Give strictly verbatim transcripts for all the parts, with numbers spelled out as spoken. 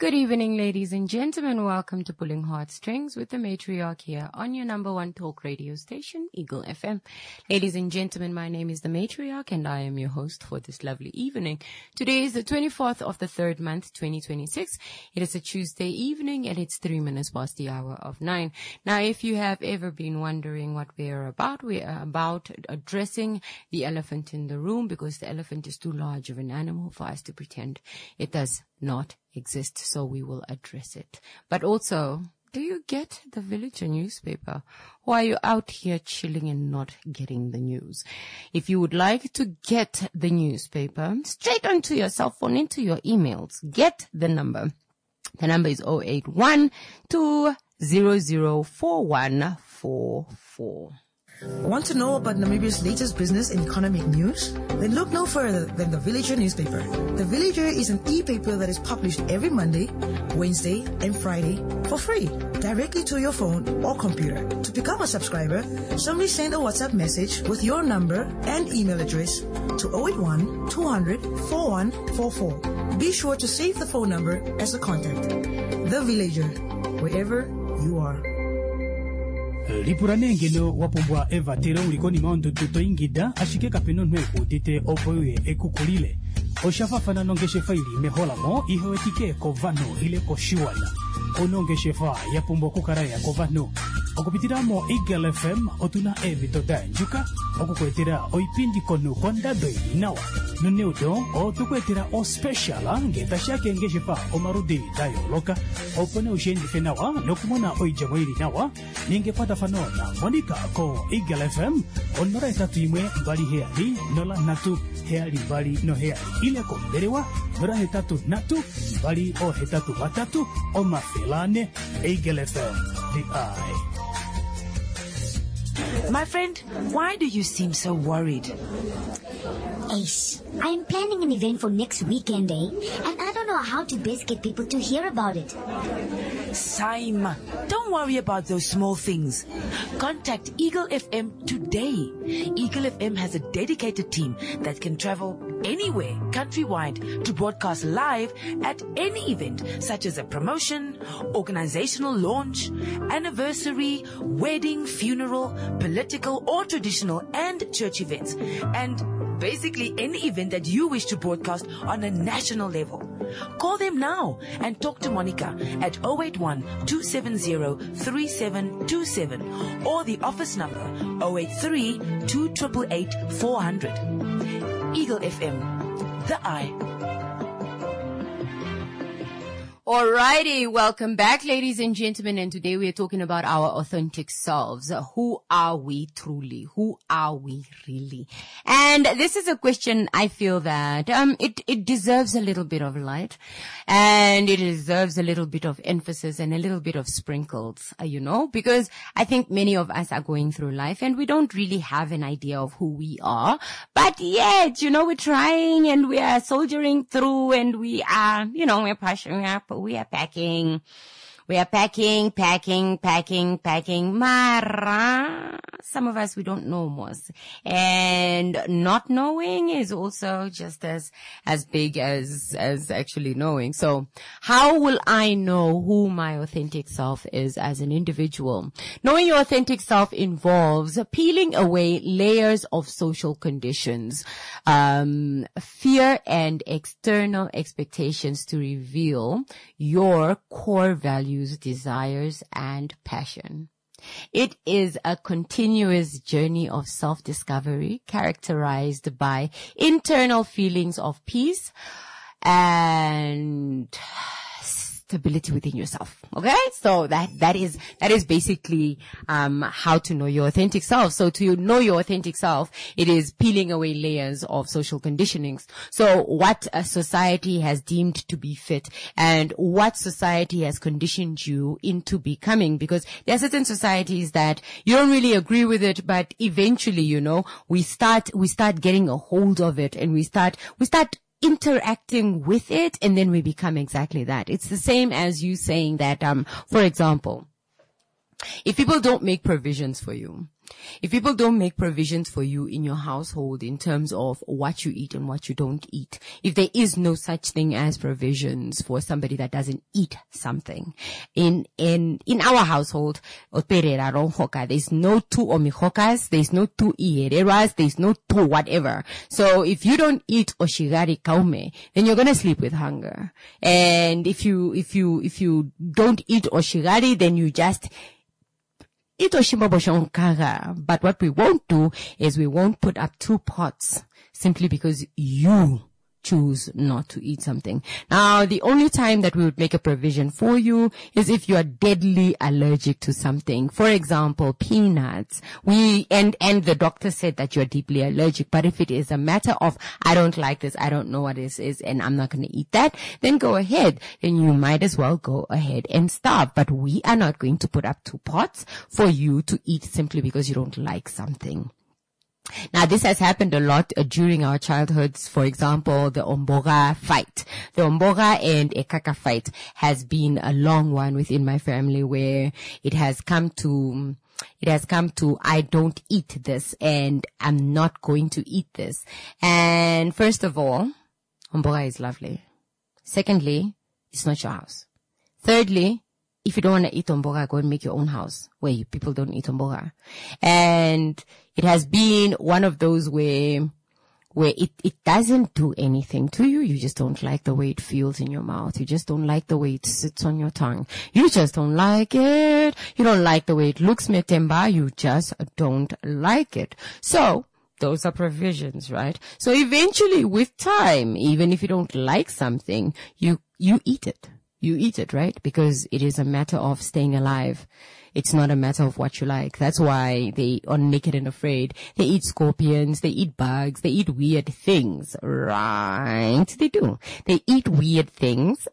Good evening, ladies and gentlemen. Welcome to Pulling Heartstrings with the Matriarch here on your number one talk radio station, Eagle F M. Ladies and gentlemen, my name is the Matriarch and I am your host for this lovely evening. Today is the twenty-fourth of the third month, twenty twenty-six. It is a Tuesday evening and it's three minutes past the hour of nine. Now, if you have ever been wondering what we are about, we are about addressing the elephant in the room because the elephant is too large of an animal for us to pretend it does not exist, so we will address it. But also, do you get the Villager newspaper? Or are you out here chilling and not getting the news? If you would like to get the newspaper straight onto your cell phone, into your emails, get the number. The number is zero eight one two zero zero four one four four. Want to know about Namibia's latest business and economic news? Then look no further than the Villager newspaper. The Villager is an e-paper that is published every Monday, Wednesday, and Friday for free, directly to your phone or computer. To become a subscriber, simply send a WhatsApp message with your number and email address to zero eight one two hundred four one four four. Be sure to save the phone number as a contact. The Villager, wherever you are. Lipuranengelo wapombwa eva tero ulikoni maondo tuto ingida ashike kapeno nweku tite opoye ekukulile oshafafana nongeshe faili mehola mo iho etike kovano ile koshiwala onongeshe fa yapombwa kukaraya kovano okupitiramo Eagle F M otuna evito danjuka okukwetera oipindi konu kondado inawa nuneudo otukwetera o special ngeta shake ngeshe fa omarudi dayo loka opone ushendi fenawa nokumona oijamo ili nawa ningepata fanona monika ko Eagle F M onora etatu imwe mbali heali nola natu heali mbali no heali ile konderewa nora hetatu natu mbali o hetatu batatu o mafelane Eagle F M the eye. My friend, why do you seem so worried? Ace, I am planning an event for next weekend, eh? And I don't know how to best get people to hear about it. Saima, don't worry about those small things. Contact Eagle F M today. Eagle F M has a dedicated team that can travel anywhere countrywide to broadcast live at any event, such as a promotion, organizational launch, anniversary, wedding, funeral, political or traditional and church events, and basically any event that you wish to broadcast on a national level. Call them now and talk to Monica at zero eight one two seven zero three seven two seven or the office number zero eight three two eight eight eight four zero zero. Eagle F M, the eye. Alrighty, welcome back, ladies and gentlemen, and today we are talking about our authentic selves. Who are we truly? Who are we really? And this is a question I feel that um it it deserves a little bit of light, and it deserves a little bit of emphasis and a little bit of sprinkles, uh, you know, because I think many of us are going through life and we don't really have an idea of who we are, but yet, you know, we're trying and we are soldiering through and we are, you know, we're pushing up. We are packing, we are packing, packing, packing, packing. Mara, some of us, we don't know most. And not knowing is also just as, as big as, as actually knowing. So how will I know who my authentic self is as an individual? Knowing your authentic self involves peeling away layers of social conditions, um, fear and external expectations to reveal your core values, desires, and passion. It is a continuous journey of self-discovery characterized by internal feelings of peace and stability within yourself. Okay? So that, that is, that is basically, um, how to know your authentic self. So to know your authentic self, it is peeling away layers of social conditionings. So what a society has deemed to be fit and what society has conditioned you into becoming, because there are certain societies that you don't really agree with it, but eventually, you know, we start, we start getting a hold of it and we start, we start interacting with it, and then we become exactly that. It's the same as you saying that, um, for example, if people don't make provisions for you, If people don't make provisions for you in your household in terms of what you eat and what you don't eat, if there is no such thing as provisions for somebody that doesn't eat something, in in in our household, there's no two omihokas, there's no two iereras, there's no two whatever. So if you don't eat oshigari kaume, then you're gonna sleep with hunger. And if you if you if you don't eat oshigari, then you just But what we won't do is we won't put up two pots simply because you choose not to eat something. Now, the only time that we would make a provision for you is if you are deadly allergic to something. For example, peanuts. We, and, and the doctor said that you're deeply allergic. But if it is a matter of, I don't like this, I don't know what this is, and I'm not going to eat that, then go ahead. Then you might as well go ahead and starve. But we are not going to put up two pots for you to eat simply because you don't like something. Now, this has happened a lot uh, during our childhoods. For example, the Omboga fight. The Omboga and Ekaka fight has been a long one within my family, where it has come to, it has come to, I don't eat this and I'm not going to eat this. And first of all, Omboga is lovely. Secondly, it's not your house. Thirdly, if you don't want to eat omboga, go and make your own house where you, people don't eat omboga. And it has been one of those where, where it, it doesn't do anything to you. You just don't like the way it feels in your mouth. You just don't like the way it sits on your tongue. You just don't like it. You don't like the way it looks, Metemba. You just don't like it. So, those are provisions, right? So eventually with time, even if you don't like something, you, you eat it. You eat it, right? Because it is a matter of staying alive. It's not a matter of what you like. That's why they, on Naked and Afraid, they eat scorpions, they eat bugs, they eat weird things, right? They do. They eat weird things.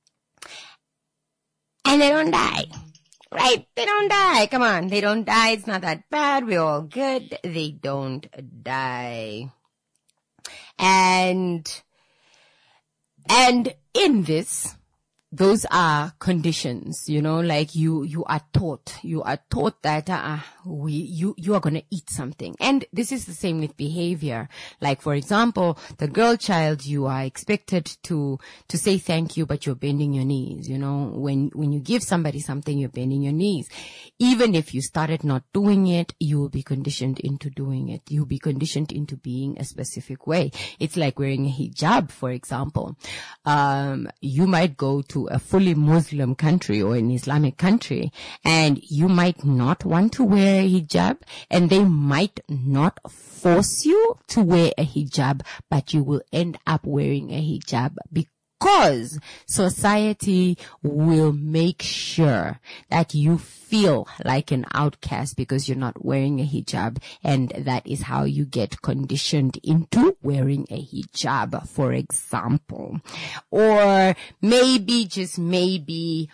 And they don't die. Right? They don't die. Come on. They don't die. It's not that bad. We're all good. They don't die. And, and in this, those are conditions, you know, like you, you are taught, you are taught that, uh, we, you, you are going to eat something. And this is the same with behavior. Like, for example, the girl child, you are expected to, to say thank you, but you're bending your knees, you know, when, when you give somebody something, you're bending your knees. Even if you started not doing it, you will be conditioned into doing it. You'll be conditioned into being a specific way. It's like wearing a hijab, for example. Um, you might go to a fully Muslim country or an Islamic country, and you might not want to wear a hijab, and they might not force you to wear a hijab, but you will end up wearing a hijab because society will make sure that you feel like an outcast because you're not wearing a hijab, and that is how you get conditioned into wearing a hijab, for example. Or maybe, just maybe,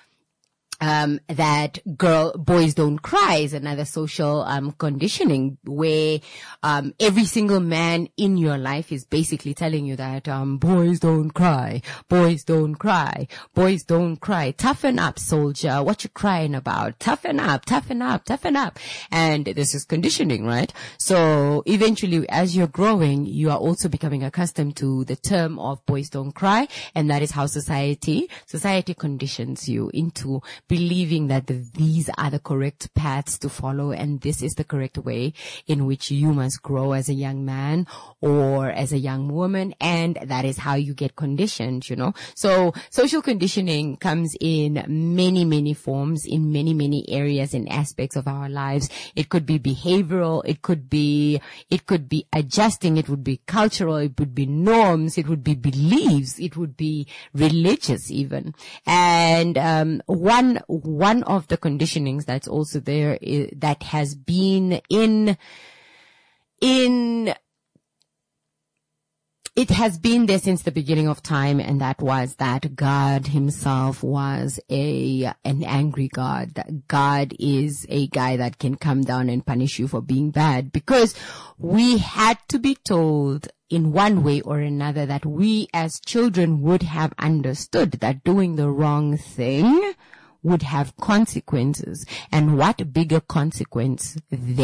Um, that girl, boys don't cry is another social, um, conditioning where, um, every single man in your life is basically telling you that, um, boys don't cry, boys don't cry, boys don't cry. Toughen up, soldier. What you crying about? Toughen up, toughen up, toughen up. And this is conditioning, right? So eventually, as you're growing, you are also becoming accustomed to the term of boys don't cry. And that is how society, society conditions you into believing that the, these are the correct paths to follow, and this is the correct way in which you must grow as a young man or as a young woman, and that is how you get conditioned, you know. So social conditioning comes in many, many forms, in many, many areas and aspects of our lives. It could be behavioral, it could be, it could be adjusting, it would be cultural, it would be norms, it would be beliefs, it would be religious even. And um one One of the conditionings that's also there is, that has been in, in, it has been there since the beginning of time, and that was that God himself was a, an angry God. That God is a guy that can come down and punish you for being bad, because we had to be told in one way or another that we as children would have understood that doing the wrong thing would have consequences. And what bigger consequence there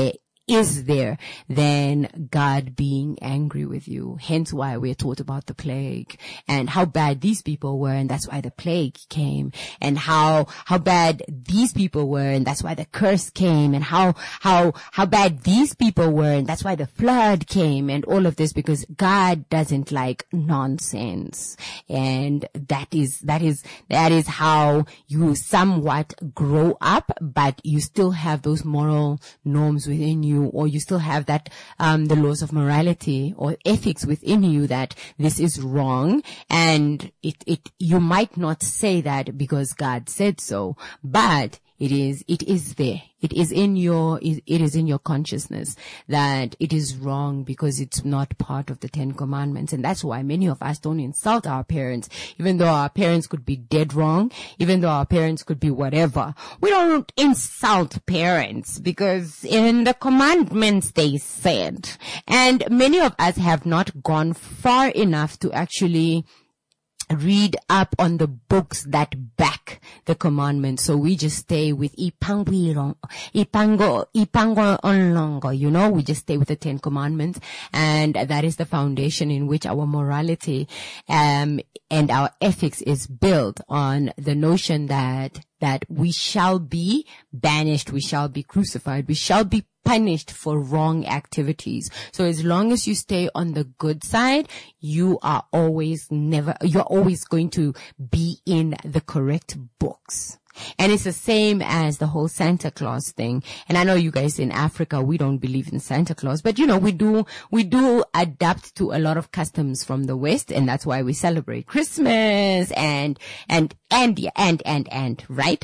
is there than God being angry with you. Hence why we're taught about the plague and how bad these people were, and that's why the plague came, and how how bad these people were, and that's why the curse came, and how how how bad these people were, and that's why the flood came, and all of this, because God doesn't like nonsense. And that is that is that is how you somewhat grow up, but you still have those moral norms within you, or you still have that um the laws of morality or ethics within you, that this is wrong. And it it you might not say that because God said so, but it is, it is there. It is in your, it is in your consciousness that it is wrong because it's not part of the Ten Commandments. And that's why many of us don't insult our parents, even though our parents could be dead wrong, even though our parents could be whatever. We don't insult parents because in the commandments they said. And many of us have not gone far enough to actually read up on the books that back the commandments. So we just stay with Ipango, Ipango, Ipango Onlongo, you know, we just stay with the Ten Commandments. And that is the foundation in which our morality, um, and our ethics is built on the notion that, that we shall be banished, we shall be crucified, we shall be punished for wrong activities. So as long as you stay on the good side, you are always never, you're always going to be in the correct books. And it's the same as the whole Santa Claus thing. And I know you guys in Africa, we don't believe in Santa Claus, but you know, we do, we do adapt to a lot of customs from the West, and that's why we celebrate Christmas and, and, and, and, and, and, right?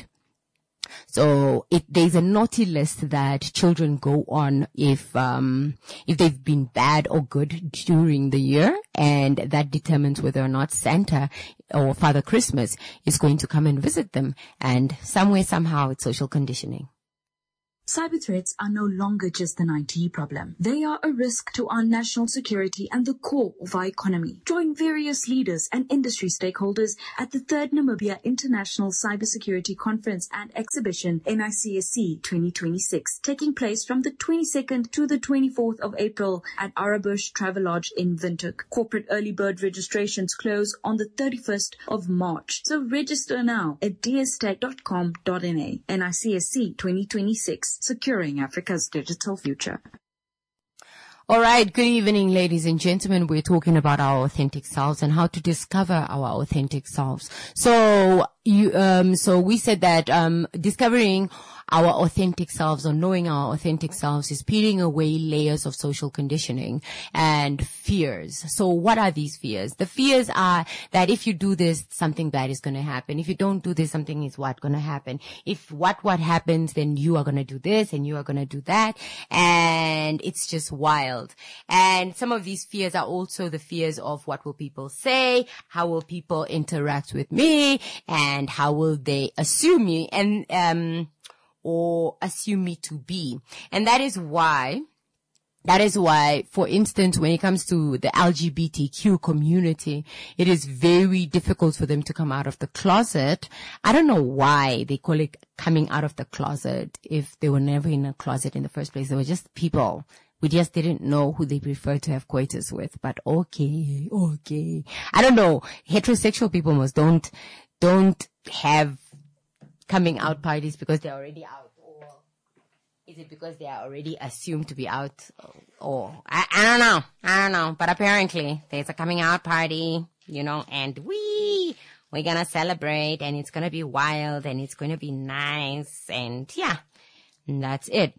So it, there's a naughty list that children go on if, um, if they've been bad or good during the year, and that determines whether or not Santa or Father Christmas is going to come and visit them. And somewhere, somehow, it's social conditioning. Cyber threats are no longer just an I T problem. They are a risk to our national security and the core of our economy. Join various leaders and industry stakeholders at the third Namibia International Cybersecurity Conference and Exhibition, N I C S C twenty twenty-six, taking place from the twenty-second to the twenty-fourth of April at Arabush Travelodge in Windhoek. Corporate early bird registrations close on the thirty-first of March. So register now at d s tech dot com dot n a. N I C S C twenty twenty-six. Securing Africa's digital future. All right. Good evening, ladies and gentlemen. We're talking about our authentic selves and how to discover our authentic selves. So you, um, so we said that, um, discovering our authentic selves, or knowing our authentic selves, is peeling away layers of social conditioning and fears. So what are these fears? The fears are that if you do this, something bad is going to happen. If you don't do this, something is what going to happen. If what, what happens, then you are going to do this and you are going to do that. And it's just wild. And some of these fears are also the fears of what will people say? How will people interact with me? And how will they assume me? And, um, or assume me to be. And that is why, that is why, for instance, when it comes to the L G B T Q community, it is very difficult for them to come out of the closet. I don't know why they call it coming out of the closet if they were never in a closet in the first place. They were just people. We just didn't know who they prefer to have coitus with. But okay, okay. I don't know. Heterosexual people most don't, don't have coming out parties because they're already out, or is it because they are already assumed to be out? Or I, I don't know, I don't know. But apparently there's a coming out party, you know, and we we're gonna celebrate, and it's gonna be wild, and it's gonna be nice, and yeah, and that's it.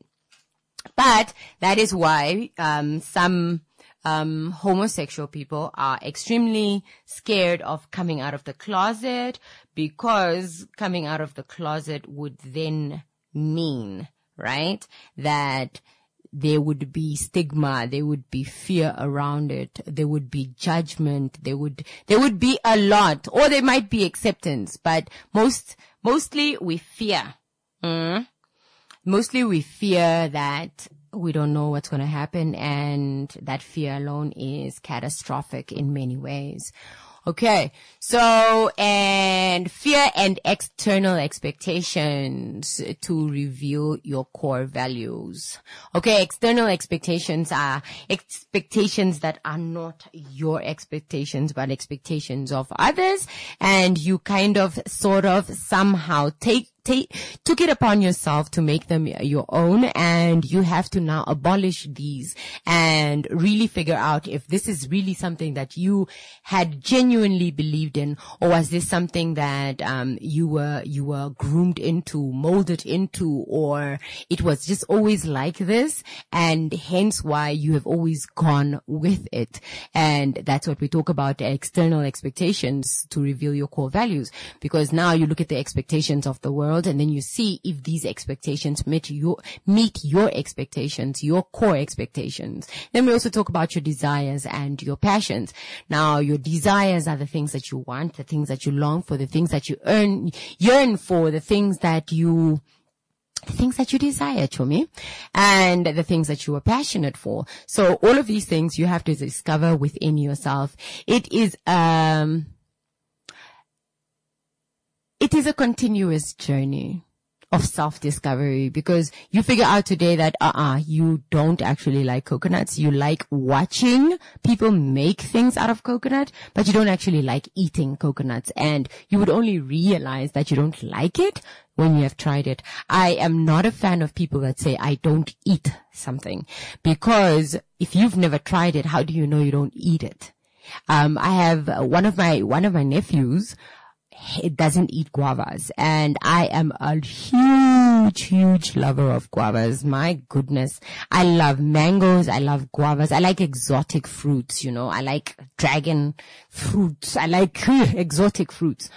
But that is why um some Um, homosexual people are extremely scared of coming out of the closet, because coming out of the closet would then mean, right, that there would be stigma, there would be fear around it, there would be judgment, there would, there would be a lot, or there might be acceptance, but most, mostly we fear, mm? mostly we fear that we don't know what's going to happen, and that fear alone is catastrophic in many ways. Okay. So, and fear and external expectations to reveal your core values. Okay. External expectations are expectations that are not your expectations, but expectations of others. And you kind of sort of somehow take Take, took it upon yourself to make them your own, and you have to now abolish these and really figure out if this is really something that you had genuinely believed in, or was this something that um you were you were groomed into, molded into, or it was just always like this, and hence why you have always gone with it. And that's what we talk about, external expectations to reveal your core values, because now you look at the expectations of the world, and then you see if these expectations meet your, meet your expectations, your core expectations. Then we also talk about your desires and your passions. Now, your desires are the things that you want, the things that you long for, the things that you earn, yearn for, the things that you the things that you desire, Chumi, and the things that you are passionate for. So all of these things you have to discover within yourself. It is, um, It is a continuous journey of self-discovery, because you figure out today that, uh-uh, you don't actually like coconuts. You like watching people make things out of coconut, but you don't actually like eating coconuts. And you would only realize that you don't like it when you have tried it. I am not a fan of people that say, I don't eat something, because if you've never tried it, how do you know you don't eat it? Um, I have uh, one of my, one of my nephews, it doesn't eat guavas, and I am a huge, huge lover of guavas. My goodness. I love mangoes. I love guavas. I like exotic fruits, you know. I like dragon fruits. I like exotic fruits,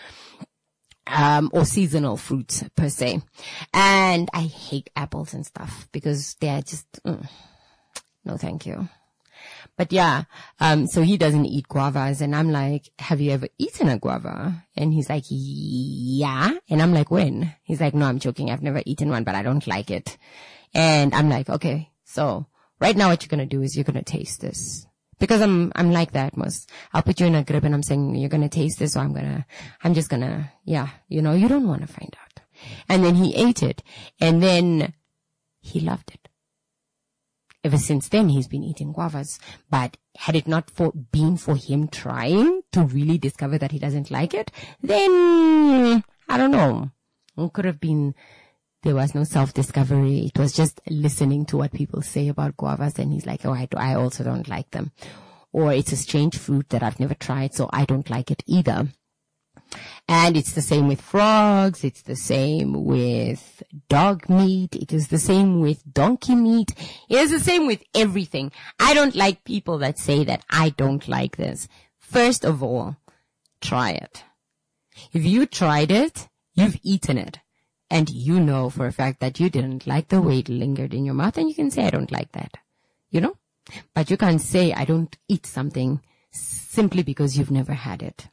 um, or seasonal fruits per se. And I hate apples and stuff because they're just, mm, no thank you. But yeah, um, so he doesn't eat guavas, and I'm like, have you ever eaten a guava? And he's like, yeah. And I'm like, when? He's like, no, I'm joking. I've never eaten one, but I don't like it. And I'm like, okay, so right now what you're going to do is you're going to taste this. Because I'm, I'm like that most. I'll put you in a grip and I'm saying, you're going to taste this, so I'm going to, I'm just going to, yeah, you know, you don't want to find out. And then he ate it, and then he loved it. Ever since then, he's been eating guavas. But had it not for been for him trying to really discover that he doesn't like it, then I don't know. It could have been there was no self-discovery. It was just listening to what people say about guavas, and he's like, oh, I, do, I also don't like them. Or it's a strange fruit that I've never tried, so I don't like it either. And it's the same with frogs. It's the same with dog meat. It is the same with donkey meat. It is the same with everything. I don't like people that say that I don't like this. First of all, try it. If you tried it, you've eaten it, and you know for a fact that you didn't like the way it lingered in your mouth, and you can say, I don't like that, you know? But you can't say, I don't eat something simply because you've never had it.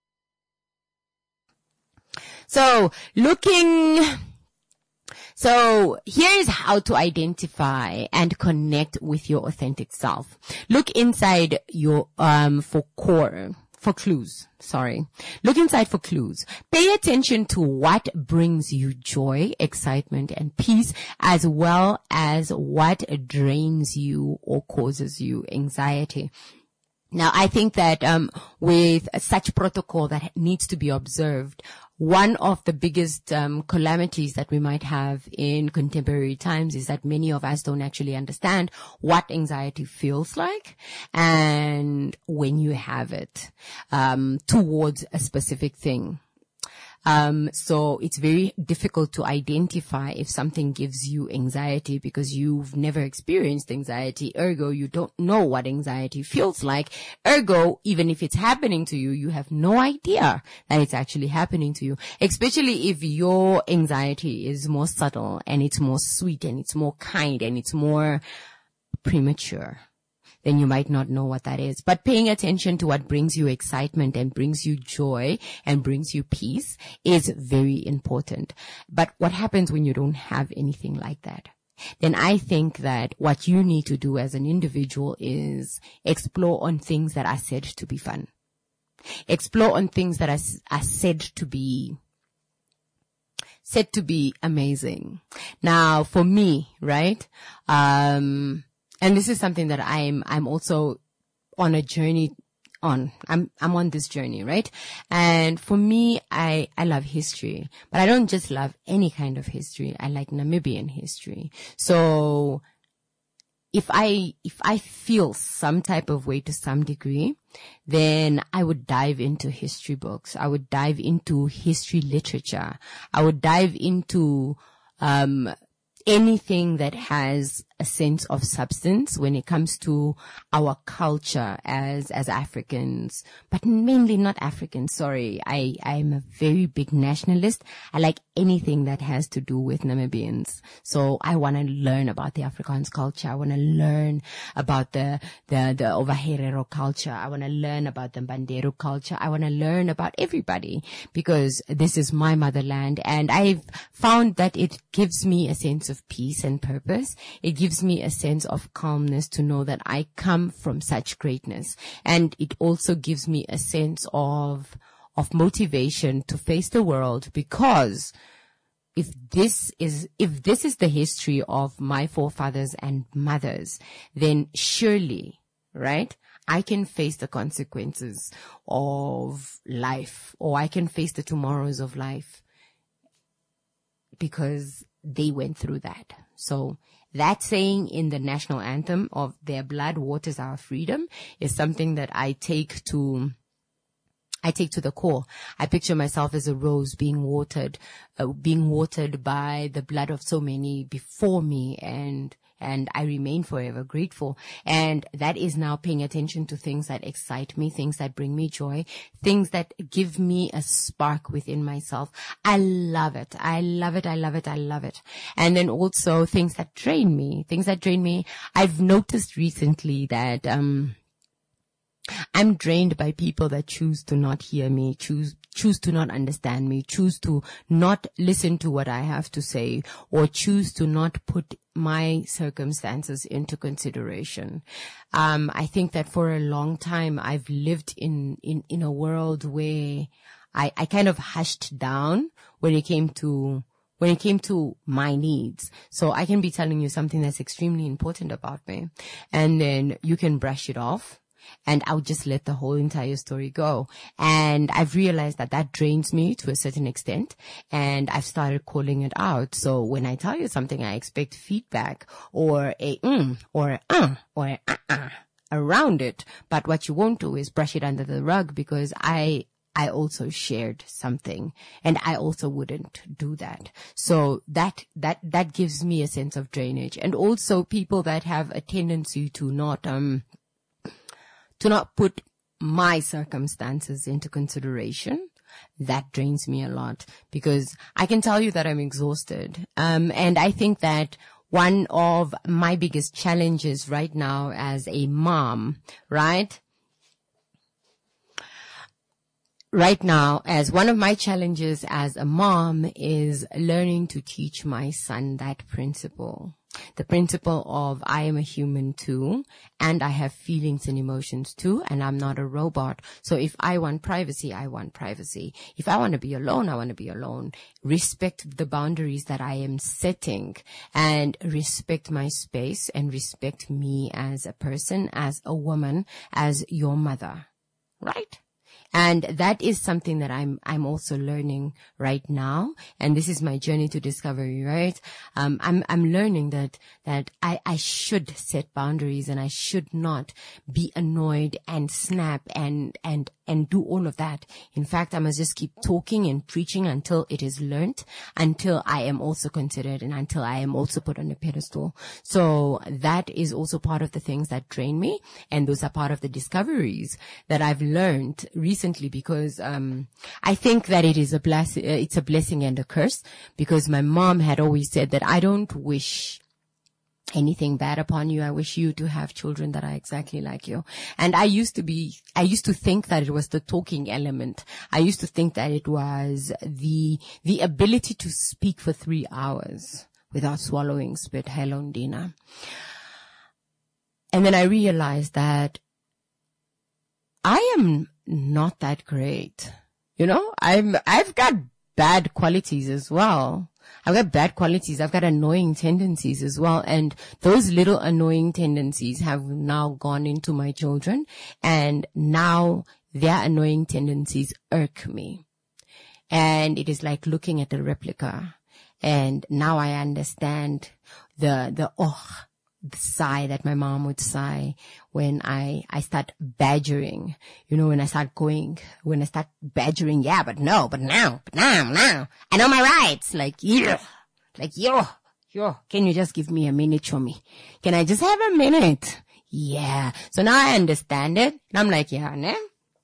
So looking, so here's how to identify and connect with your authentic self. Look inside your, um, for core, for clues, sorry. Look inside for clues. Pay attention to what brings you joy, excitement, and peace, as well as what drains you or causes you anxiety. Now, I think that um with such protocol that needs to be observed, one of the biggest um calamities that we might have in contemporary times is that many of us don't actually understand what anxiety feels like and when you have it um towards a specific thing. Um, so it's very difficult to identify if something gives you anxiety because you've never experienced anxiety. Ergo, you don't know what anxiety feels like. Ergo, even if it's happening to you, you have no idea that it's actually happening to you, especially if your anxiety is more subtle and it's more sweet and it's more kind and it's more premature. Then you might not know what that is. But paying attention to what brings you excitement and brings you joy and brings you peace is very important. But what happens when you don't have anything like that? Then I think that what you need to do as an individual is explore on things that are said to be fun. explore on things that are, are said to be said to be amazing. Now, for me, right, um, and this is something that I'm, I'm also on a journey on. I'm, I'm on this journey, right? And for me, I, I love history, but I don't just love any kind of history. I like Namibian history. So, if I, if I feel some type of way to some degree, then I would dive into history books. I would dive into history literature. I would dive into, um, anything that has a sense of substance when it comes to our culture as, as Africans, but mainly not Africans. Sorry. I, I'm a very big nationalist. I like anything that has to do with Namibians. So I want to learn about the Afrikaans culture. I want to learn about the, the, the Ovaherero culture. I want to learn about the Mbandero culture. I want to learn about everybody because this is my motherland, and I've found that it gives me a sense of peace and purpose. It gives me a sense of calmness to know that I come from such greatness. And it also gives me a sense of, of motivation to face the world, because if this is, if this is the history of my forefathers and mothers, then surely, right, I can face the consequences of life, or I can face the tomorrows of life, because they went through that. So that saying in the national anthem of "their blood waters our freedom" is something that I take to, I take to the core. I picture myself as a rose being watered, uh, being watered by the blood of so many before me, and And I remain forever grateful. And that is now paying attention to things that excite me, things that bring me joy, things that give me a spark within myself. I love it. I love it. I love it. I love it. And then also things that drain me, things that drain me. I've noticed recently that, um, I'm drained by people that choose to not hear me, choose choose to not understand me, choose to not listen to what I have to say, or choose to not put my circumstances into consideration. Um, I think that for a long time I've lived in, in, in a world where I, I kind of hushed down when it came to when it came to my needs. So I can be telling you something that's extremely important about me, and then you can brush it off, and I'll just let the whole entire story go. And I've realized that that drains me to a certain extent, and I've started calling it out. So when I tell you something, I expect feedback, or a mm, or a uh, or a uh-uh around it. But what you won't do is brush it under the rug, because I I also shared something, and I also wouldn't do that. So that, that, that gives me a sense of drainage. And also people that have a tendency to not, um, to not put my circumstances into consideration, that drains me a lot, because I can tell you that I'm exhausted. Um, and I think that one of my biggest challenges right now as a mom, right? Right now, as one of my challenges as a mom is learning to teach my son that principle. The principle of I am a human too, and I have feelings and emotions too, and I'm not a robot. So if I want privacy, I want privacy. If I want to be alone, I want to be alone. Respect the boundaries that I am setting, and respect my space, and respect me as a person, as a woman, as your mother. Right? And that is something that I'm, I'm also learning right now. And this is my journey to discovery, right? Um, I'm, I'm learning that, that I, I should set boundaries, and I should not be annoyed and snap and, and, and do all of that. In fact, I must just keep talking and preaching until it is learnt, until I am also considered, and until I am also put on a pedestal. So that is also part of the things that drain me. And those are part of the discoveries that I've learned recently. Recently, because um I think that it is a bless it's a blessing and a curse, because my mom had always said that I don't wish anything bad upon you. I wish you to have children that are exactly like you. And I used to be I used to think that it was the talking element. I used to think that it was the the ability to speak for three hours without swallowing spit. Hello, Ndina. And then I realized that I am not that great. You know, I'm, I've got bad qualities as well. I've got bad qualities. I've got annoying tendencies as well. And those little annoying tendencies have now gone into my children, and now their annoying tendencies irk me. And it is like looking at a replica. And now I understand the, the, oh, the sigh that my mom would sigh when I, I start badgering, you know, when I start going, when I start badgering, yeah, but no, but now, but now, now, I know my rights. Like, yeah, like, yo, yo, can you just give me a minute for me? Can I just have a minute? Yeah. So now I understand it. And I'm like, yeah, ne?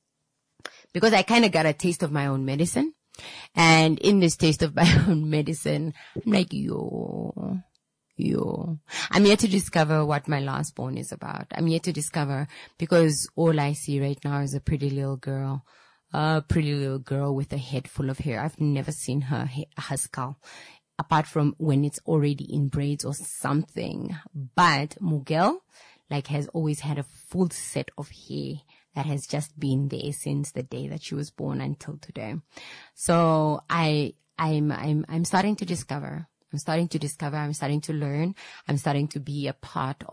Because I kind of got a taste of my own medicine. And in this taste of my own medicine, I'm like, yo, yo, I'm here to discover what my last born is about. I'm here to discover, because all I see right now is a pretty little girl, a pretty little girl with a head full of hair. I've never seen her, her skull, apart from when it's already in braids or something. But Mugel, like, has always had a full set of hair that has just been there since the day that she was born until today. So I, I'm, I'm, I'm starting to discover. I'm starting to discover. I'm starting to learn. I'm starting to be a part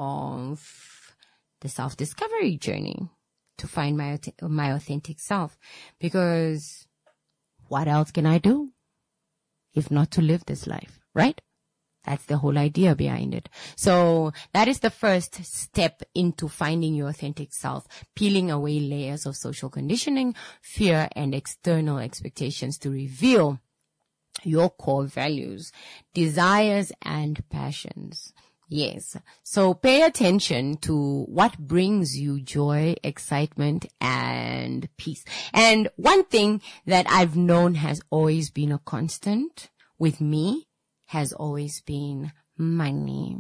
of the self-discovery journey to find my, my authentic self. Because what else can I do if not to live this life, right? That's the whole idea behind it. So that is the first step into finding your authentic self, peeling away layers of social conditioning, fear, and external expectations to reveal your core values, desires, and passions. Yes. So pay attention to what brings you joy, excitement, and peace. And one thing that I've known has always been a constant with me has always been money.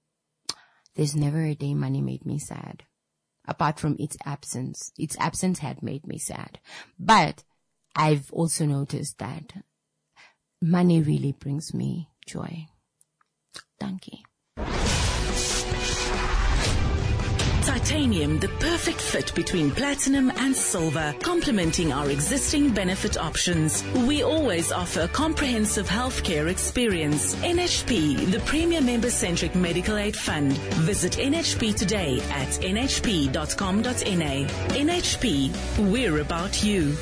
There's never a day money made me sad, apart from its absence. Its absence had made me sad. But I've also noticed that money really brings me joy. Thank you. Titanium, the perfect fit between platinum and silver, complementing our existing benefit options. We always offer a comprehensive healthcare experience. N H P, the premier member-centric medical aid fund. Visit N H P today at n h p dot com dot n a. N H P, we're about you.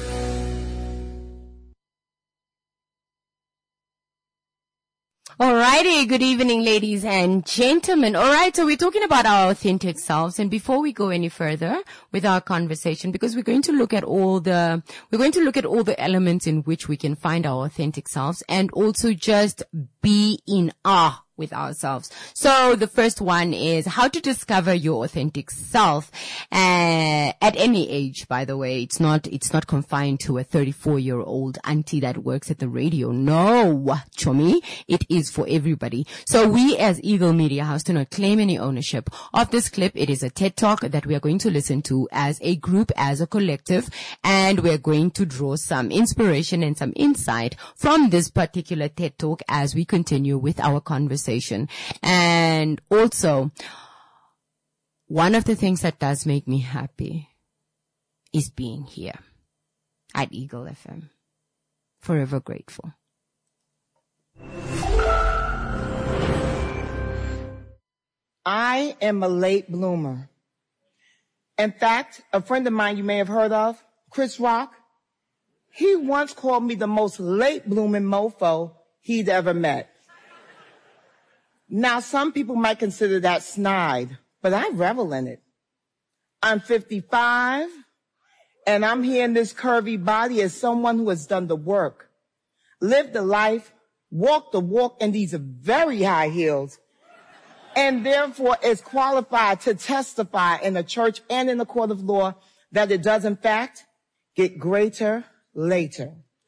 Alrighty, good evening, ladies and gentlemen. Alright, so we're talking about our authentic selves, and before we go any further with our conversation, because we're going to look at all the, we're going to look at all the elements in which we can find our authentic selves, and also just be in awe with ourselves. So the first one is how to discover your authentic self, uh, at any age, by the way. It's not, it's not confined to a thirty-four year old auntie that works at the radio. No, Chomi, it is for everybody. So we as Eagle Media House do not claim any ownership of this clip. It is a TED Talk that we are going to listen to as a group, as a collective, and we're going to draw some inspiration and some insight from this particular TED Talk as we continue with our conversation. And also, one of the things that does make me happy is being here at Eagle F M. Forever grateful. I am a late bloomer. In fact, a friend of mine you may have heard of, Chris Rock, he once called me the most late blooming mofo he'd ever met. Now, some people might consider that snide, but I revel in it. I'm fifty-five, and I'm here in this curvy body as someone who has done the work, lived the life, walked the walk in these very high heels, and therefore is qualified to testify in a church and in a court of law that it does, in fact, get greater later.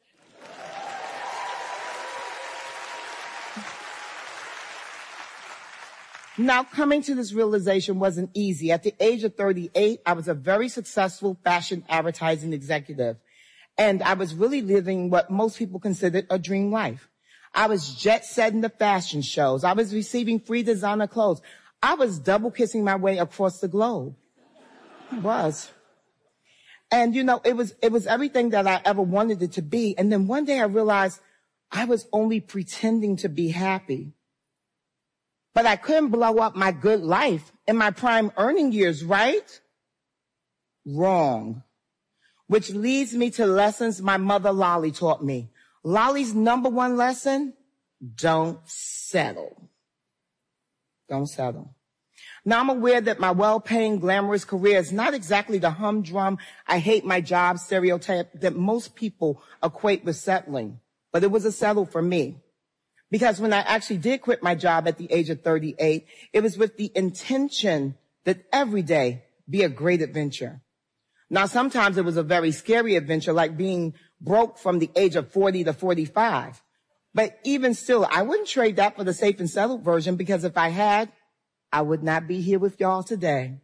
Now, coming to this realization wasn't easy. At the age of thirty-eight, I was a very successful fashion advertising executive, and I was really living what most people considered a dream life. I was jet-setting the fashion shows. I was receiving free designer clothes. I was double-kissing my way across the globe. I was. And, you know, it was, it was everything that I ever wanted it to be. And then one day I realized I was only pretending to be happy. But I couldn't blow up my good life in my prime earning years, right? Wrong. Which leads me to lessons my mother Lolly taught me. Lolly's number one lesson, don't settle. Don't settle. Now I'm aware that my well-paying, glamorous career is not exactly the humdrum, I hate my job stereotype that most people equate with settling. But it was a settle for me. Because when I actually did quit my job at the age of thirty-eight, it was with the intention that every day be a great adventure. Now, sometimes it was a very scary adventure, like being broke from the age of forty to forty-five. But even still, I wouldn't trade that for the safe and settled version, because if I had, I would not be here with y'all today.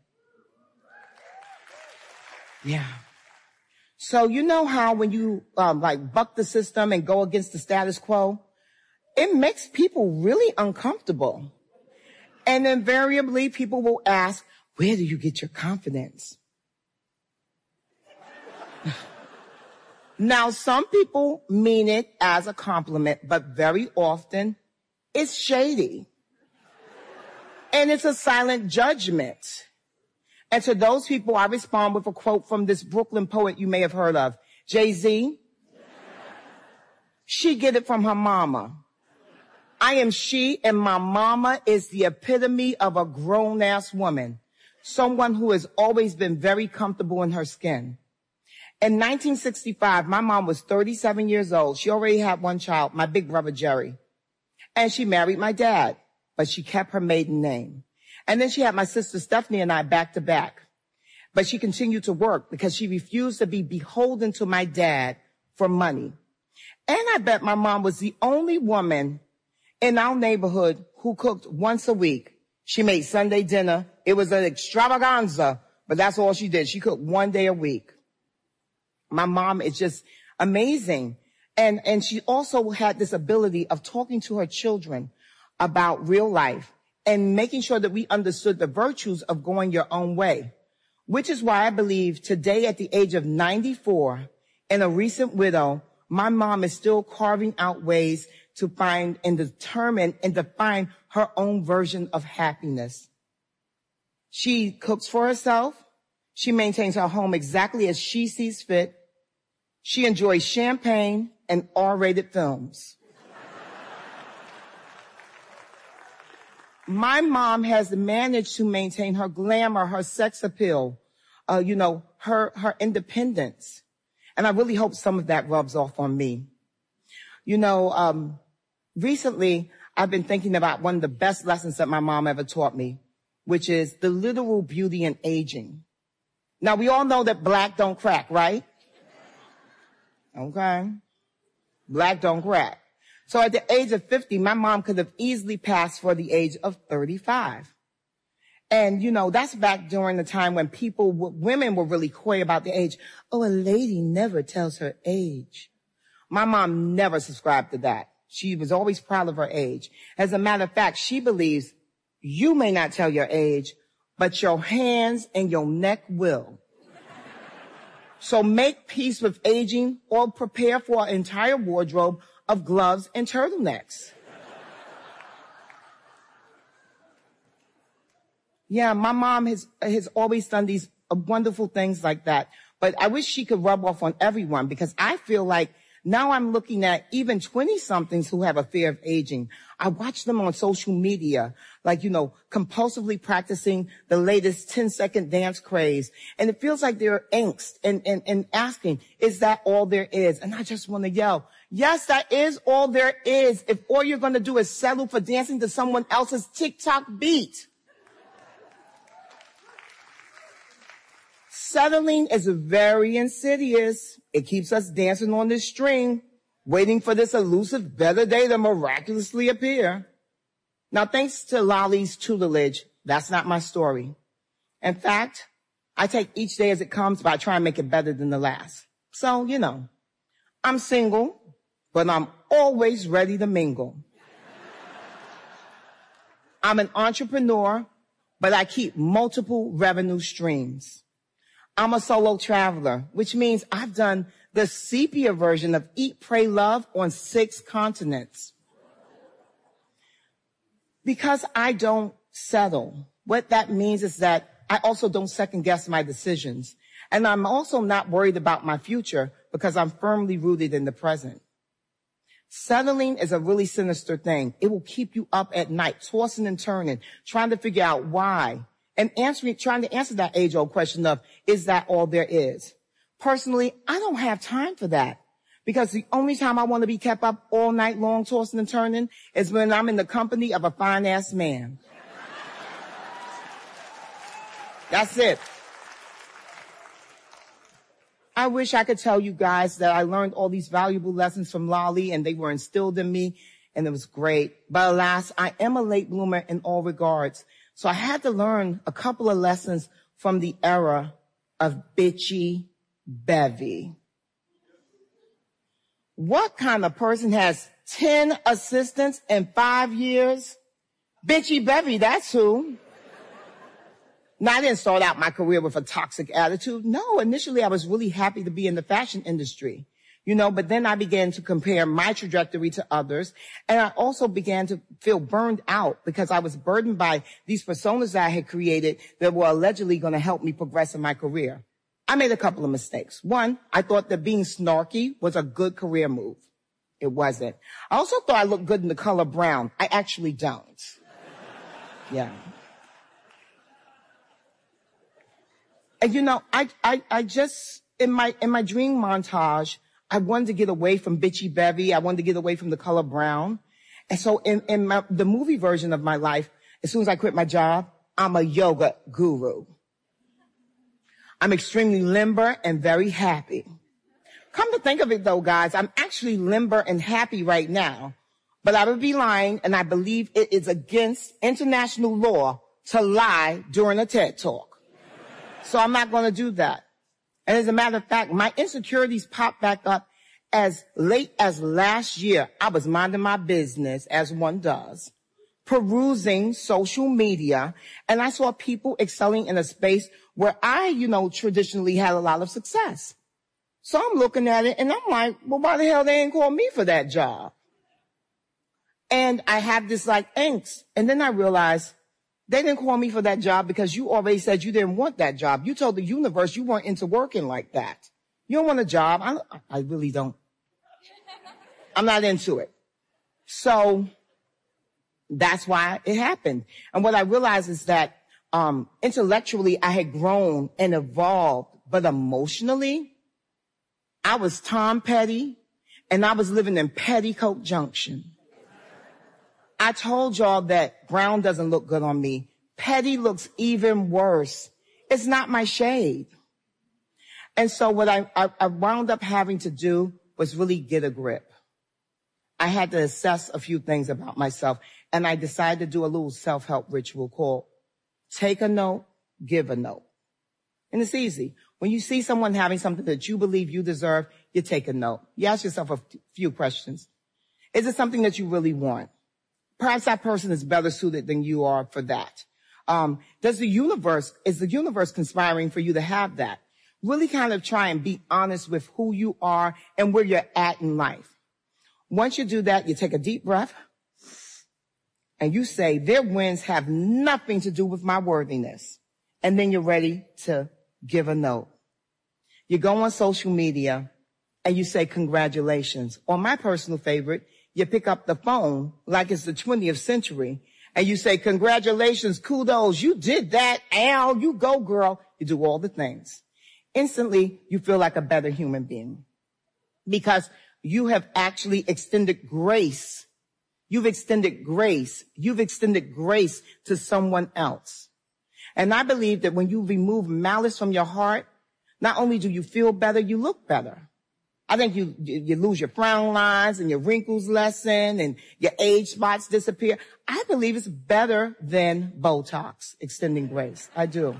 Yeah. So you know how when you um, like buck the system and go against the status quo, it makes people really uncomfortable. And invariably, people will ask, where do you get your confidence? Now, some people mean it as a compliment, but very often it's shady. And it's a silent judgment. And to those people, I respond with a quote from this Brooklyn poet you may have heard of, Jay-Z. She get it from her mama. I am she, and my mama is the epitome of a grown-ass woman, someone who has always been very comfortable in her skin. In nineteen sixty-five, my mom was thirty-seven years old. She already had one child, my big brother, Jerry. And she married my dad, but she kept her maiden name. And then she had my sister Stephanie and I back to back. But she continued to work because she refused to be beholden to my dad for money. And I bet my mom was the only woman in our neighborhood who cooked once a week. She made Sunday dinner. It was an extravaganza, but that's all she did. She cooked one day a week. My mom is just amazing. And, and she also had this ability of talking to her children about real life and making sure that we understood the virtues of going your own way, which is why I believe today at the age of ninety-four and a recent widow, my mom is still carving out ways to find and determine and define her own version of happiness. She cooks for herself. She maintains her home exactly as she sees fit. She enjoys champagne and R-rated films. My mom has managed to maintain her glamour, her sex appeal, uh, you know, her, her independence. And I really hope some of that rubs off on me. You know, um, recently I've been thinking about one of the best lessons that my mom ever taught me, which is the literal beauty in aging. Now, we all know that black don't crack, right? Okay. Black don't crack. So at the age of fifty, my mom could have easily passed for the age of thirty-five. And, you know, that's back during the time when people, women were really coy about the age. Oh, a lady never tells her age. My mom never subscribed to that. She was always proud of her age. As a matter of fact, she believes you may not tell your age, but your hands and your neck will. So make peace with aging or prepare for an entire wardrobe of gloves and turtlenecks. Yeah, my mom has, has always done these wonderful things like that. But I wish she could rub off on everyone, because I feel like now I'm looking at even twenty-somethings who have a fear of aging. I watch them on social media, like, you know, compulsively practicing the latest ten-second dance craze. And it feels like they're angst and, and, and asking, is that all there is? And I just want to yell, yes, that is all there is, if all you're going to do is settle for dancing to someone else's TikTok beat. Settling is very insidious. It keeps us dancing on this string, waiting for this elusive better day to miraculously appear. Now, thanks to Lolly's tutelage, that's not my story. In fact, I take each day as it comes, but I try and make it better than the last. So, you know, I'm single, but I'm always ready to mingle. I'm an entrepreneur, but I keep multiple revenue streams. I'm a solo traveler, which means I've done the sepia version of Eat, Pray, Love on six continents. Because I don't settle, what that means is that I also don't second guess my decisions. And I'm also not worried about my future because I'm firmly rooted in the present. Settling is a really sinister thing. It will keep you up at night, tossing and turning, trying to figure out why. And answering, trying to answer that age-old question of, is that all there is? Personally, I don't have time for that. Because the only time I want to be kept up all night long, tossing and turning, is when I'm in the company of a fine-ass man. That's it. I wish I could tell you guys that I learned all these valuable lessons from Lolly and they were instilled in me and it was great. But alas, I am a late bloomer in all regards. So I had to learn a couple of lessons from the era of bitchy bevy. What kind of person has ten assistants in five years? Bitchy bevy, that's who. Now, I didn't start out my career with a toxic attitude. No, initially I was really happy to be in the fashion industry, you know, but then I began to compare my trajectory to others. And I also began to feel burned out because I was burdened by these personas that I had created that were allegedly going to help me progress in my career. I made a couple of mistakes. One, I thought that being snarky was a good career move. It wasn't. I also thought I looked good in the color brown. I actually don't. Yeah. And you know, I, I, I just, in my, in my dream montage, I wanted to get away from bitchy bevy. I wanted to get away from the color brown. And so in, in my, the movie version of my life, as soon as I quit my job, I'm a yoga guru. I'm extremely limber and very happy. Come to think of it though, guys, I'm actually limber and happy right now, but I would be lying and I believe it is against international law to lie during a TED Talk. So I'm not going to do that. And as a matter of fact, my insecurities popped back up as late as last year. I was minding my business, as one does, perusing social media, and I saw people excelling in a space where I, you know, traditionally had a lot of success. So I'm looking at it and I'm like, well, why the hell they ain't call me for that job? And I have this like angst. And then I realized, they didn't call me for that job because you already said you didn't want that job. You told the universe you weren't into working like that. You don't want a job. I, I really don't. I'm not into it. So that's why it happened. And what I realized is that um intellectually I had grown and evolved, but emotionally I was Tom Petty and I was living in Petticoat Junction. I told y'all that brown doesn't look good on me. Petty looks even worse. It's not my shade. And so what I, I, I wound up having to do was really get a grip. I had to assess a few things about myself, and I decided to do a little self-help ritual called take a note, give a note. And it's easy. When you see someone having something that you believe you deserve, you take a note. You ask yourself a few questions. Is it something that you really want? Perhaps that person is better suited than you are for that. Um, does the universe, is the universe conspiring for you to have that? Really kind of try and be honest with who you are and where you're at in life. Once you do that, you take a deep breath and you say, their wins have nothing to do with my worthiness. And then you're ready to give a note. You go on social media and you say, congratulations. Or my personal favorite, you pick up the phone like it's the twentieth century and you say, congratulations, kudos, you did that, Al, you go girl. You do all the things. Instantly, you feel like a better human being because you have actually extended grace. You've extended grace. You've extended grace to someone else. And I believe that when you remove malice from your heart, not only do you feel better, you look better. I think you, you lose your frown lines and your wrinkles lessen and your age spots disappear. I believe it's better than Botox, extending grace. I do.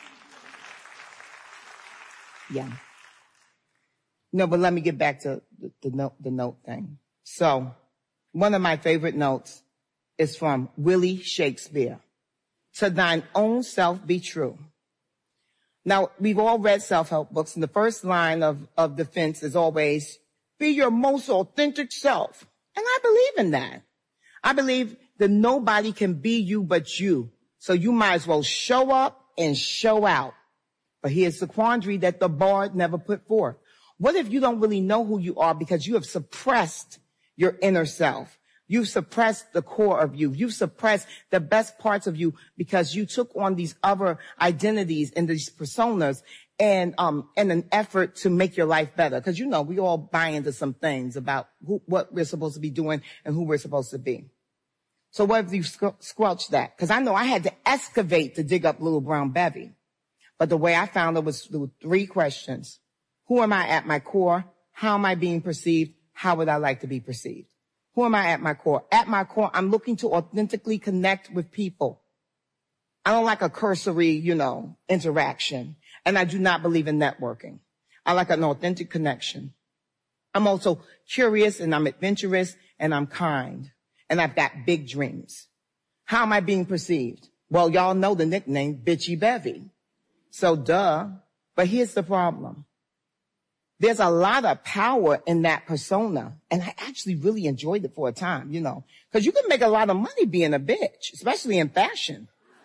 Yeah. No, but let me get back to the, the note, the note thing. So one of my favorite notes is from Willie Shakespeare. To thine own self be true. Now, we've all read self-help books, and the first line of, of defense is always, be your most authentic self. And I believe in that. I believe that nobody can be you but you. So you might as well show up and show out. But here's the quandary that the bard never put forth. What if you don't really know who you are because you have suppressed your inner self? You've suppressed the core of you. You've suppressed the best parts of you because you took on these other identities and these personas and, um, in an effort to make your life better. Cause you know, we all buy into some things about who, what we're supposed to be doing and who we're supposed to be. So what if you squ- squelch that? Cause I know I had to excavate to dig up Little Brown Bevy. But the way I found it was through three questions. Who am I at my core? How am I being perceived? How would I like to be perceived? Who am I at my core? At my core, I'm looking to authentically connect with people. I don't like a cursory, you know, interaction. And I do not believe in networking. I like an authentic connection. I'm also curious and I'm adventurous and I'm kind. And I've got big dreams. How am I being perceived? Well, y'all know the nickname Bitchy Bevy. So duh. But here's the problem. There's a lot of power in that persona. And I actually really enjoyed it for a time, you know, because you can make a lot of money being a bitch, especially in fashion.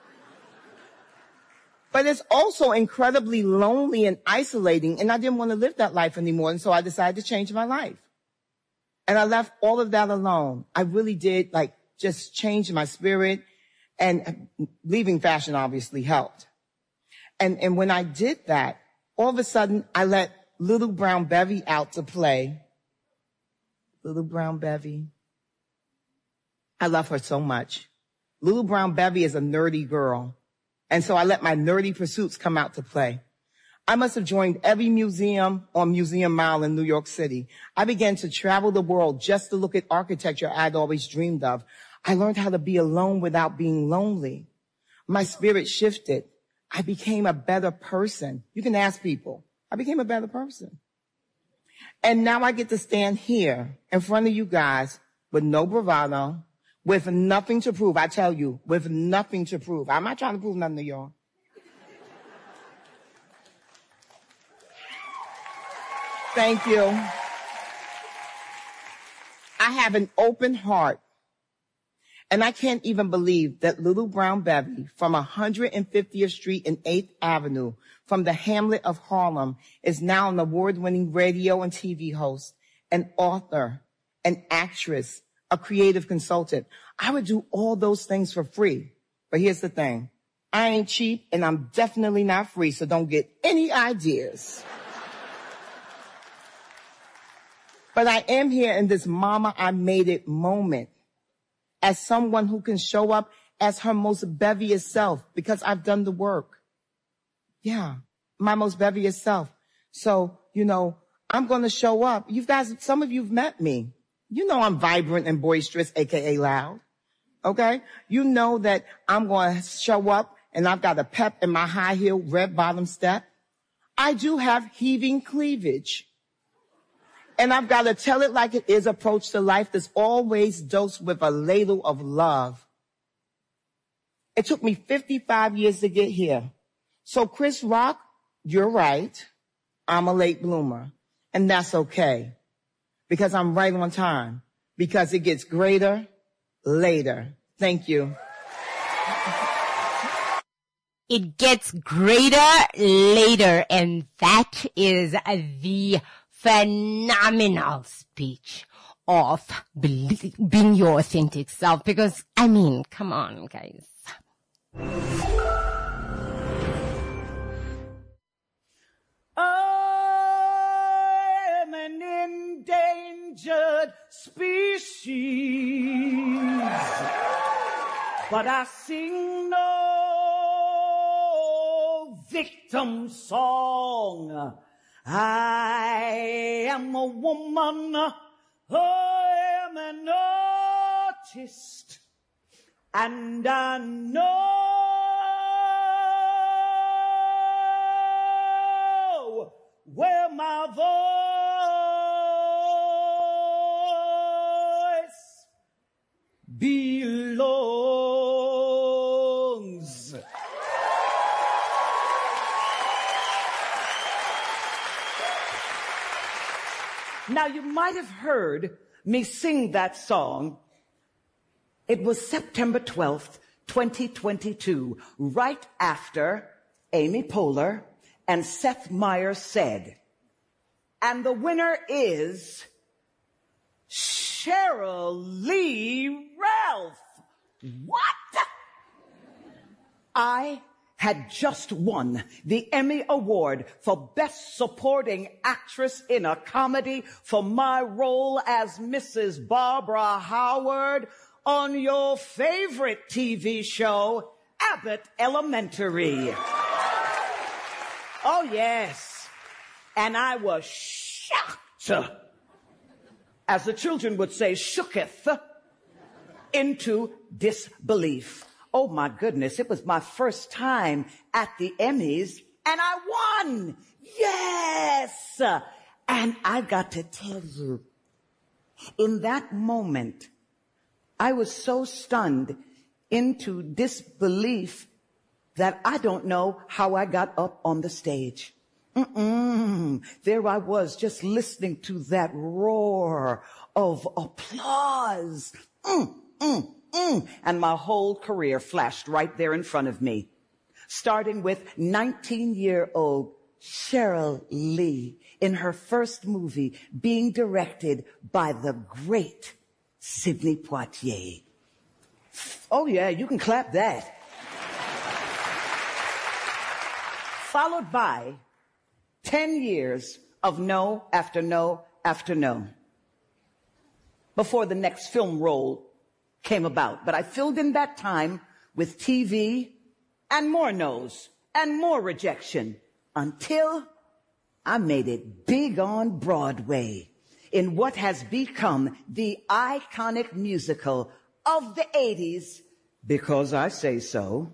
But it's also incredibly lonely and isolating. And I didn't want to live that life anymore. And so I decided to change my life. And I left all of that alone. I really did like just change my spirit, and leaving fashion obviously helped. And, and when I did that, all of a sudden I let Little Brown Bevy out to play. Little Brown Bevy. I love her so much. Little Brown Bevy is a nerdy girl. And so I let my nerdy pursuits come out to play. I must have joined every museum on Museum Mile in New York City. I began to travel the world just to look at architecture I'd always dreamed of. I learned how to be alone without being lonely. My spirit shifted. I became a better person. You can ask people. I became a better person. And now I get to stand here in front of you guys with no bravado, with nothing to prove. I tell you, with nothing to prove. I'm not trying to prove nothing to y'all. Thank you. I have an open heart. And I can't even believe that Little Brown Bevy from one hundred fiftieth Street and eighth Avenue, from the hamlet of Harlem, is now an award-winning radio and T V host, an author, an actress, a creative consultant. I would do all those things for free. But here's the thing. I ain't cheap and I'm definitely not free, so don't get any ideas. But I am here in this Mama I Made It moment as someone who can show up as her most beviest self because I've done the work. Yeah, my most beviest self. So, you know, I'm going to show up. You guys, some of you've met me. You know I'm vibrant and boisterous, A K A loud. Okay? You know that I'm going to show up and I've got a pep in my high heel, red bottom step. I do have heaving cleavage. And I've got to tell it like it is approach to life that's always dosed with a ladle of love. It took me fifty-five years to get here. So Chris Rock, you're right. I'm a late bloomer. And that's okay. Because I'm right on time. Because it gets greater later. Thank you. It gets greater later. And that is the phenomenal speech of being your authentic self. Because, I mean, come on, guys. I am an endangered species, but I sing no victim song. I am a woman, I am an artist, and I know where my voice belongs. Now, you might have heard me sing that song. It was September twelfth, twenty twenty-two, right after Amy Poehler and Seth Meyers said, and the winner is Cheryl Lee Ralph. What? I had just won the Emmy Award for Best Supporting Actress in a Comedy for my role as Missus Barbara Howard on your favorite T V show, Abbott Elementary. Oh, yes. And I was shocked, as the children would say, shooketh, into disbelief. Oh, my goodness, it was my first time at the Emmys, and I won! Yes! And I got to tell you, in that moment, I was so stunned into disbelief that I don't know how I got up on the stage. Mm-mm. There I was, just listening to that roar of applause. Mm, mm, mm. And my whole career flashed right there in front of me, starting with nineteen-year-old Cheryl Lee in her first movie being directed by the great Sidney Poitier. Oh, yeah, you can clap that. Followed by ten years of no after no after no before the next film role came about. But I filled in that time with T V and more no's and more rejection until I made it big on Broadway in what has become the iconic musical of the eighties, because I say so,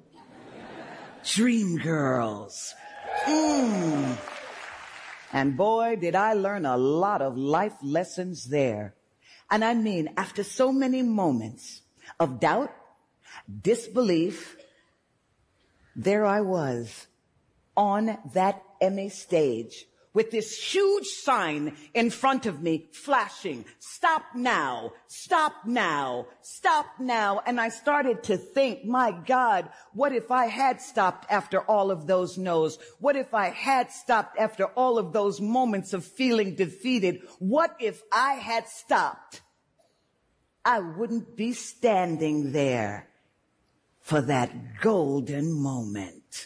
Dreamgirls. Mm. And boy, did I learn a lot of life lessons there. And I mean, after so many moments of doubt, disbelief, there I was on that Emmy stage with this huge sign in front of me flashing, stop now, stop now, stop now. And I started to think, my God, what if I had stopped after all of those no's? What if I had stopped after all of those moments of feeling defeated? What if I had stopped? I wouldn't be standing there for that golden moment.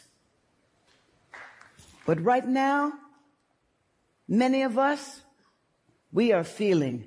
But right now, many of us, we are feeling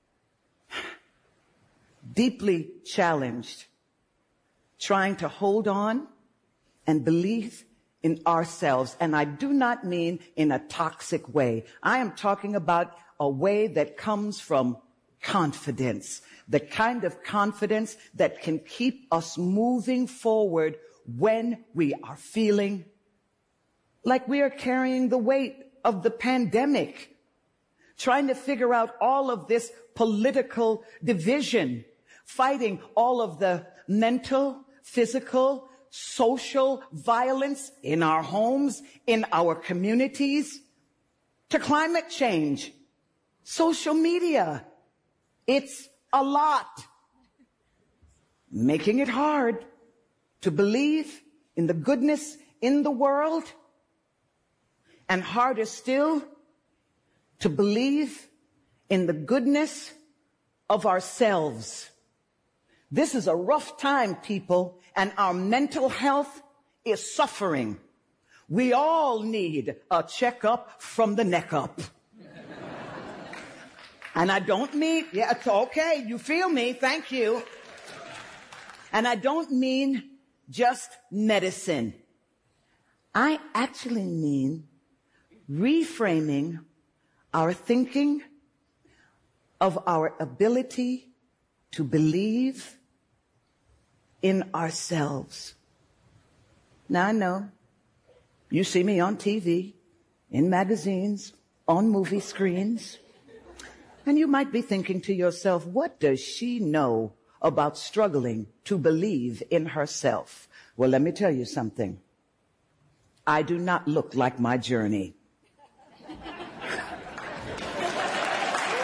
deeply challenged, trying to hold on and believe in ourselves. And I do not mean in a toxic way. I am talking about a way that comes from confidence, the kind of confidence that can keep us moving forward when we are feeling like we are carrying the weight of the pandemic, trying to figure out all of this political division, fighting all of the mental, physical, social violence in our homes, in our communities, to climate change, social media. It's a lot, making it hard to believe in the goodness in the world, and harder still to believe in the goodness of ourselves. This is a rough time, people, and our mental health is suffering. We all need a checkup from the neck up. And I don't mean, yeah, it's okay, you feel me, thank you. And I don't mean just medicine. I actually mean reframing our thinking of our ability to believe in ourselves. Now I know you see me on T V, in magazines, on movie screens, and you might be thinking to yourself, what does she know about struggling to believe in herself? Well, let me tell you something. I do not look like my journey.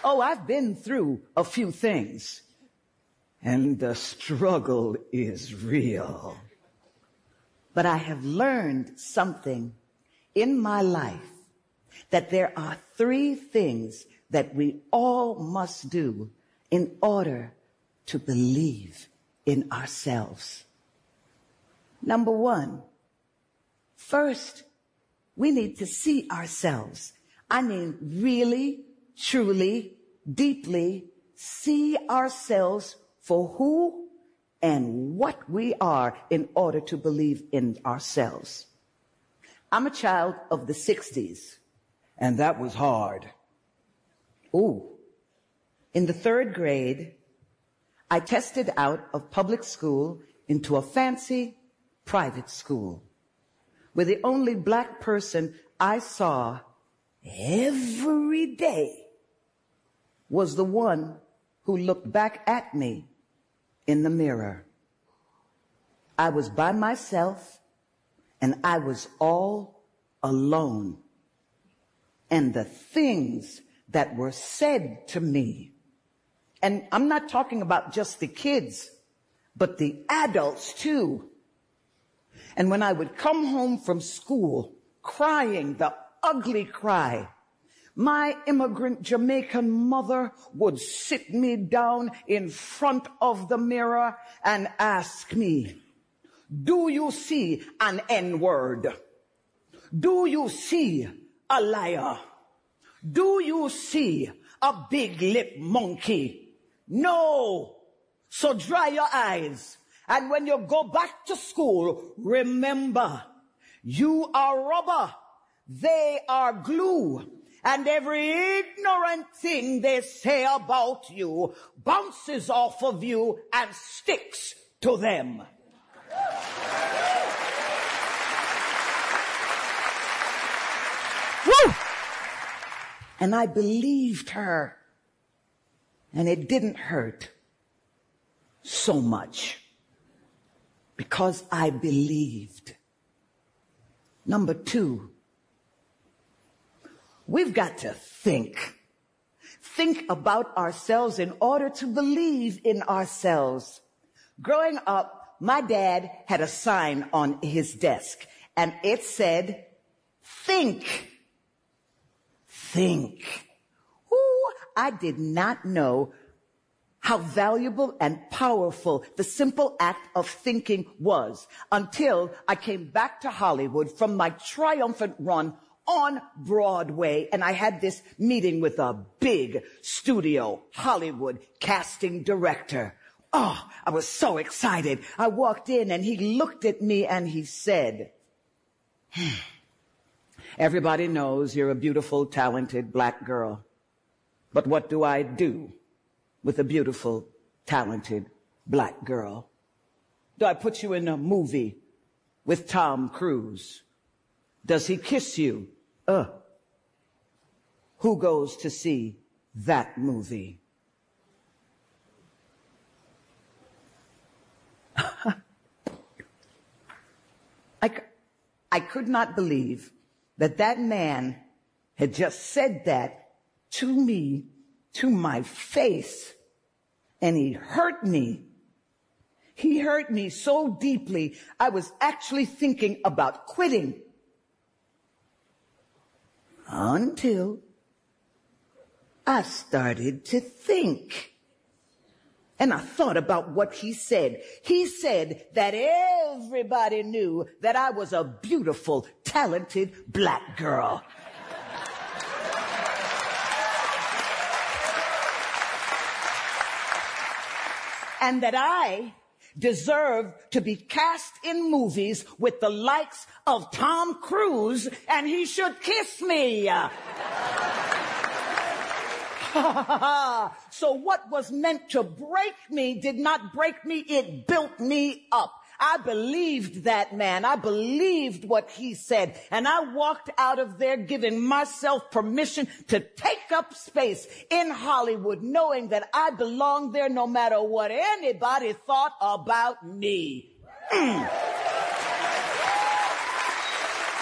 Oh, I've been through a few things, and the struggle is real. But I have learned something in my life, that there are three things that we all must do in order to believe in ourselves. Number one, first, we need to see ourselves. I mean, really, truly, deeply see ourselves for who and what we are in order to believe in ourselves. I'm a child of the sixties, and that was hard. Ooh. In the third grade, I tested out of public school into a fancy private school, where the only black person I saw every day was the one who looked back at me in the mirror. I was by myself, and I was all alone. And the things that were said to me, and I'm not talking about just the kids, but the adults too. And when I would come home from school crying the ugly cry, my immigrant Jamaican mother would sit me down in front of the mirror and ask me, do you see an N-word? Do you see a liar? Do you see a big lip monkey? No. So dry your eyes. And when you go back to school, remember, you are rubber. They are glue. And every ignorant thing they say about you bounces off of you and sticks to them. Woo! And I believed her. And it didn't hurt so much because I believed. Number two, we've got to think. Think about ourselves in order to believe in ourselves. Growing up, my dad had a sign on his desk, and it said, think. Think. Ooh, I did not know how valuable and powerful the simple act of thinking was until I came back to Hollywood from my triumphant run on Broadway, and I had this meeting with a big studio Hollywood casting director. Oh, I was so excited. I walked in and he looked at me and he said, hmm, everybody knows you're a beautiful, talented black girl. But what do I do with a beautiful, talented black girl? Do I put you in a movie with Tom Cruise? Does he kiss you? Uh, who goes to see that movie? I, I could not believe that that man had just said that to me, to my face, and he hurt me. He hurt me so deeply, I was actually thinking about quitting. Until I started to think. And I thought about what he said. He said that everybody knew that I was a beautiful, talented black girl. And that I deserve to be cast in movies with the likes of Tom Cruise, and he should kiss me. So what was meant to break me did not break me, it built me up. I believed that man. I believed what he said. And I walked out of there giving myself permission to take up space in Hollywood, knowing that I belonged there no matter what anybody thought about me. Mm.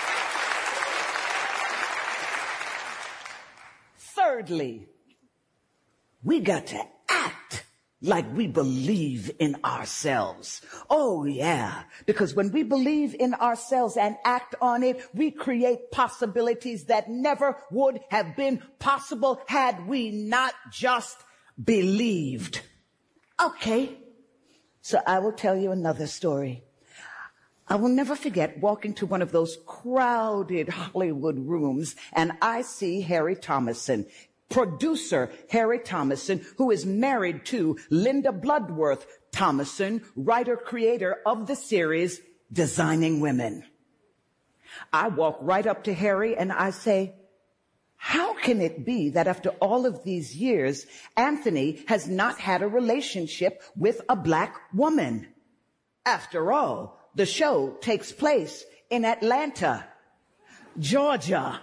Thirdly, we got to act like we believe in ourselves. Oh, yeah. Because when we believe in ourselves and act on it, we create possibilities that never would have been possible had we not just believed. Okay. So I will tell you another story. I will never forget walking to one of those crowded Hollywood rooms, and I see Harry Thomason, producer Harry Thomason, who is married to Linda Bloodworth Thomason, writer-creator of the series Designing Women. I walk right up to Harry and I say, how can it be that after all of these years, Anthony has not had a relationship with a black woman? After all, the show takes place in Atlanta, Georgia.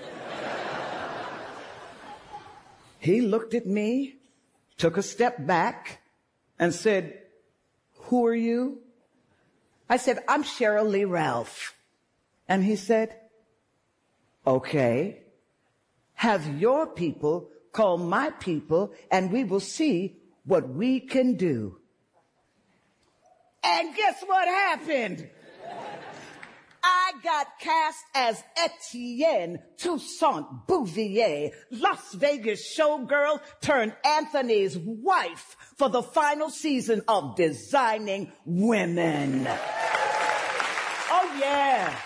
He looked at me, took a step back, and said, who are you? I said, I'm Cheryl Lee Ralph. And he said, okay, have your people call my people, and we will see what we can do. And guess what happened? I got cast as Etienne Toussaint Bouvier, Las Vegas showgirl turned Anthony's wife for the final season of Designing Women. Oh, yeah.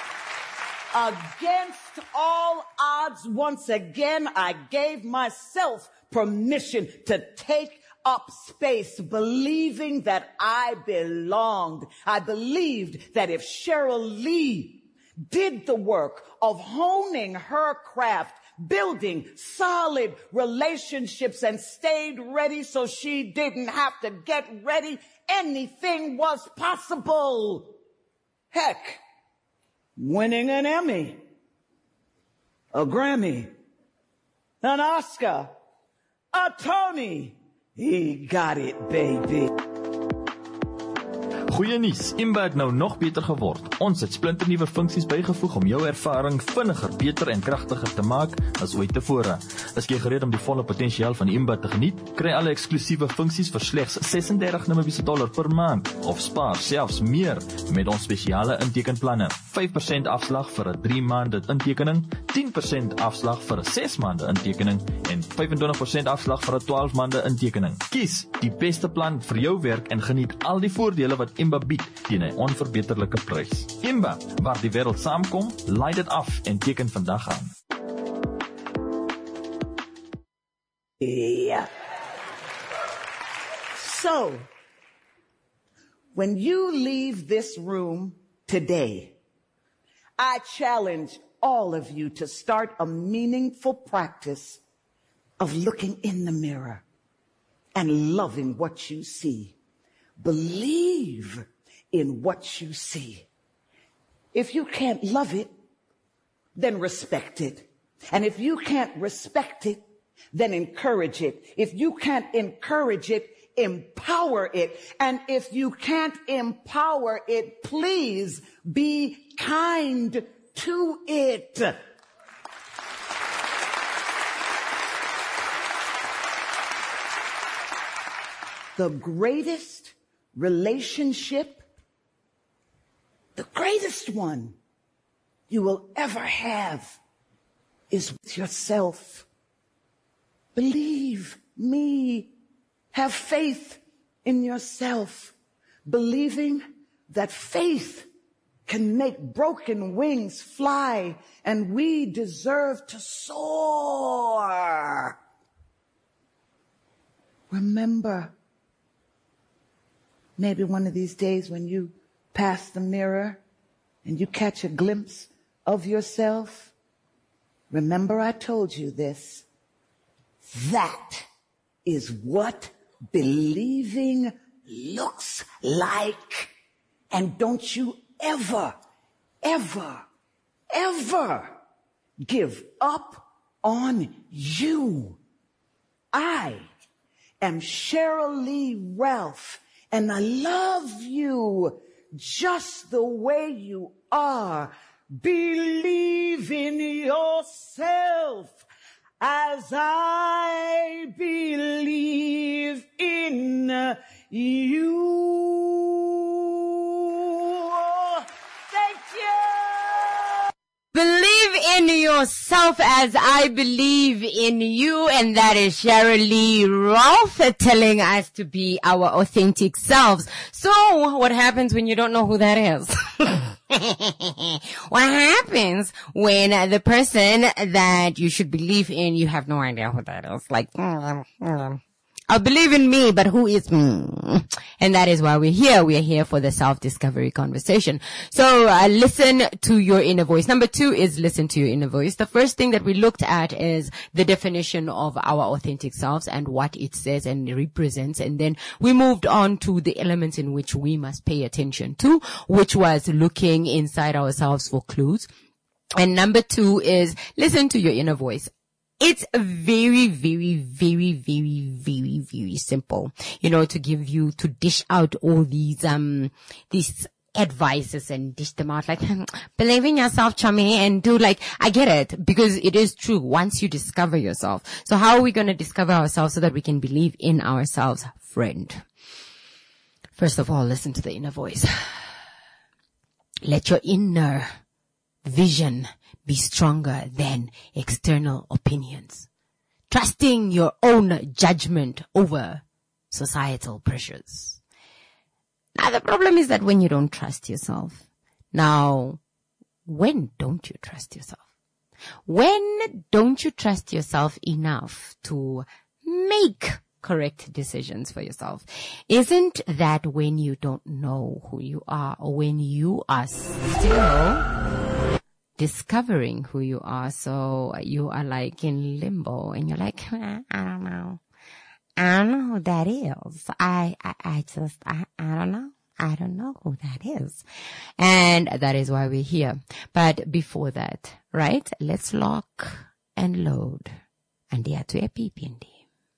Against all odds, once again, I gave myself permission to take up space, believing that I belonged. I believed that if Cheryl Lee did the work of honing her craft, building solid relationships, and stayed ready so she didn't have to get ready, anything was possible. Heck, winning an Emmy, a Grammy, an Oscar, a Tony. He got it, baby. Goeie nuus, Imba het nou nog beter geword. Ons het splinternuwe funksies bygevoeg om jou ervaring vinniger, beter en kragtiger te maak as ooit tevore. Is jy gereed om die volle potensiaal van Imba te geniet? Kry alle eksklusiewe funksies vir slegs ses en dertig Namibiese dollar per maand of spaar selfs meer met ons spesiale intekenplanne. vyf persent afslag vir 'n drie maande intekening, tien persent afslag vir 'n ses maande intekening en vyf en twintig persent afslag vir 'n twaalf maande intekening. Kies die beste plan vir jou werk en geniet al die voordele wat Imba bied teen 'n onverbeterlike prys. Imba, waar die wêreld saamkom, laai dit af en teken vandag aan. Yeah. So, when you leave this room today, I challenge all of you to start a meaningful practice of looking in the mirror and loving what you see. Believe in what you see. If you can't love it, then respect it. And if you can't respect it, then encourage it. If you can't encourage it, empower it. And if you can't empower it, please be kind to it. The greatest relationship, the greatest one you will ever have is with yourself. Believe me. Have faith in yourself, believing that faith can make broken wings fly, and we deserve to soar. Remember, maybe one of these days when you pass the mirror and you catch a glimpse of yourself, remember I told you this. That is what believing looks like. And don't you ever, ever, ever give up on you. I am Cheryl Lee Ralph, and I love you just the way you are. Believe in yourself as I believe. yourself as I believe in you. And that is Cheryl Lee Rolfe telling us to be our authentic selves. So what happens when you don't know who that is? What happens when the person that you should believe in, you have no idea who that is? Like, mm, mm. I believe in me, but who is me? And that is why we're here. We're here for the self-discovery conversation. So uh, listen to your inner voice. Number two is listen to your inner voice. The first thing that we looked at is the definition of our authentic selves and what it says and represents. And then we moved on to the elements in which we must pay attention to, which was looking inside ourselves for clues. And number two is listen to your inner voice. It's very, very, very, very, very, very simple, you know, to give you, to dish out all these, um, these advices and dish them out like, believe in yourself, chummy, and do like, I get it, because it is true once you discover yourself. So how are we going to discover ourselves so that we can believe in ourselves, friend? First of all, listen to the inner voice. Let your inner vision be stronger than external opinions. Trusting your own judgment over societal pressures. Now the problem is that when you don't trust yourself, now when don't you trust yourself? When don't you trust yourself enough to make correct decisions for yourself? Isn't that when you don't know who you are, or when you are still discovering who you are? So you are like in limbo and you're like, I don't know. I don't know who that is. I, I, I just, I, I don't know. I don't know who that is. And that is why we're here. But before that, right? Let's lock and load. And yeah, to a P P N D.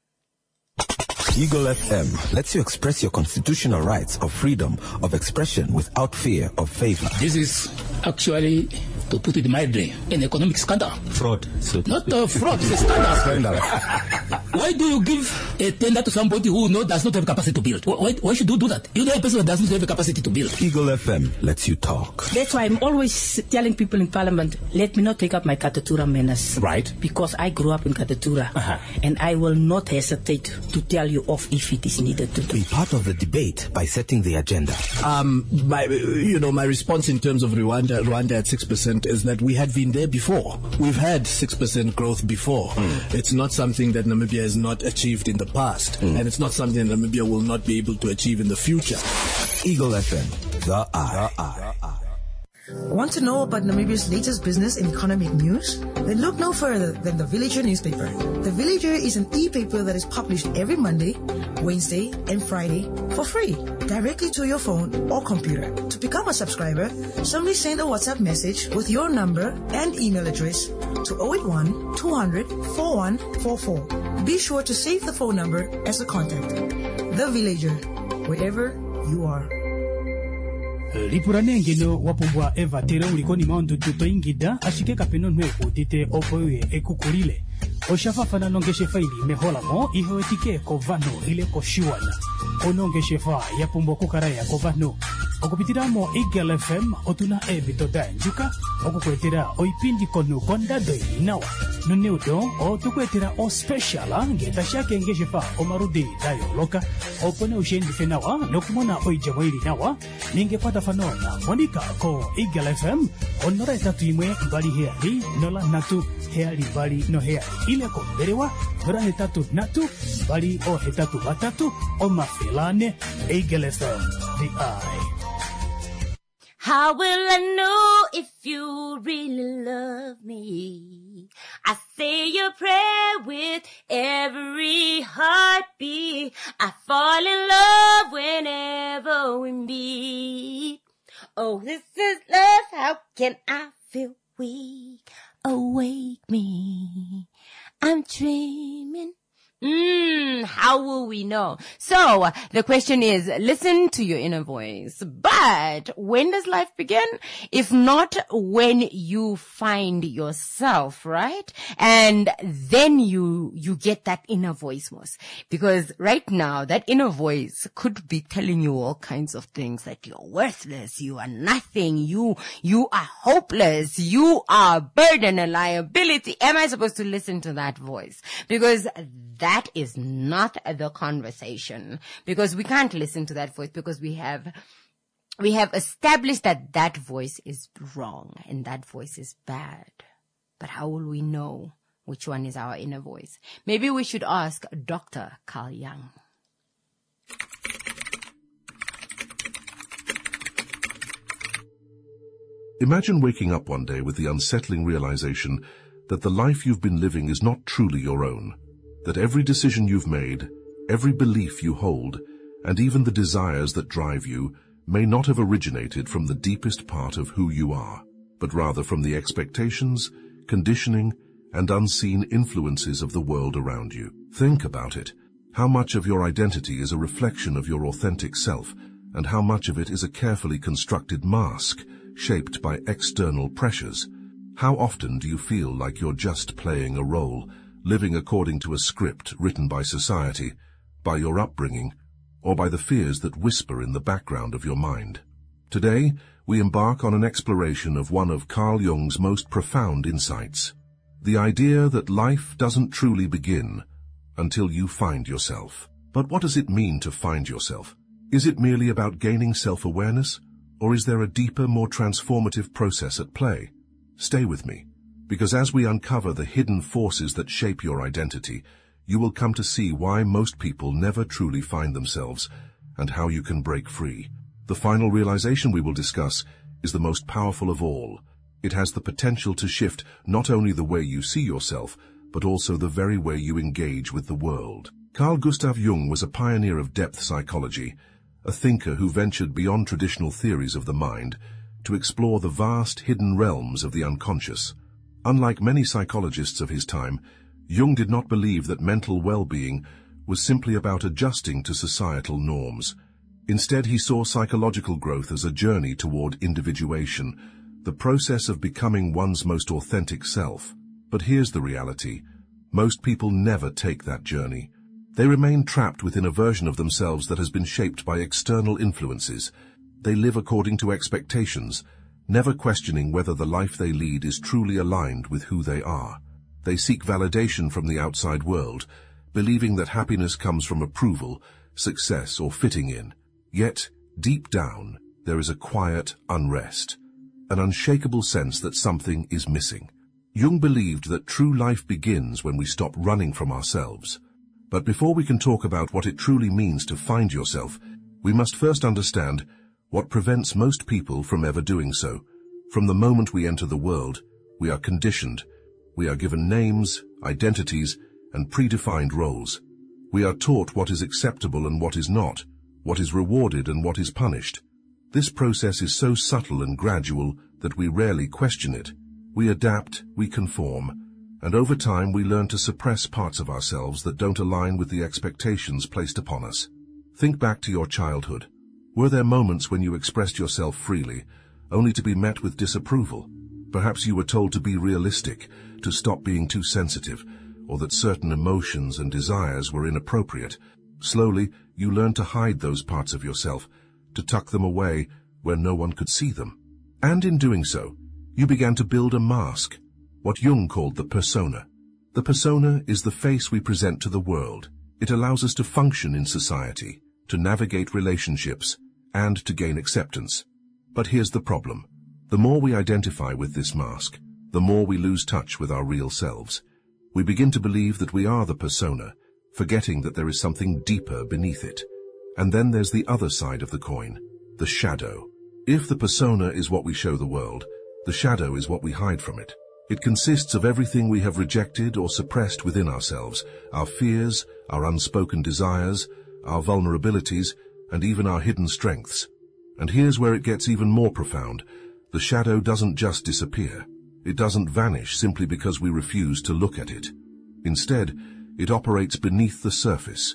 Eagle F M lets you express your constitutional rights of freedom of expression without fear of favor. This is actually, to put it mildly, an economic scandal. Fraud. So Not a fraud, it's a scandal. Why do you give a tender to somebody who know does not have capacity to build? Why, why should you do that? You know a person that doesn't have a capacity to build. Eagle F M lets you talk. That's why I'm always telling people in Parliament, let me not take up my Katatura manners. Right. Because I grew up in Katatura. Uh-huh. And I will not hesitate to tell you off if it is needed to do. Be part of the debate by setting the agenda. Um, my, you know, my response in terms of Rwanda, Rwanda at six percent is that we had been there before. We've had six percent growth before. Mm. It's not something that Namibia has not achieved in the past. Mm. And it's not something that Namibia will not be able to achieve in the future. Eagle F M, the eye. The eye. Want to know about Namibia's latest business and economic news? Then look no further than The Villager newspaper. The Villager is an e-paper that is published every Monday, Wednesday, and Friday for free, directly to your phone or computer. To become a subscriber, simply send a WhatsApp message with your number and email address to zero eight one, two hundred, forty-one forty-four. Be sure to save the phone number as a contact. The Villager, wherever you are. Lipurane ngeno wapumbwa eva tere ulikoni maundu tutoingida ashike kapeno nwe utite opoye ekukulile oshafafana nongeshe faili mehola mo ihoetike kovano ile koshiwana onongeshe fa yapumbwa kukaraya kovano okupitiramo Eagle F M otuna ebito danjuka okukwetera oipindi konu kondado inawa nuneudo otukwetera o special ngeta shake ngeshe fa omarudi dayo loka opone ushendi fenawa nokumona oijamo ili nawa ningepata fanona monika ko Eagle F M onora etatu imwe mbali heali nola natu heali mbali no heali ile ko berewa nora hetatu natu mbali o hetatu batatu o mafilane Eagle F M the eye. How will I know if you really love me? I say your prayer with every heartbeat. I fall in love whenever we meet. Oh, this is love. How can I feel weak? Awake me. I'm dreaming. Mmm, how how will we know? So the question is, listen to your inner voice. But when does life begin? If not when you find yourself, right? And then you, you get that inner voice most. Because right now, that inner voice could be telling you all kinds of things, that you're worthless, you are nothing, you, you are hopeless, you are a burden, a liability. Am I supposed to listen to that voice? Because that is not the conversation. Because we can't listen to that voice because we have, we have established that that voice is wrong and that voice is bad. But how will we know which one is our inner voice? Maybe we should ask Doctor Carl Jung. Imagine waking up one day with the unsettling realization that the life you've been living is not truly your own, that every decision you've made, every belief you hold, and even the desires that drive you may not have originated from the deepest part of who you are, but rather from the expectations, conditioning, and unseen influences of the world around you. Think about it. How much of your identity is a reflection of your authentic self, and how much of it is a carefully constructed mask shaped by external pressures? How often do you feel like you're just playing a role, living according to a script written by society, by your upbringing, or by the fears that whisper in the background of your mind? Today, we embark on an exploration of one of Carl Jung's most profound insights, the idea that life doesn't truly begin until you find yourself. But what does it mean to find yourself? Is it merely about gaining self-awareness, or is there a deeper, more transformative process at play? Stay with me, because as we uncover the hidden forces that shape your identity, you will come to see why most people never truly find themselves and how you can break free. The final realization we will discuss is the most powerful of all. It has the potential to shift not only the way you see yourself, but also the very way you engage with the world. Carl Gustav Jung was a pioneer of depth psychology, a thinker who ventured beyond traditional theories of the mind to explore the vast hidden realms of the unconscious. Unlike many psychologists of his time, Jung did not believe that mental well-being was simply about adjusting to societal norms. Instead, he saw psychological growth as a journey toward individuation, the process of becoming one's most authentic self. But here's the reality. Most people never take that journey. They remain trapped within a version of themselves that has been shaped by external influences. They live according to expectations, never questioning whether the life they lead is truly aligned with who they are. They seek validation from the outside world, believing that happiness comes from approval, success, or fitting in. Yet, deep down, there is a quiet unrest, an unshakable sense that something is missing. Jung believed that true life begins when we stop running from ourselves. But before we can talk about what it truly means to find yourself, we must first understand what prevents most people from ever doing so. From the moment we enter the world, we are conditioned. We are given names, identities, and predefined roles. We are taught what is acceptable and what is not, what is rewarded and what is punished. This process is so subtle and gradual that we rarely question it. We adapt, we conform, and over time we learn to suppress parts of ourselves that don't align with the expectations placed upon us. Think back to your childhood. Were there moments when you expressed yourself freely, only to be met with disapproval? Perhaps you were told to be realistic, to stop being too sensitive, or that certain emotions and desires were inappropriate. Slowly, you learned to hide those parts of yourself, to tuck them away where no one could see them. And in doing so, you began to build a mask, what Jung called the persona. The persona is the face we present to the world. It allows us to function in society, to navigate relationships, and to gain acceptance. But here's the problem. The more we identify with this mask, the more we lose touch with our real selves. We begin to believe that we are the persona, forgetting that there is something deeper beneath it. And then there's the other side of the coin, the shadow. If the persona is what we show the world, the shadow is what we hide from it. It consists of everything we have rejected or suppressed within ourselves, our fears, our unspoken desires, our vulnerabilities, and even our hidden strengths. And here's where it gets even more profound. The shadow doesn't just disappear. It doesn't vanish simply because we refuse to look at it. Instead, it operates beneath the surface.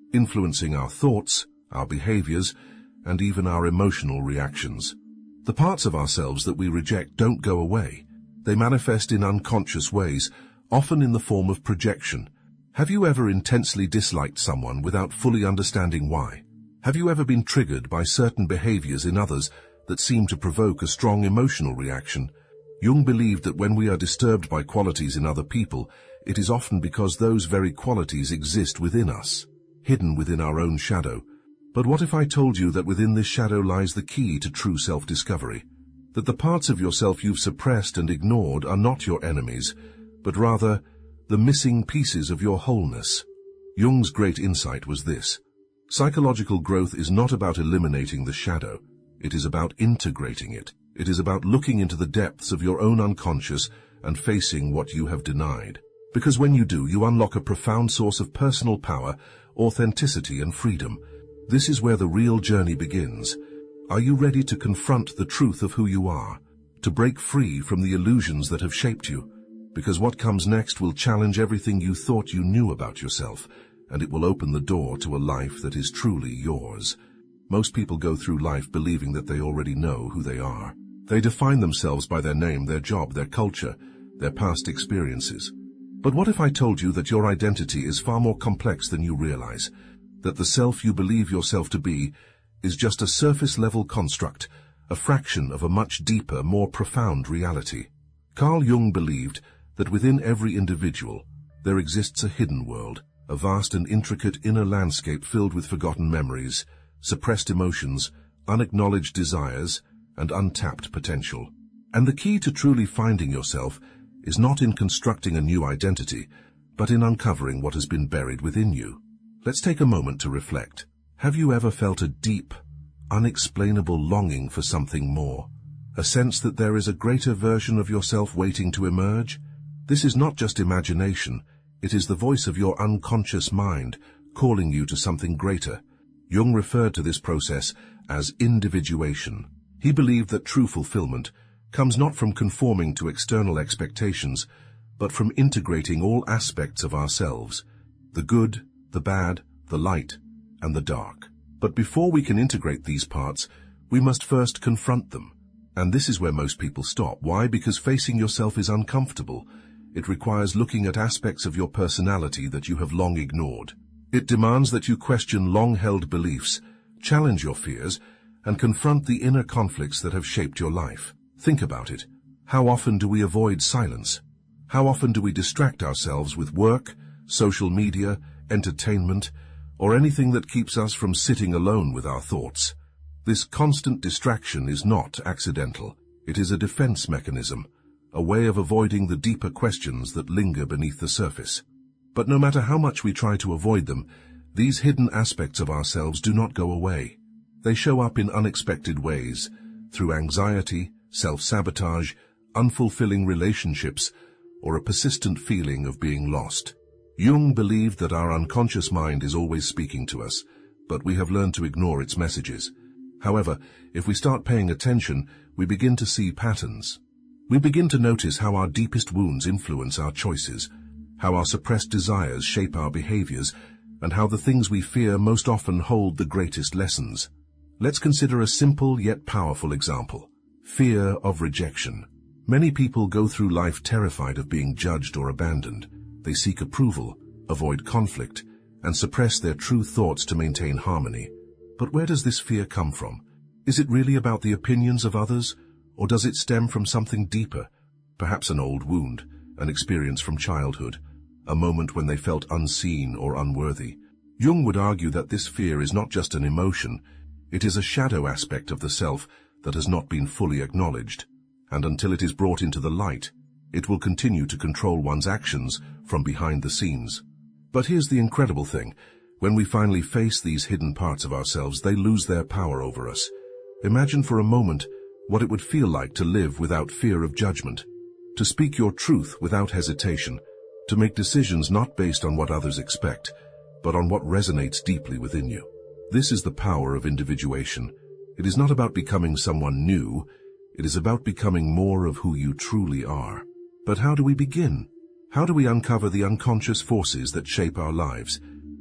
influencing our thoughts, our behaviors, and even our emotional reactions. The parts of ourselves that we reject don't go away. They manifest in unconscious ways, often in the form of projection. Have you ever intensely disliked someone without fully understanding why? Have you ever been triggered by certain behaviors in others that seem to provoke a strong emotional reaction? Jung believed that when we are disturbed by qualities in other people, it is often because those very qualities exist within us, hidden within our own shadow. But what if I told you that within this shadow lies the key to true self-discovery? That the parts of yourself you've suppressed and ignored are not your enemies, but rather the missing pieces of your wholeness. Jung's great insight was this: psychological growth is not about eliminating the shadow. It is about integrating it. It is about looking into the depths of your own unconscious and facing what you have denied. Because when you do, you unlock a profound source of personal power, authenticity, and freedom. This is where the real journey begins. Are you ready to confront the truth of who you are, to break free from the illusions that have shaped you? Because what comes next will challenge everything you thought you knew about yourself, and it will open the door to a life that is truly yours. Most people go through life believing that they already know who they are. They define themselves by their name, their job, their culture, their past experiences. But what if I told you that your identity is far more complex than you realize? That the self you believe yourself to be is just a surface-level construct, a fraction of a much deeper, more profound reality. Carl Jung believed that within every individual there exists a hidden world, a vast and intricate inner landscape filled with forgotten memories, suppressed emotions, unacknowledged desires, and untapped potential. And the key to truly finding yourself is not in constructing a new identity, but in uncovering what has been buried within you. Let's take a moment to reflect. Have you ever felt a deep, unexplainable longing for something more? A sense that there is a greater version of yourself waiting to emerge? This is not just imagination. It is the voice of your unconscious mind calling you to something greater. Jung referred to this process as individuation. He believed that true fulfillment comes not from conforming to external expectations, but from integrating all aspects of ourselves, the good, the bad, the light, and the dark. But before we can integrate these parts, we must first confront them. And this is where most people stop. Why? Because facing yourself is uncomfortable. It requires looking at aspects of your personality that you have long ignored. It demands that you question long-held beliefs, challenge your fears, and confront the inner conflicts that have shaped your life. Think about it. How often do we avoid silence? How often do we distract ourselves with work, social media, entertainment, or anything that keeps us from sitting alone with our thoughts? This constant distraction is not accidental. It is a defense mechanism, a way of avoiding the deeper questions that linger beneath the surface. But no matter how much we try to avoid them, these hidden aspects of ourselves do not go away. They show up in unexpected ways, through anxiety, self-sabotage, unfulfilling relationships, or a persistent feeling of being lost. Jung believed that our unconscious mind is always speaking to us, but we have learned to ignore its messages. However, if we start paying attention, we begin to see patterns. We begin to notice how our deepest wounds influence our choices, how our suppressed desires shape our behaviors, and how the things we fear most often hold the greatest lessons. Let's consider a simple yet powerful example: fear of rejection. Many people go through life terrified of being judged or abandoned. They seek approval, avoid conflict, and suppress their true thoughts to maintain harmony. But where does this fear come from? Is it really about the opinions of others, or does it stem from something deeper? Perhaps an old wound, an experience from childhood, a moment when they felt unseen or unworthy. Jung would argue that this fear is not just an emotion, it is a shadow aspect of the self that has not been fully acknowledged, and until it is brought into the light, it will continue to control one's actions from behind the scenes. But here's the incredible thing. When we finally face these hidden parts of ourselves, they lose their power over us. Imagine for a moment what it would feel like to live without fear of judgment, to speak your truth without hesitation, to make decisions not based on what others expect, but on what resonates deeply within you. This is the power of individuation. It is not about becoming someone new. It is about becoming more of who you truly are. But how do we begin? How do we uncover the unconscious forces that shape our lives?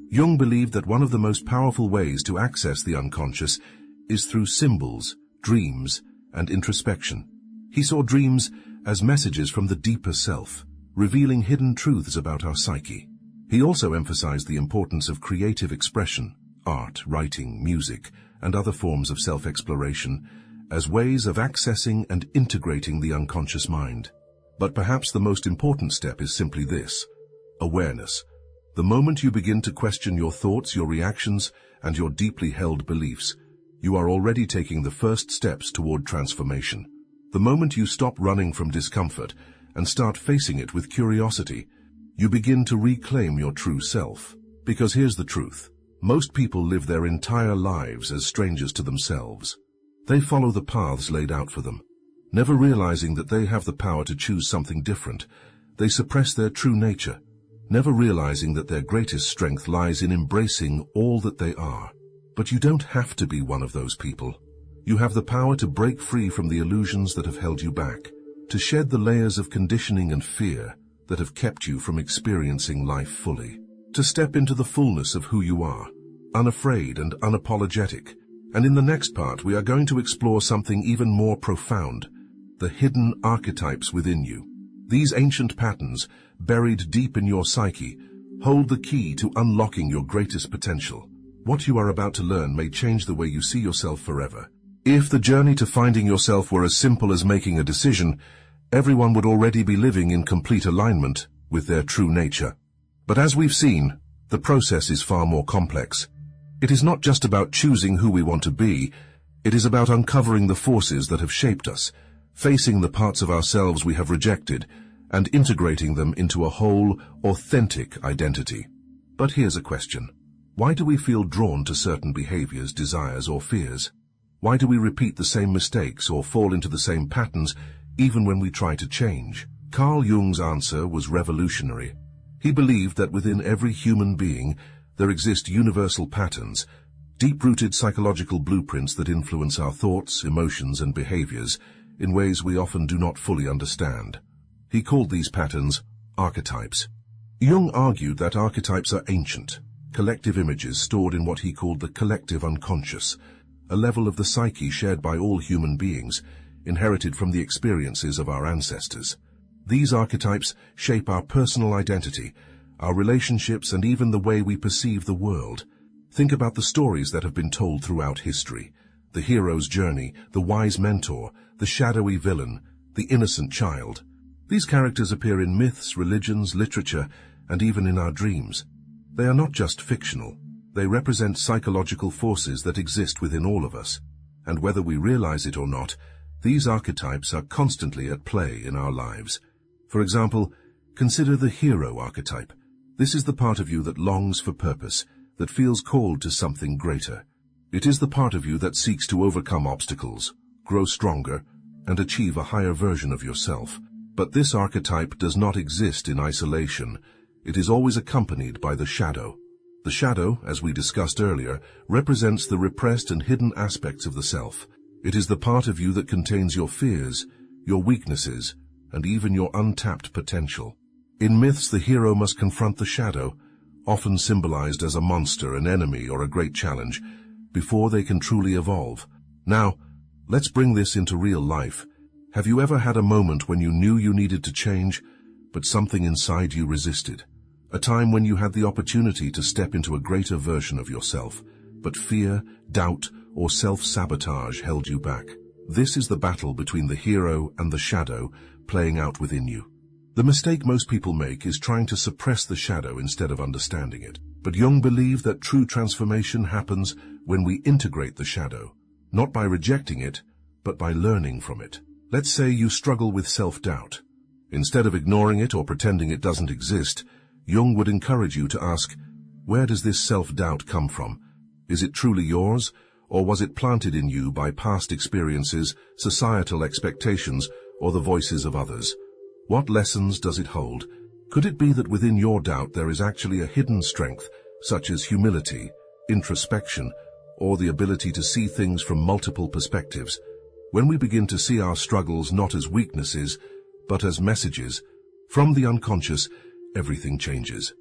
Jung believed that one of the most powerful ways to access the unconscious is through symbols, dreams, and introspection. He saw dreams as messages from the deeper self, revealing hidden truths about our psyche. He also emphasized the importance of creative expression, art, writing, music, and other forms of self-exploration as ways of accessing and integrating the unconscious mind. But perhaps the most important step is simply this: awareness. The moment you begin to question your thoughts, your reactions, and your deeply held beliefs, you are already taking the first steps toward transformation. The moment you stop running from discomfort and start facing it with curiosity, you begin to reclaim your true self. Because here's the truth: most people live their entire lives as strangers to themselves. They follow the paths laid out for them, never realizing that they have the power to choose something different. They suppress their true nature, never realizing that their greatest strength lies in embracing all that they are. But you don't have to be one of those people. You have the power to break free from the illusions that have held you back, to shed the layers of conditioning and fear that have kept you from experiencing life fully, to step into the fullness of who you are, unafraid and unapologetic. And in the next part, we are going to explore something even more profound: the hidden archetypes within you. These ancient patterns, buried deep in your psyche, hold the key to unlocking your greatest potential. What you are about to learn may change the way you see yourself forever. If the journey to finding yourself were as simple as making a decision, everyone would already be living in complete alignment with their true nature. But as we've seen, the process is far more complex. It is not just about choosing who we want to be, it is about uncovering the forces that have shaped us, facing the parts of ourselves we have rejected, and integrating them into a whole, authentic identity. But here's a question: why do we feel drawn to certain behaviors, desires, or fears? Why do we repeat the same mistakes or fall into the same patterns even when we try to change? Carl Jung's answer was revolutionary. He believed that within every human being there exist universal patterns, deep-rooted psychological blueprints that influence our thoughts, emotions, and behaviors in ways we often do not fully understand. He called these patterns archetypes. Jung argued that archetypes are ancient, collective images stored in what he called the collective unconscious, a level of the psyche shared by all human beings, inherited from the experiences of our ancestors. These archetypes shape our personal identity, our relationships, and even the way we perceive the world. Think about the stories that have been told throughout history: the hero's journey, the wise mentor, the shadowy villain, the innocent child. These characters appear in myths, religions, literature, and even in our dreams. They are not just fictional. They represent psychological forces that exist within all of us. And whether we realize it or not, these archetypes are constantly at play in our lives. For example, consider the hero archetype. This is the part of you that longs for purpose, that feels called to something greater. It is the part of you that seeks to overcome obstacles, grow stronger, and achieve a higher version of yourself. But this archetype does not exist in isolation. It is always accompanied by the shadow. The shadow, as we discussed earlier, represents the repressed and hidden aspects of the self. It is the part of you that contains your fears, your weaknesses, and even your untapped potential. In myths, the hero must confront the shadow, often symbolized as a monster, an enemy, or a great challenge, before they can truly evolve. Now, let's bring this into real life. Have you ever had a moment when you knew you needed to change, but something inside you resisted? A time when you had the opportunity to step into a greater version of yourself, but fear, doubt, or self-sabotage held you back. This is the battle between the hero and the shadow playing out within you. The mistake most people make is trying to suppress the shadow instead of understanding it. But Jung believed that true transformation happens when we integrate the shadow, not by rejecting it, but by learning from it. Let's say you struggle with self-doubt. Instead of ignoring it or pretending it doesn't exist, Jung would encourage you to ask, where does this self-doubt come from? Is it truly yours, or was it planted in you by past experiences, societal expectations, or the voices of others? What lessons does it hold? Could it be that within your doubt there is actually a hidden strength, such as humility, introspection, or the ability to see things from multiple perspectives? When we begin to see our struggles not as weaknesses, but as messages from the unconscious, everything changes.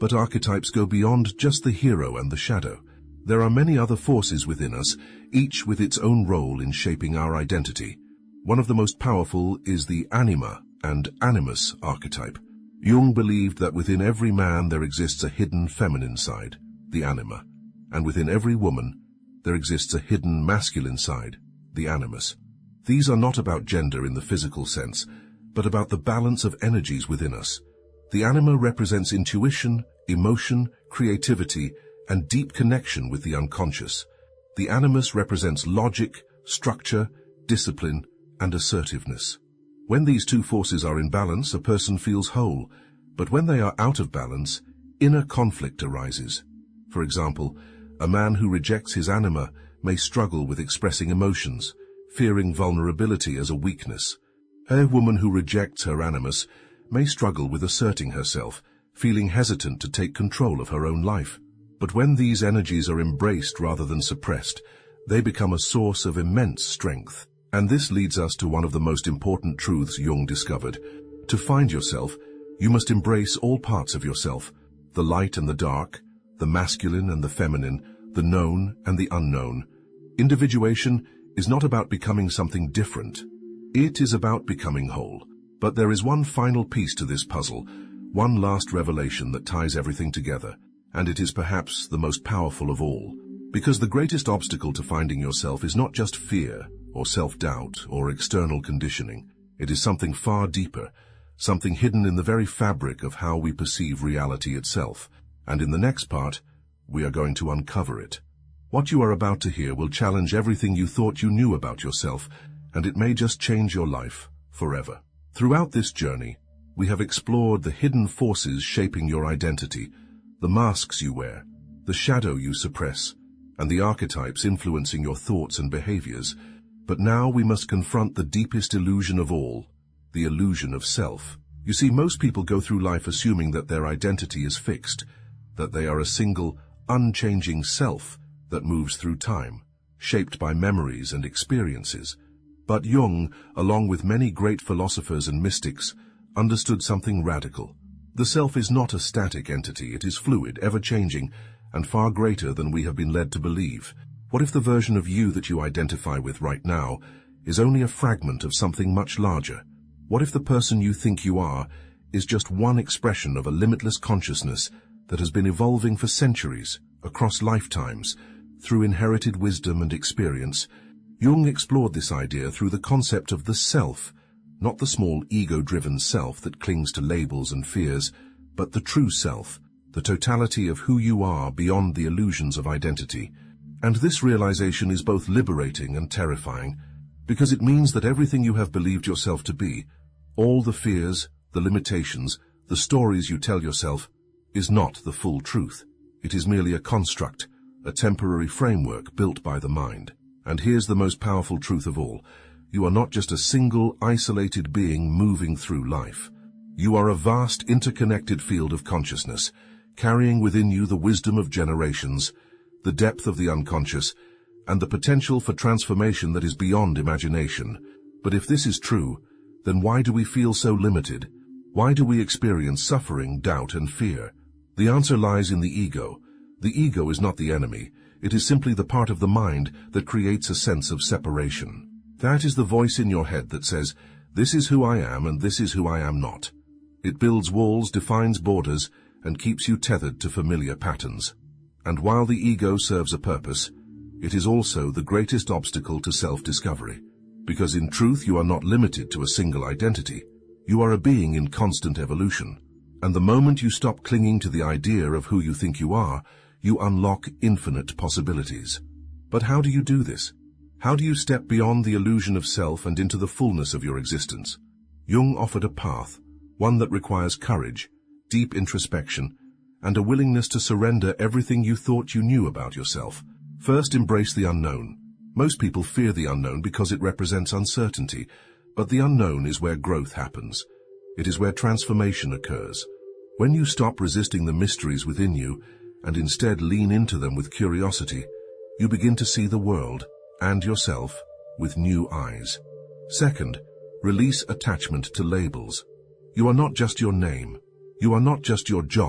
But archetypes go beyond just the hero and the shadow. There are many other forces within us, each with its own role in shaping our identity. One of the most powerful is the anima and animus archetype. Jung believed that within every man there exists a hidden feminine side, the anima, and within every woman there exists a hidden masculine side, the animus. These are not about gender in the physical sense, but about the balance of energies within us. The anima represents intuition, emotion, creativity, and deep connection with the unconscious. The animus represents logic, structure, discipline, and assertiveness. When these two forces are in balance, a person feels whole, but when they are out of balance, inner conflict arises. For example, a man who rejects his anima may struggle with expressing emotions, fearing vulnerability as a weakness. A woman who rejects her animus may struggle with asserting herself, feeling hesitant to take control of her own life. But when these energies are embraced rather than suppressed, they become a source of immense strength. And this leads us to one of the most important truths Jung discovered. To find yourself, you must embrace all parts of yourself, the light and the dark, the masculine and the feminine, the known and the unknown. Individuation is not about becoming something different. It is about becoming whole. But there is one final piece to this puzzle, one last revelation that ties everything together, and it is perhaps the most powerful of all. Because the greatest obstacle to finding yourself is not just fear, or self-doubt, or external conditioning. It is something far deeper, something hidden in the very fabric of how we perceive reality itself. And in the next part, we are going to uncover it. What you are about to hear will challenge everything you thought you knew about yourself, and it may just change your life forever. Throughout this journey, we have explored the hidden forces shaping your identity, the masks you wear, the shadow you suppress, and the archetypes influencing your thoughts and behaviors. But now we must confront the deepest illusion of all, the illusion of self. You see, most people go through life assuming that their identity is fixed, that they are a single, unchanging self that moves through time, shaped by memories and experiences. But Jung, along with many great philosophers and mystics, understood something radical. The self is not a static entity, it is fluid, ever-changing, and far greater than we have been led to believe. What if the version of you that you identify with right now is only a fragment of something much larger? What if the person you think you are is just one expression of a limitless consciousness that has been evolving for centuries, across lifetimes, through inherited wisdom and experience? Jung explored this idea through the concept of the self, not the small ego-driven self that clings to labels and fears, but the true self, the totality of who you are beyond the illusions of identity. And this realization is both liberating and terrifying, because it means that everything you have believed yourself to be, all the fears, the limitations, the stories you tell yourself, is not the full truth. It is merely a construct, a temporary framework built by the mind. And here's the most powerful truth of all. You are not just a single, isolated being moving through life. You are a vast, interconnected field of consciousness, carrying within you the wisdom of generations, the depth of the unconscious, and the potential for transformation that is beyond imagination. But if this is true, then why do we feel so limited? Why do we experience suffering, doubt, and fear? The answer lies in the ego. The ego is not the enemy. It is simply the part of the mind that creates a sense of separation. That is the voice in your head that says, this is who I am and this is who I am not. It builds walls, defines borders, and keeps you tethered to familiar patterns. And while the ego serves a purpose, it is also the greatest obstacle to self-discovery. Because in truth you are not limited to a single identity. You are a being in constant evolution. And the moment you stop clinging to the idea of who you think you are, you unlock infinite possibilities. But how do you do this? How do you step beyond the illusion of self and into the fullness of your existence? Jung offered a path, one that requires courage, deep introspection, and a willingness to surrender everything you thought you knew about yourself. First, embrace the unknown. Most people fear the unknown because it represents uncertainty, but the unknown is where growth happens. It is where transformation occurs. When you stop resisting the mysteries within you and instead lean into them with curiosity, you begin to see the world and yourself with new eyes. Second, release attachment to labels. You are not just your name. You are not just your job,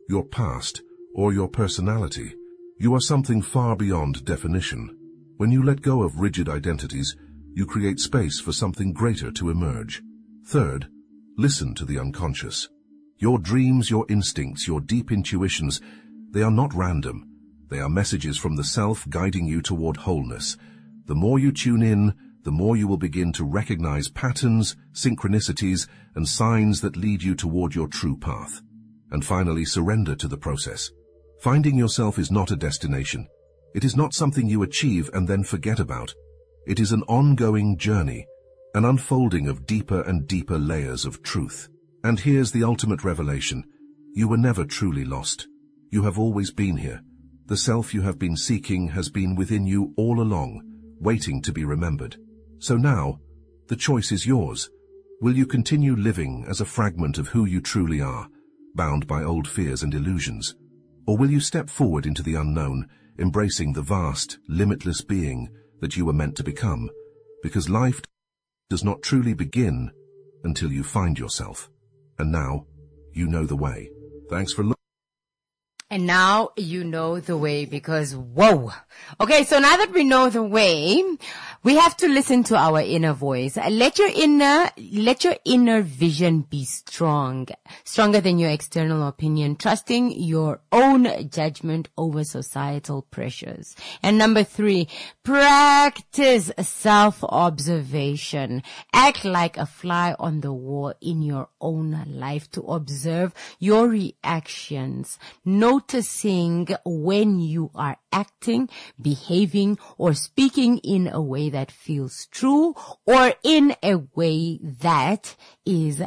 your past, or your personality. You are something far beyond definition. When you let go of rigid identities, you create space for something greater to emerge. Third, listen to the unconscious. Your dreams, your instincts, your deep intuitions, they are not random. They are messages from the self guiding you toward wholeness. The more you tune in, the more you will begin to recognize patterns, synchronicities, and signs that lead you toward your true path. And finally, surrender to the process. Finding yourself is not a destination. It is not something you achieve and then forget about. It is an ongoing journey, an unfolding of deeper and deeper layers of truth. And here's the ultimate revelation. You were never truly lost. You have always been here. The self you have been seeking has been within you all along, waiting to be remembered. So now, the choice is yours. Will you continue living as a fragment of who you truly are, bound by old fears and illusions? Or will you step forward into the unknown, embracing the vast, limitless being that you were meant to become? Because life does not truly begin until you find yourself. And now, you know the way. Thanks for looking. And now you know the way, because whoa. Okay, so now that we know the way, we have to listen to our inner voice. Let your inner, let your inner vision be strong, stronger than your external opinion, trusting your own judgment over societal pressures. And number three, practice self-observation. Act like a fly on the wall in your own life to observe your reactions. Noticing when you are acting, behaving, or speaking in a way that feels true or in a way that is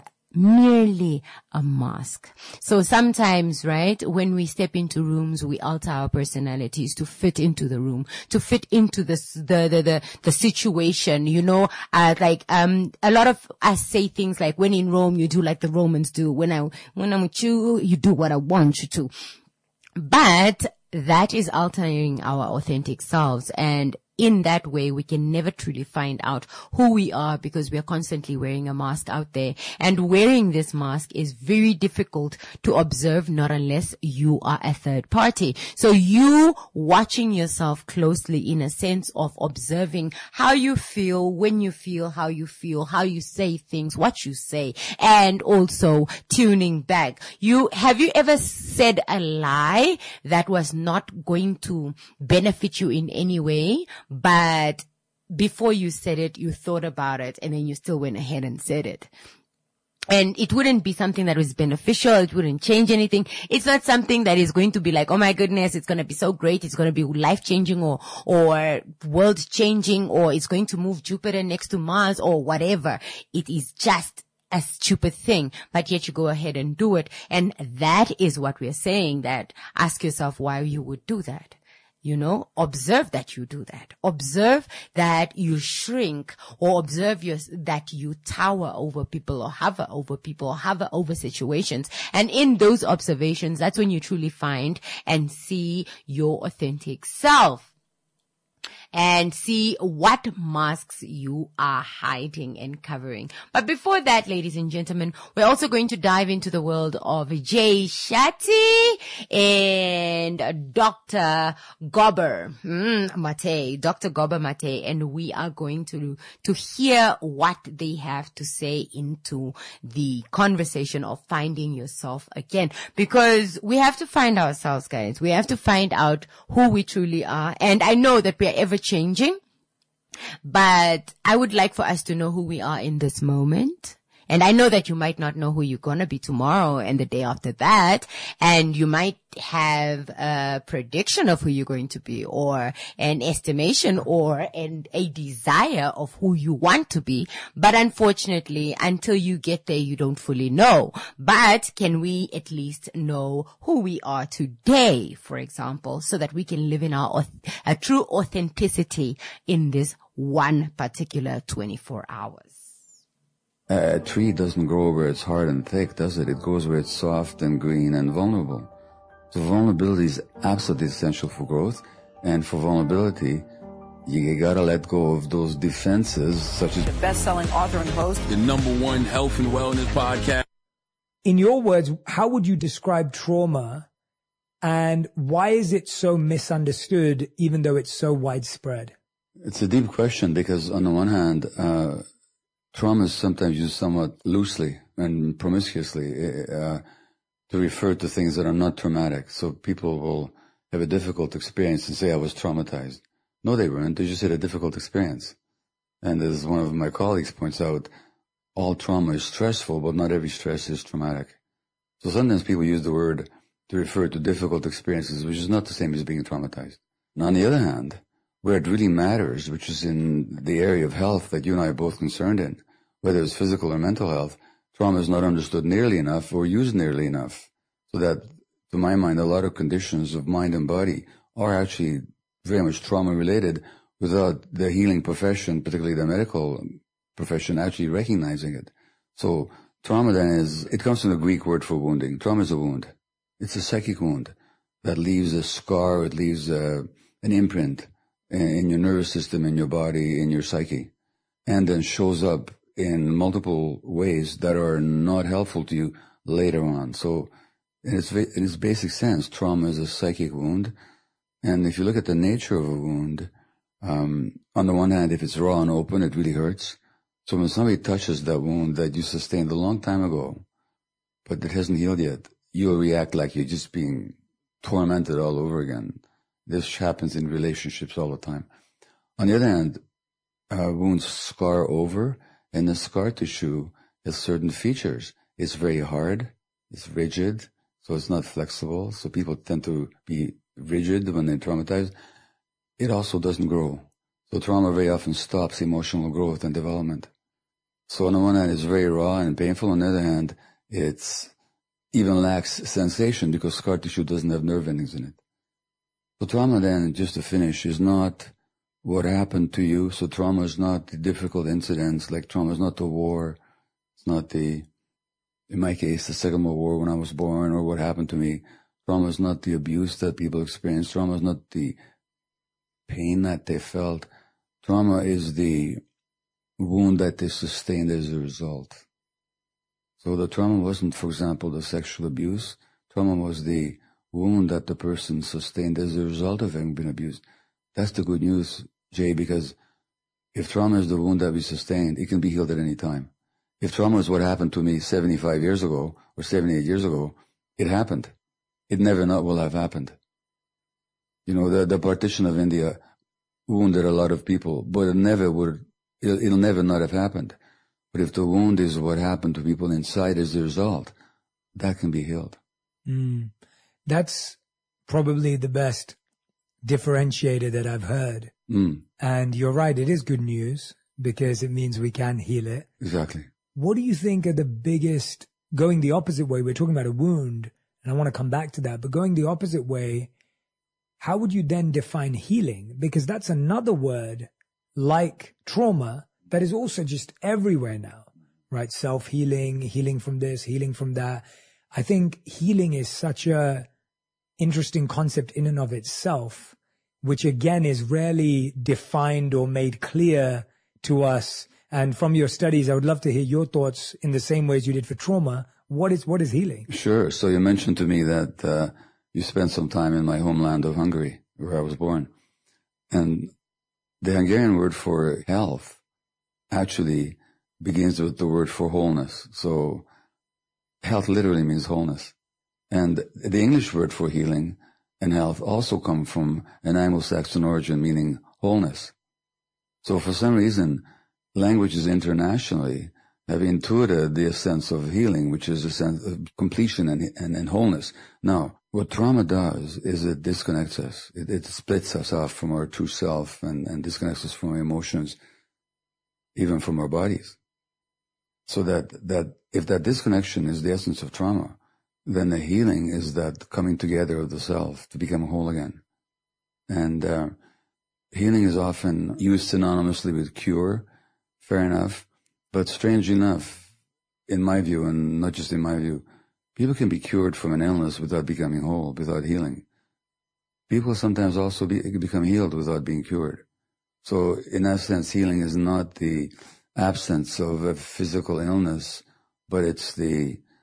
merely a mask. So sometimes, right, when we step into rooms, we alter our personalities to fit into the room, to fit into the the the the, the situation. You know, uh, like um, a lot of us say things like, "When in Rome, you do like the Romans do. When I when I'm with you, you do what I want you to." But that is altering our authentic selves, and in that way, we can never truly find out who we are, because we are constantly wearing a mask out there. And wearing this mask is very difficult to observe, not unless you are a third party. So you watching yourself closely, in a sense of observing how you feel, when you feel, how you feel, how you say things, what you say, and also tuning back. You, have you ever said a lie that was not going to benefit you in any way, but before you said it, you thought about it, and then you still went ahead and said it? And it wouldn't be something that was beneficial. It wouldn't change anything. It's not something that is going to be like, oh my goodness, it's going to be so great. It's going to be life changing or, or world changing, or it's going to move Jupiter next to Mars or whatever. It is just a stupid thing, but yet you go ahead and do it. And that is what we're saying, that ask yourself why you would do that. You know, observe that you do that. Observe that you shrink, or observe your, that you tower over people, or hover over people, or hover over situations. And in those observations, that's when you truly find and see your authentic self, and see what masks you are hiding and covering. But before that, ladies and gentlemen, we're also going to dive into the world of Jay Shetty and Doctor Gobber mm, Mate, Doctor Gobber Mate, and we are going to to hear what they have to say into the conversation of finding yourself again, because we have to find ourselves, guys. We have to find out who we truly are, and I know that we are ever changing, but I would like for us to know who we are in this moment. And I know that you might not know who you're going to be tomorrow and the day after that. And you might have a prediction of who you're going to be, or an estimation, or an, a desire of who you want to be. But unfortunately, until you get there, you don't fully know. But can we at least know who we are today, for example, so that we can live in our a true authenticity in this one particular twenty-four hours? A tree doesn't grow where it's hard and thick, does it? It grows where it's soft and green and vulnerable. So vulnerability is absolutely essential for growth. And for vulnerability, you gotta let go of those defenses, such as the best-selling author and host, the number one health and wellness podcast. in your words, how would you describe trauma, and why is it so misunderstood even though it's so widespread? It's a deep question because on the one hand, uh, trauma is sometimes used somewhat loosely and promiscuously uh, to refer to things that are not traumatic. So people will have a difficult experience and say, I was traumatized. No, they weren't. They just had a difficult experience. And as one of my colleagues points out, all trauma is stressful, but not every stress is traumatic. So sometimes people use the word to refer to difficult experiences, which is not the same as being traumatized. And on the other hand, where it really matters, which is in the area of health that you and I are both concerned in, whether it's physical or mental health, trauma is not understood nearly enough or used nearly enough. So that, to my mind, a lot of conditions of mind and body are actually very much trauma-related without the healing profession, particularly the medical profession, actually recognizing it. So trauma then is, it comes from the Greek word for wounding. Trauma is a wound. It's a psychic wound that leaves a scar, it leaves a, an imprint in your nervous system, in your body, in your psyche, and then shows up in multiple ways that are not helpful to you later on. So in its, in its basic sense, trauma is a psychic wound. And if you look at the nature of a wound, um, on the one hand, if it's raw and open, it really hurts. So when somebody touches that wound that you sustained a long time ago, but it hasn't healed yet, you'll react like you're just being tormented all over again. This happens in relationships all the time. On the other hand, uh, wounds scar over, and the scar tissue has certain features. It's very hard, it's rigid, so it's not flexible, so people tend to be rigid when they're traumatized. It also doesn't grow. So trauma very often stops emotional growth and development. So on the one hand, it's very raw and painful. On the other hand, it's even lacks sensation because scar tissue doesn't have nerve endings in it. So trauma then, just to finish, is not what happened to you. So trauma is not the difficult incidents, like trauma is not the war. It's not the, in my case, the Second World War when I was born or what happened to me. Trauma is not the abuse that people experience. Trauma is not the pain that they felt. Trauma is the wound that they sustained as a result. So the trauma wasn't, for example, the sexual abuse. Trauma was the wound that the person sustained as a result of having been abused. That's the good news, Jay, because if trauma is the wound that we sustained, it can be healed at any time. If trauma is what happened to me seventy-five years ago or seventy-eight years ago, it happened. It never not will have happened. You know, the, the partition of India wounded a lot of people, but it never would, it'll, it'll never not have happened. But if the wound is what happened to people inside as a result, that can be healed. Mm. That's probably the best differentiator that I've heard. Mm. And you're right, it is good news because it means we can heal it. Exactly. What do you think are the biggest, going the opposite way, we're talking about a wound, and I want to come back to that, but going the opposite way, how would you then define healing? Because that's another word like trauma that is also just everywhere now, right? Self-healing, healing from this, healing from that. I think healing is such a interesting concept in and of itself, which again is rarely defined or made clear to us. And from your studies, I would love to hear your thoughts in the same ways you did for trauma. What is, what is healing? Sure. So you mentioned to me that, uh, you spent some time in my homeland of Hungary, where I was born. And the Hungarian word for health actually begins with the word for wholeness. So health literally means wholeness. And the English word for healing and health also come from an Anglo-Saxon origin, meaning wholeness. So for some reason, languages internationally have intuited the sense of healing, which is a sense of completion and, and, and wholeness. Now, what trauma does is it disconnects us. It, it splits us off from our true self and, and disconnects us from our emotions, even from our bodies. So that, that if that disconnection is the essence of trauma, then the healing is that coming together of the self to become whole again. And uh, healing is often used synonymously with cure, fair enough, but strange enough, in my view, and not just in my view, people can be cured from an illness without becoming whole, without healing. People sometimes also be, become healed without being cured. So in that sense, healing is not the absence of a physical illness, but it's the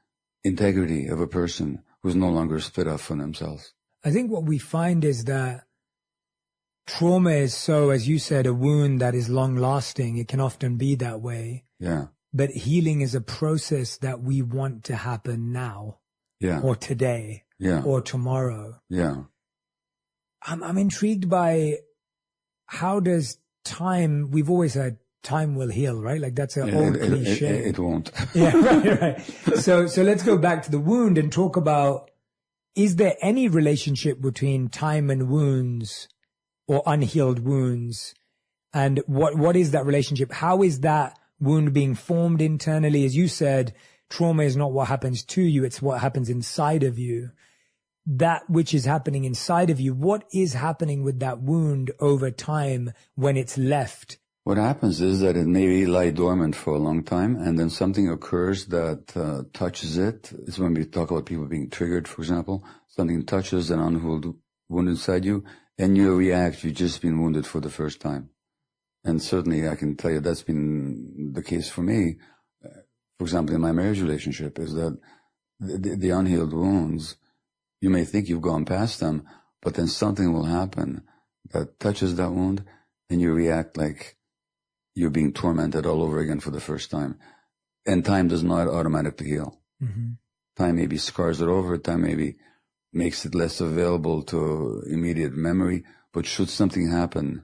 integrity of a person who's no longer split up from themselves. I think what we find is that trauma is so, as you said, a wound that is long lasting. It can often be that way. Yeah. But healing is a process that we want to happen now. Yeah. Or today. Yeah. Or tomorrow. Yeah. I'm, I'm intrigued by how does time, we've always heard time will heal, right? Like that's an it, old it, cliche. It, it won't. Yeah, right, right. So, so let's go back to the wound and talk about, is there any relationship between time and wounds or unhealed wounds? And what, what is that relationship? How is that wound being formed internally? As you said, trauma is not what happens to you. It's what happens inside of you. That which is happening inside of you, what is happening with that wound over time when it's left? What happens is that it may lie dormant for a long time, and then something occurs that uh, touches it. It's when we talk about people being triggered, for example. Something touches an unhealed wound inside you, and you react. You've just been wounded for the first time. And certainly I can tell you that's been the case for me. For example, in my marriage relationship, is that the, the unhealed wounds, you may think you've gone past them, but then something will happen that touches that wound, and you react like you're being tormented all over again for the first time. And time does not automatically heal. Mm-hmm. Time maybe scars it over. Time maybe makes it less available to immediate memory. But should something happen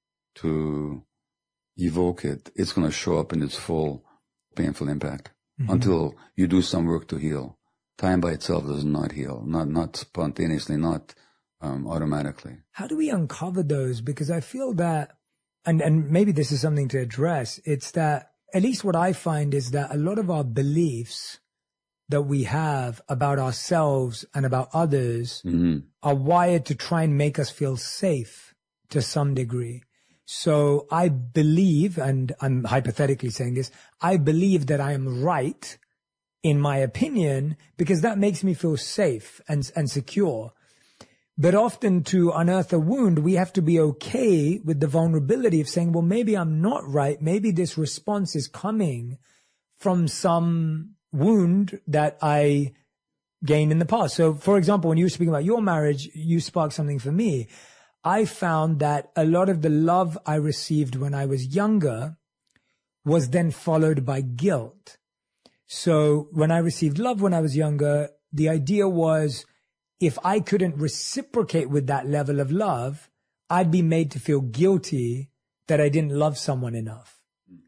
to evoke it, it's going to show up in its full painful impact mm-hmm. until you do some work to heal. Time by itself does not heal, not not spontaneously, not um, automatically. How do we uncover those? Because I feel that, and, and maybe this is something to address, it's that, at least what I find is that a lot of our beliefs that we have about ourselves and about others mm-hmm. are wired to try and make us feel safe to some degree. So I believe, and I'm hypothetically saying this, I believe that I am right in my opinion, because that makes me feel safe and, and secure. But often to unearth a wound, we have to be okay with the vulnerability of saying, well, maybe I'm not right. Maybe this response is coming from some wound that I gained in the past. So, for example, when you were speaking about your marriage, you sparked something for me. I found that a lot of the love I received when I was younger was then followed by guilt. So when I received love when I was younger, the idea was if I couldn't reciprocate with that level of love, I'd be made to feel guilty that I didn't love someone enough.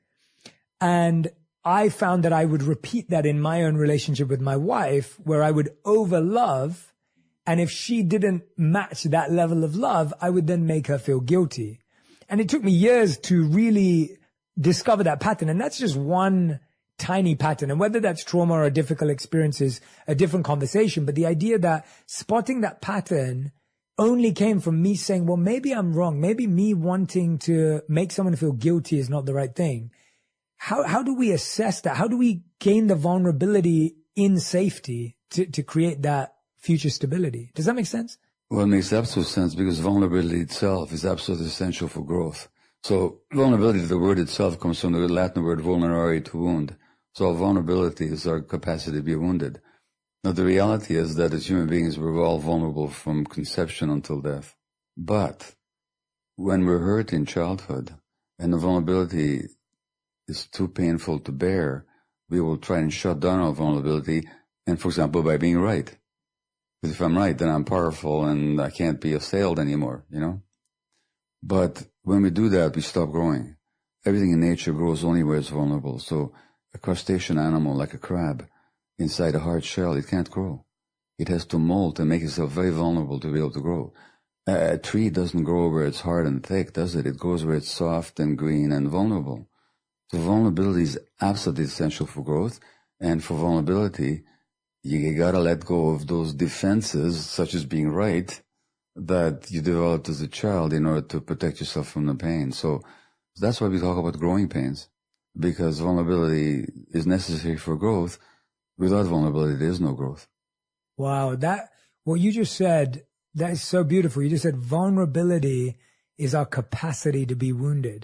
And I found that I would repeat that in my own relationship with my wife, where I would overlove, and if she didn't match that level of love, I would then make her feel guilty. And it took me years to really discover that pattern. And that's just one tiny pattern. And whether that's trauma or a difficult experience is a different conversation. But the idea that spotting that pattern only came from me saying, well, maybe I'm wrong. Maybe me wanting to make someone feel guilty is not the right thing. How, how do we assess that? How do we gain the vulnerability in safety to, to create that future stability? Does that make sense? Well, it makes absolute sense because vulnerability itself is absolutely essential for growth. So vulnerability, the word itself comes from the Latin word vulnerare, to wound. So vulnerability is our capacity to be wounded. Now, the reality is that as human beings, we're all vulnerable from conception until death. But when we're hurt in childhood and the vulnerability is too painful to bear, we will try and shut down our vulnerability. And, for example, by being right. Because if I'm right, then I'm powerful and I can't be assailed anymore, you know? But when we do that, we stop growing. Everything in nature grows only where it's vulnerable. So a crustacean animal like a crab inside a hard shell, it can't grow. It has to molt and make itself very vulnerable to be able to grow. A, a tree doesn't grow where it's hard and thick, does it? It grows where it's soft and green and vulnerable. So vulnerability is absolutely essential for growth. And for vulnerability, you gotta let go of those defenses, such as being right, that you developed as a child in order to protect yourself from the pain. So that's why we talk about growing pains. Because vulnerability is necessary for growth. Without vulnerability, there is no growth. Wow, that, what you just said, that is so beautiful. You just said vulnerability is our capacity to be wounded.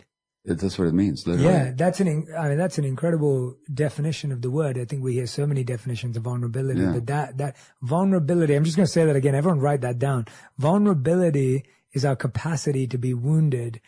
It, that's what it means, literally. Yeah, that's an, in- I mean, that's an incredible definition of the word. I think we hear so many definitions of vulnerability, Yeah. but that, that vulnerability, I'm just going to say that again. Everyone write that down. Vulnerability is our capacity to be wounded.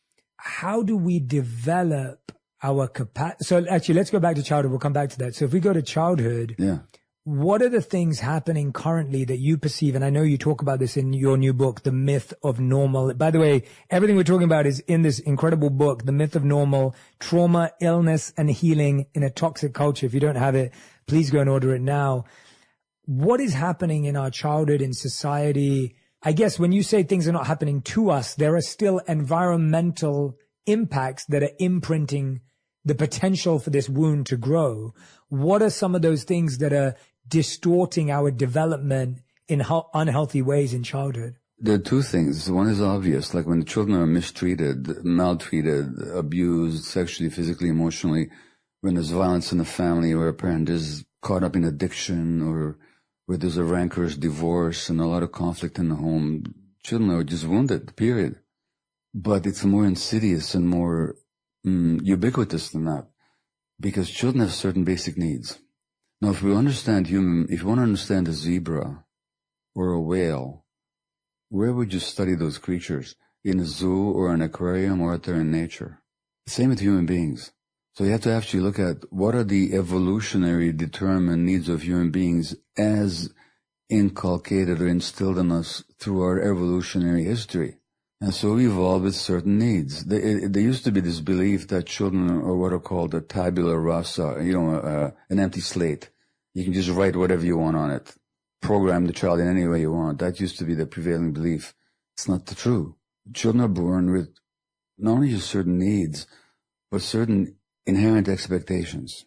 How do we develop our capacity? So actually, let's go back to childhood. We'll come back to that. So if we go to childhood, Yeah. what are the things happening currently that you perceive? And I know you talk about this in your new book, The Myth of Normal. By the way, everything we're talking about is in this incredible book, The Myth of Normal, Trauma, Illness, and Healing in a Toxic Culture. If you don't have it, please go and order it now. What is happening in our childhood, in society? I guess when you say things are not happening to us, there are still environmental impacts that are imprinting the potential for this wound to grow. What are some of those things that are distorting our development in ho- unhealthy ways in childhood? There are two things. One is obvious, like when the children are mistreated, maltreated, abused, sexually, physically, emotionally, when there's violence in the family, where a parent is caught up in addiction, or where there's a rancorous divorce and a lot of conflict in the home, children are just wounded, period. But it's more insidious and more mm, ubiquitous than that, because children have certain basic needs. Now, if we understand human, if you want to understand a zebra or a whale, where would you study those creatures? In a zoo or an aquarium, or out there in nature? Same with human beings. So you have to actually look at what are the evolutionary determined needs of human beings as inculcated or instilled in us through our evolutionary history. And so we evolved with certain needs. There, there used to be this belief that children are what are called a tabula rasa, you know, uh, an empty slate. You can just write whatever you want on it, program the child in any way you want. That used to be the prevailing belief. It's not the true. Children are born with not only just certain needs, but certain inherent expectations.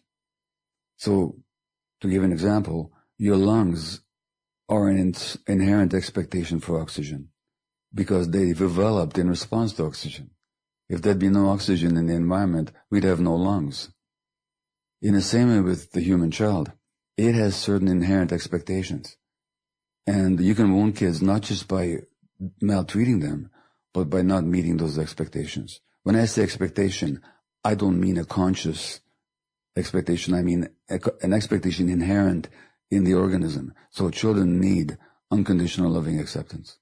So, to give an example, your lungs are an in- inherent expectation for oxygen, because they've developed in response to oxygen. If there'd be no oxygen in the environment, we'd have no lungs. In the same way with the human child, it has certain inherent expectations. And you can wound kids not just by maltreating them, but by not meeting those expectations. When I say expectation, I don't mean a conscious expectation. I mean a, an expectation inherent in the organism. So children need unconditional loving acceptance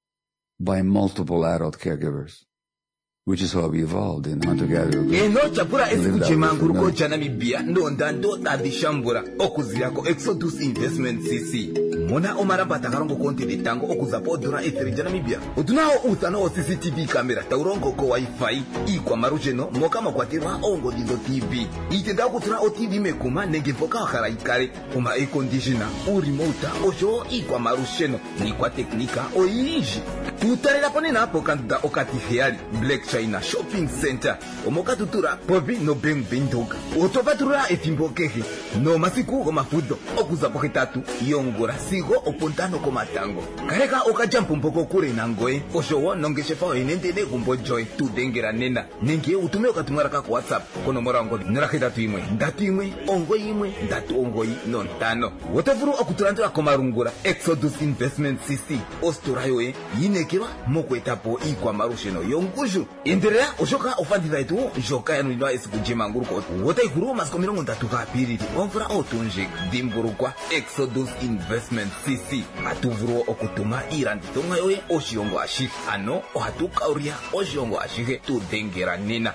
by multiple adult caregivers, which is how we evolved in hunter-gatherer groups. eno chapura esikuchemanguluko cha namibia ndonda ndota dishambura okuzirako Exodus Investment C C mona omarambata karongo konti tango okuzapo odura etheri ja namibia utunao utano o C C T V camera taurongo ko wifi ikwa marujeno moka makwatirwa ongo dizo T V itenda kutura o T V mekuma nenge voka khara ikare uma air conditioner o remote ojo ikwa marusheno ni kwa teknika o yinji tutarela ponena hapo kanda okati heali Black China Shopping Center omoka tutura pobi no beng bindoga otopatura etimbokehe no masiku ko mafudo okuzapo kitatu yongora sigo opontano ko matango kareka okajampo mpoko kure nangoe oshowo nongeshefa enende ne gumbo joy tudengera nena nenge utume okatumara ka WhatsApp kono morango nirakita tuimwe ndatu imwe ongo imwe ndatu ongo no ntano wotavuru okuturandura ko marungura Exodus Investment C C osturayo e yinekiwa mokwetapo ikwa marusheno yonguju endelea oshoka ofandira itu joka yanu ino esikujima nguruko wota ikuru masiko mirongo ndatu ka piriti omvura otunje dimburukwa Exodus Investment C C atuvuru okutuma iranditonga yoye oshiongo ashi ano ohatuka uria oshiongo ashike tudengera nina.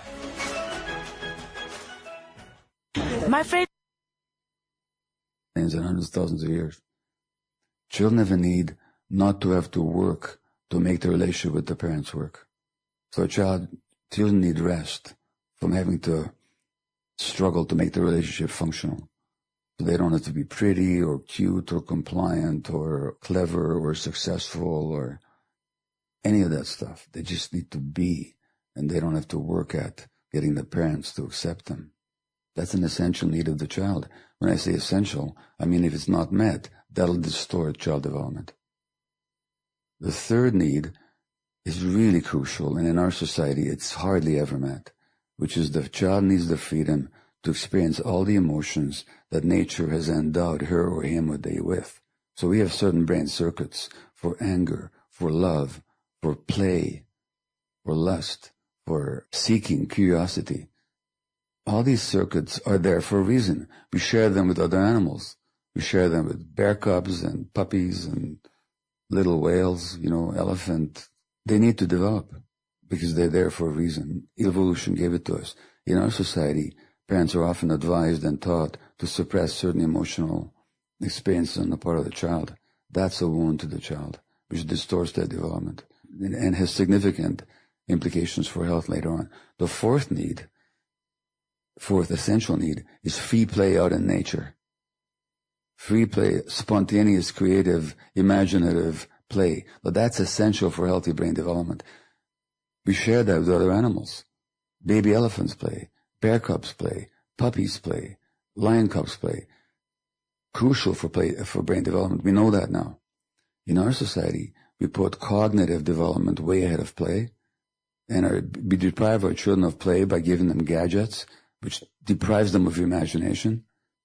My friend, and hundreds of thousands of years. Children have a need not to have to work to make the relationship with the parents work. So a child, children need rest from having to struggle to make the relationship functional. So they don't have to be pretty or cute or compliant or clever or successful or any of that stuff. They just need to be, and they don't have to work at getting the parents to accept them. That's an essential need of the child. When I say essential, I mean if it's not met, that'll distort child development. The third need is really crucial, and in our society it's hardly ever met, which is the child needs the freedom to experience all the emotions that nature has endowed her or him with. So we have certain brain circuits for anger, for love, for play, for lust, for seeking, curiosity. All these circuits are there for a reason. We share them with other animals. We share them with bear cubs and puppies and little whales, you know, elephant. They need to develop because they're there for a reason. Evolution gave it to us. In our society, parents are often advised and taught to suppress certain emotional experiences on the part of the child. That's a wound to the child, which distorts their development and has significant implications for health later on. The fourth need, fourth essential need, is free play out in nature. Free play, spontaneous, creative, imaginative play. But that's essential for healthy brain development. We share that with other animals. Baby elephants play, bear cubs play, puppies play, lion cubs play. Crucial for play, for brain development. We know that now. In our society, we put cognitive development way ahead of play, and are, we deprive our children of play by giving them gadgets, which deprives them of imagination.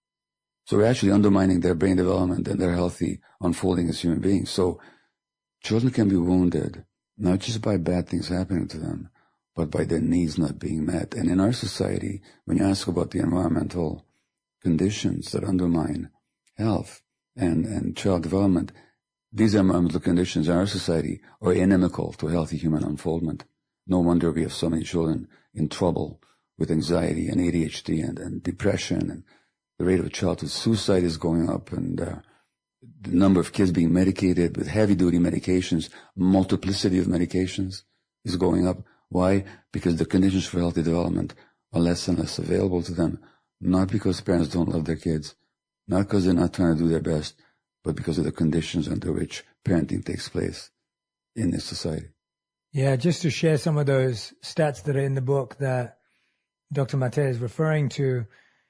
So we're actually undermining their brain development and their healthy unfolding as human beings. So children can be wounded, not just by bad things happening to them, but by their needs not being met. And in our society, when you ask about the environmental conditions that undermine health and, and child development, these environmental conditions in our society are inimical to healthy human unfoldment. No wonder we have so many children in trouble with anxiety and A D H D and, and depression, and the rate of childhood suicide is going up, and uh, the number of kids being medicated with heavy-duty medications, multiplicity of medications is going up. Why? Because the conditions for healthy development are less and less available to them, not because parents don't love their kids, not because they're not trying to do their best, but because of the conditions under which parenting takes place in this society. Yeah, just to share some of those stats that are in the book that Doctor Mate is referring to,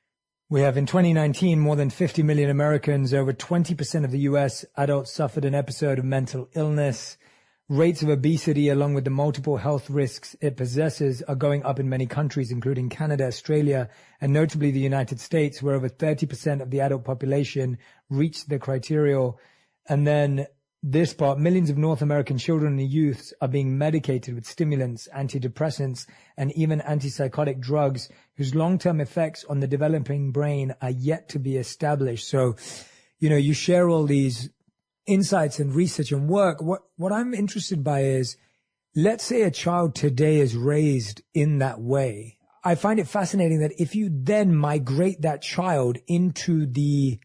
we have in twenty nineteen, more than fifty million Americans, over twenty percent of the U S adults suffered an episode of mental illness. Rates of obesity, along with the multiple health risks it possesses, are going up in many countries, including Canada, Australia, and notably the United States, where over thirty percent of the adult population reached the criteria. And then this part, millions of North American children and youths are being medicated with stimulants, antidepressants, and even antipsychotic drugs whose long-term effects on the developing brain are yet to be established. So, you know, you share all these insights and research and work. What, what I'm interested by is, let's say a child today is raised in that way. I find it fascinating that if you then migrate that child into the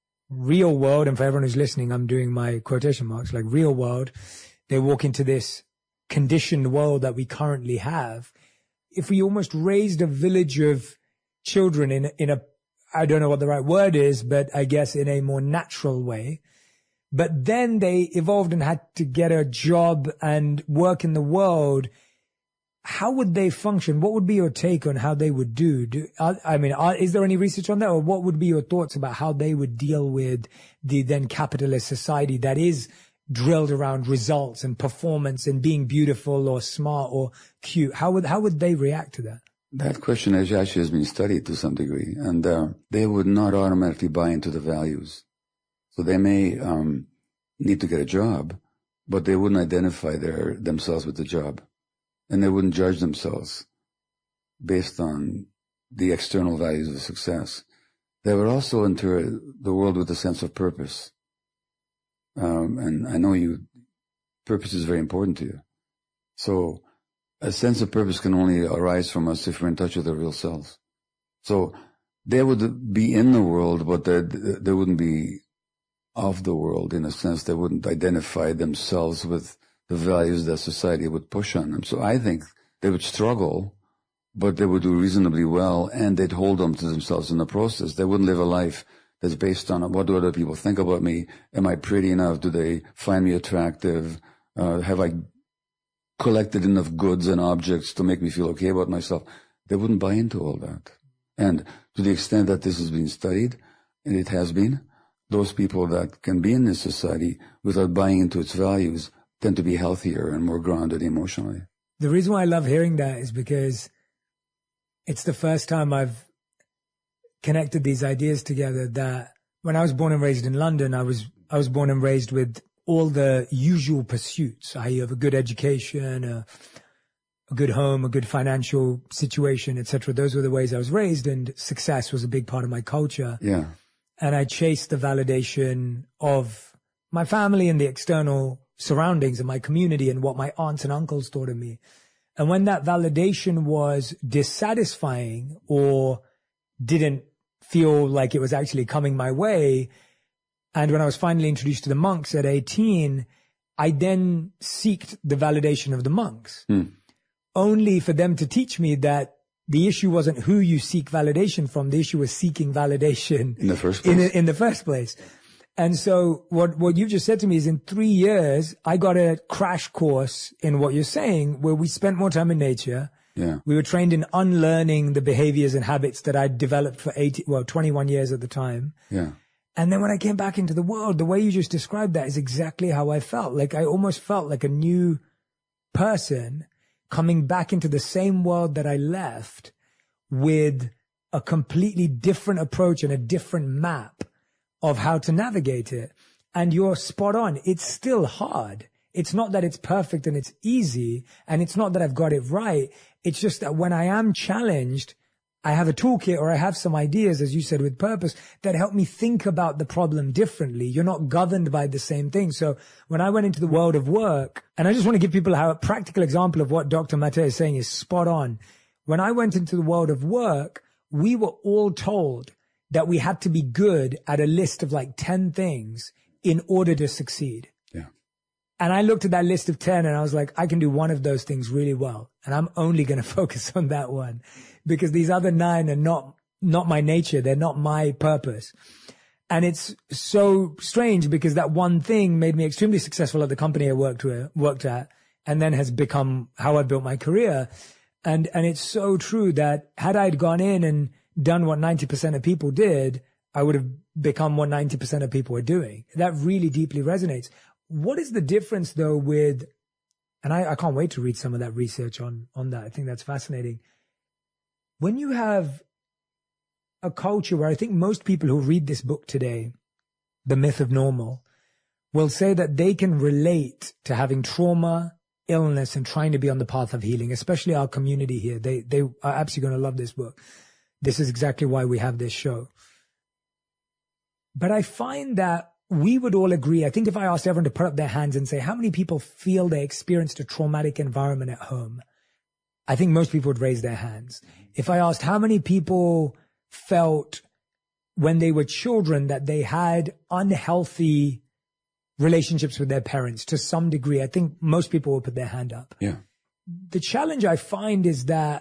real world, and for everyone who's listening, I'm doing my quotation marks, like real world, they walk into this conditioned world that we currently have. If we almost raised a village of children in, in a, I don't know what the right word is, but I guess in a more natural way, but then they evolved and had to get a job and work in the world, how would they function? What would be your take on how they would do? do I mean, are, is there any research on that? Or what would be your thoughts about how they would deal with the then capitalist society that is drilled around results and performance and being beautiful or smart or cute? How would, how would they react to that? That question actually has been studied to some degree, and uh, they would not automatically buy into the values. So they may um, need to get a job, but they wouldn't identify their themselves with the job. And they wouldn't judge themselves based on the external values of success. They would also enter the world with a sense of purpose. Um, and I know you, purpose is very important to you. So a sense of purpose can only arise from us if we're in touch with our real selves. So they would be in the world, but they wouldn't be of the world in a sense. They wouldn't identify themselves with the values that society would push on them. So I think they would struggle, but they would do reasonably well, and they'd hold on to themselves in the process. They wouldn't live a life that's based on what do other people think about me? Am I pretty enough? Do they find me attractive? Uh, have I collected enough goods and objects to make me feel okay about myself? They wouldn't buy into all that. And to the extent that this has been studied, and it has been, those people that can be in this society without buying into its values tend to be healthier and more grounded emotionally. The reason why I love hearing that is because it's the first time I've connected these ideas together, that when I was born and raised in London, I was I was born and raised with all the usual pursuits. I have a good education, a, a good home, a good financial situation, et cetera. Those were the ways I was raised, and success was a big part of my culture. Yeah. And I chased the validation of my family and the external surroundings and my community and what my aunts and uncles thought of me. And when that validation was dissatisfying or didn't feel like it was actually coming my way, and when I was finally introduced to the monks at eighteen, I then sought the validation of the monks, mm. only for them to teach me that the issue wasn't who you seek validation from. The issue was seeking validation in the first place. In, in the first place. And so what, what you've just said to me is in three years, I got a crash course in what you're saying, where we spent more time in nature. Yeah. We were trained in unlearning the behaviors and habits that I'd developed for eighty, well, twenty-one years at the time. Yeah. And then when I came back into the world, the way you just described that is exactly how I felt. Like I almost felt like a new person coming back into the same world that I left with a completely different approach and a different map of how to navigate it. And you're spot on. It's still hard. It's not that it's perfect and it's easy, and it's not that I've got it right. It's just that when I am challenged, I have a toolkit or I have some ideas, as you said, with purpose that help me think about the problem differently. You're not governed by the same thing. So when I went into the world of work, and I just want to give people how a practical example of what Doctor Mate is saying is spot on. When I went into the world of work, we were all told that we had to be good at a list of like ten things in order to succeed. Yeah. And I looked at that list of ten and I was like, I can do one of those things really well. And I'm only going to focus on that one, because these other nine are not, not my nature. They're not my purpose. And it's so strange because that one thing made me extremely successful at the company I worked with, worked at, and then has become how I built my career. And, and it's so true that had I'd gone in and done what ninety percent of people did, I would have become what ninety percent of people are doing. That really deeply resonates. What is the difference though with, and I, I can't wait to read some of that research on, on that. I think that's fascinating. When you have a culture where I think most people who read this book today, The Myth of Normal, will say that they can relate to having trauma, illness, and trying to be on the path of healing, especially our community here. They, they are absolutely going to love this book. This is exactly why we have this show. But I find that we would all agree. I think if I asked everyone to put up their hands and say, how many people feel they experienced a traumatic environment at home? I think most people would raise their hands. If I asked how many people felt when they were children that they had unhealthy relationships with their parents to some degree, I think most people will put their hand up. Yeah. The challenge I find is that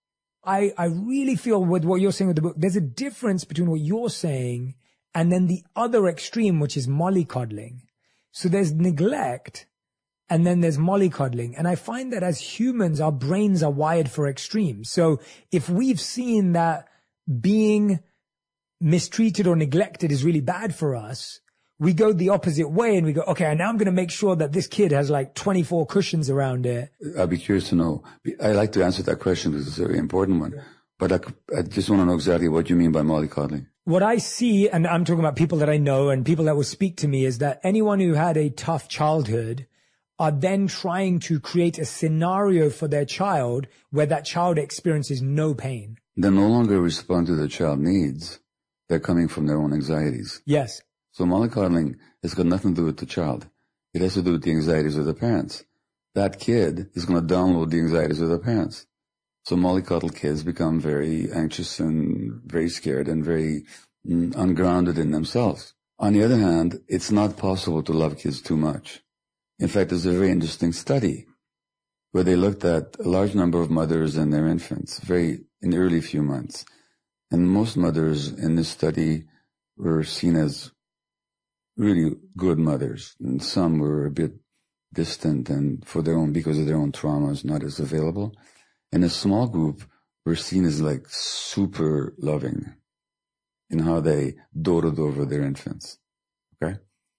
I, I really feel with what you're saying with the book, there's a difference between what you're saying and then the other extreme, which is mollycoddling. So there's neglect and then there's mollycoddling. And I find that as humans, our brains are wired for extremes. So if we've seen that being mistreated or neglected is really bad for us, we go the opposite way and we go, okay, now I'm going to make sure that this kid has like twenty-four cushions around it. I'd be curious to know. I like to answer that question because it's a very important one. But I, I just want to know exactly what you mean by mollycoddling. What I see, and I'm talking about people that I know and people that will speak to me, is that anyone who had a tough childhood are then trying to create a scenario for their child where that child experiences no pain. They no longer respond to the child needs. They're coming from their own anxieties. Yes. So mollycoddling has got nothing to do with the child. It has to do with the anxieties of the parents. That kid is going to download the anxieties of the parents. So mollycoddle kids become very anxious and very scared and very mm, ungrounded in themselves. On the other hand, it's not possible to love kids too much. In fact, there's a very interesting study where they looked at a large number of mothers and their infants very in the early few months. And most mothers in this study were seen as really good mothers, and some were a bit distant and for their own, because of their own traumas, not as available. And a small group were seen as like super loving in how they doted over their infants. Okay?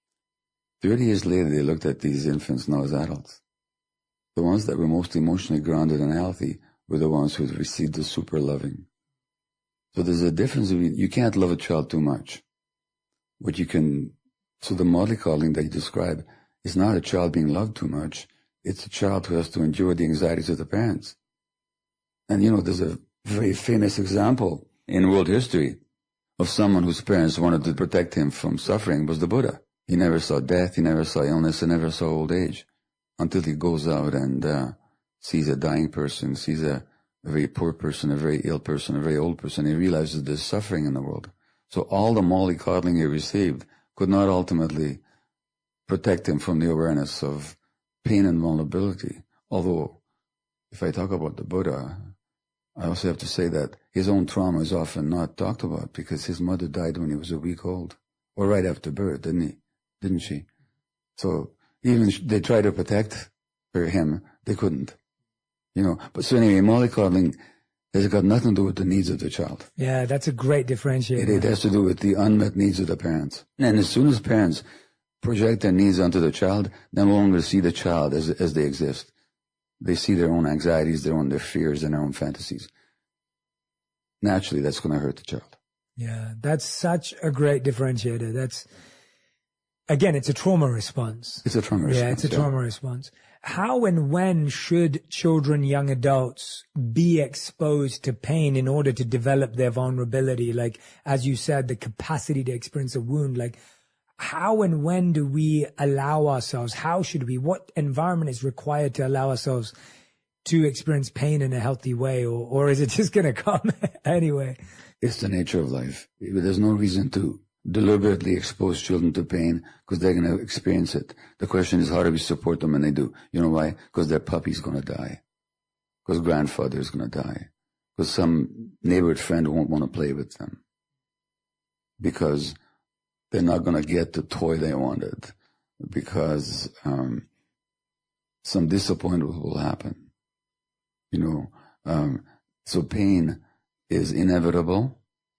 Thirty years later, they looked at these infants now as adults. The ones that were most emotionally grounded and healthy were the ones who had received the super loving. So there's a difference between, you can't love a child too much. What you can, so the mollycoddling that you describe is not a child being loved too much. it's a child who has to endure the anxieties of the parents. And, you know, there's a very famous example in world history of someone whose parents wanted to protect him from suffering was the Buddha. He never saw death, he never saw illness, he never saw old age until he goes out and uh, sees a dying person, sees a, a very poor person, a very ill person, a very old person. He realizes there's suffering in the world. So all the mollycoddling he received could not ultimately protect him from the awareness of pain and vulnerability. Although, if I talk about the Buddha, I also have to say that his own trauma is often not talked about because his mother died when he was a week old, or right after birth, didn't he? Didn't she? So even they tried to protect her, him, they couldn't. You know, but so anyway, mollycoddling has got nothing to do with the needs of the child. Yeah, that's a great differentiator. It, it has to do with the unmet needs of the parents. And as soon as parents project their needs onto the child, they no longer see the child as as they exist. They see their own anxieties, their own their fears, and their own fantasies. Naturally, that's going to hurt the child. Yeah, that's such a great differentiator. That's, again, it's a trauma response. It's a trauma response. Yeah, it's a yeah. trauma response. How and when should children, young adults be exposed to pain in order to develop their vulnerability? Like, as you said, the capacity to experience a wound, like, how and when do we allow ourselves? How should we? What environment is required to allow ourselves to experience pain in a healthy way? Or, or is it just going to come anyway? It's the nature of life. There's no reason to deliberately expose children to pain because they're going to experience it. The question is, how do we support them when they do? You know why? Because their puppy's going to die. Because grandfather is going to die. Because some neighborhood friend won't want to play with them. Because they're not going to get the toy they wanted. Because um, some disappointment will happen. You know, um, so pain is inevitable.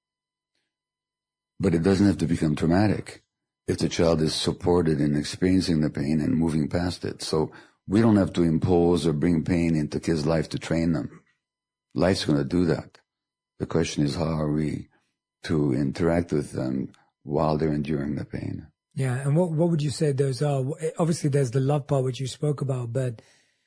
But it doesn't have to become traumatic if the child is supported in experiencing the pain and moving past it. So we don't have to impose or bring pain into kids' life to train them. Life's going to do that. The question is, how are we to interact with them while they're enduring the pain? Yeah, and what what would you say those are? Obviously, there's the love part which you spoke about, but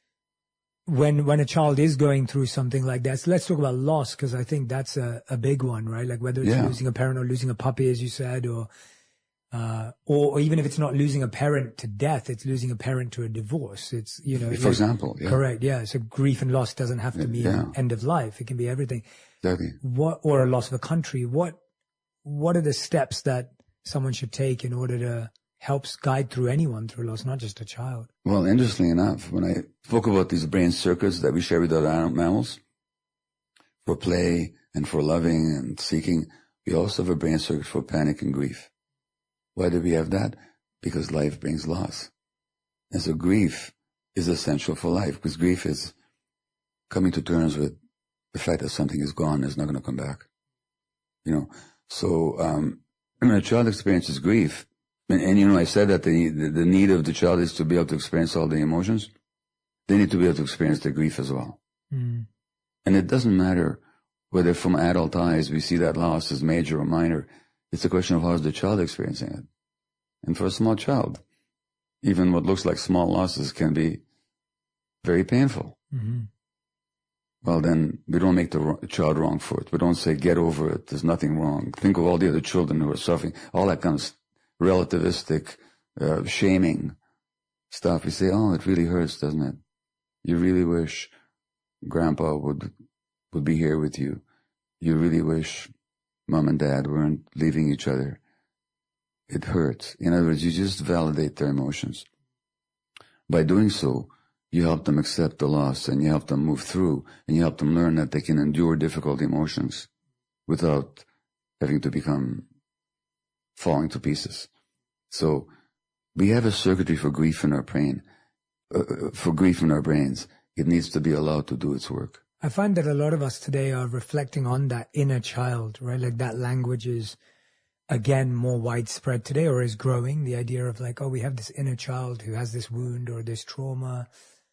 when when a child is going through something like that, so let's talk about loss, because I think that's a, a big one, right? Like whether it's Yeah. losing a parent or losing a puppy, as you said, or, uh, or or even if it's not losing a parent to death, it's losing a parent to a divorce. It's, you know, For like- example, yeah. correct, yeah. So grief and loss doesn't have to mean Yeah. end of life; it can be everything. Exactly. What or a loss of a country? What what are the steps that someone should take in order to help guide through anyone through loss, not just a child? Well, interestingly enough, when I spoke about these brain circuits that we share with other animal- mammals, for play and for loving and seeking, we also have a brain circuit for panic and grief. Why do we have that? Because life brings loss. And so grief is essential for life, because grief is coming to terms with the fact that something is gone, is not going to come back. You know, so um, when a child experiences grief, and, and you know, I said that the, the the need of the child is to be able to experience all the emotions. They need to be able to experience the grief as well. Mm. And it doesn't matter whether from adult eyes we see that loss as major or minor. It's a question of how is the child experiencing it. And for a small child, even what looks like small losses can be very painful. Mm-hmm. Well, then we don't make the wrong, child wrong for it. We don't say, get over it. There's nothing wrong. Think of all the other children who are suffering. All that kind of relativistic, uh, shaming stuff. We say, oh, it really hurts, doesn't it? You really wish grandpa would, would be here with you. You really wish mom and dad weren't leaving each other. It hurts. In other words, you just validate their emotions. By doing so, you help them accept the loss, and you help them move through, and you help them learn that they can endure difficult emotions without having to become falling to pieces. So we have a circuitry for grief in our brain, uh, for grief in our brains. It needs to be allowed to do its work. I find that a lot of us today are reflecting on that inner child, right? Like that language is, again, more widespread today, or is growing. The idea of like, oh, we have this inner child who has this wound or this trauma.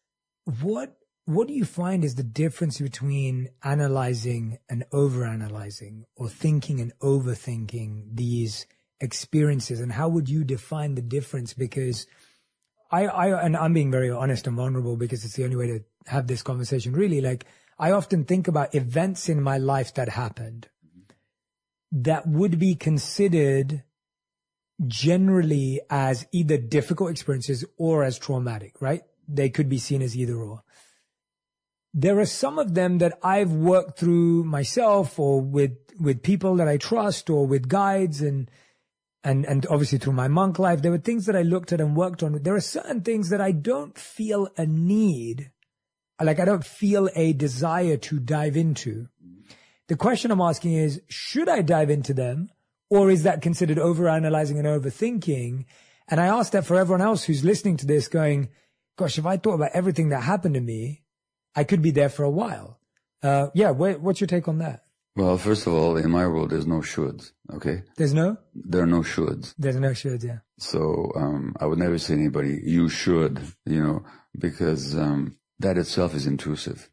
What what do you find is the difference between analyzing and overanalyzing, or thinking and overthinking these experiences? And how would you define the difference? Because I, I, and I'm being very honest and vulnerable because it's the only way to have this conversation. Really, like, I often think about events in my life that happened that would be considered generally as either difficult experiences or as traumatic, right? They could be seen as either or. There are some of them that I've worked through myself or with, with people that I trust or with guides and, and, and obviously through my monk life. There were things that I looked at and worked on. There are certain things that I don't feel a need, like I don't feel a desire to dive into. The question I'm asking is, should I dive into them, or is that considered overanalyzing and overthinking? And I ask that for everyone else who's listening to this going, gosh, if I thought about everything that happened to me, I could be there for a while. Uh, yeah, wh- what's your take on that? Well, first of all, in my world, there's no shoulds, okay? There's no? There are no shoulds. There's no shoulds, yeah. So um, I would never say to anybody, you should, you know, because um, that itself is intrusive.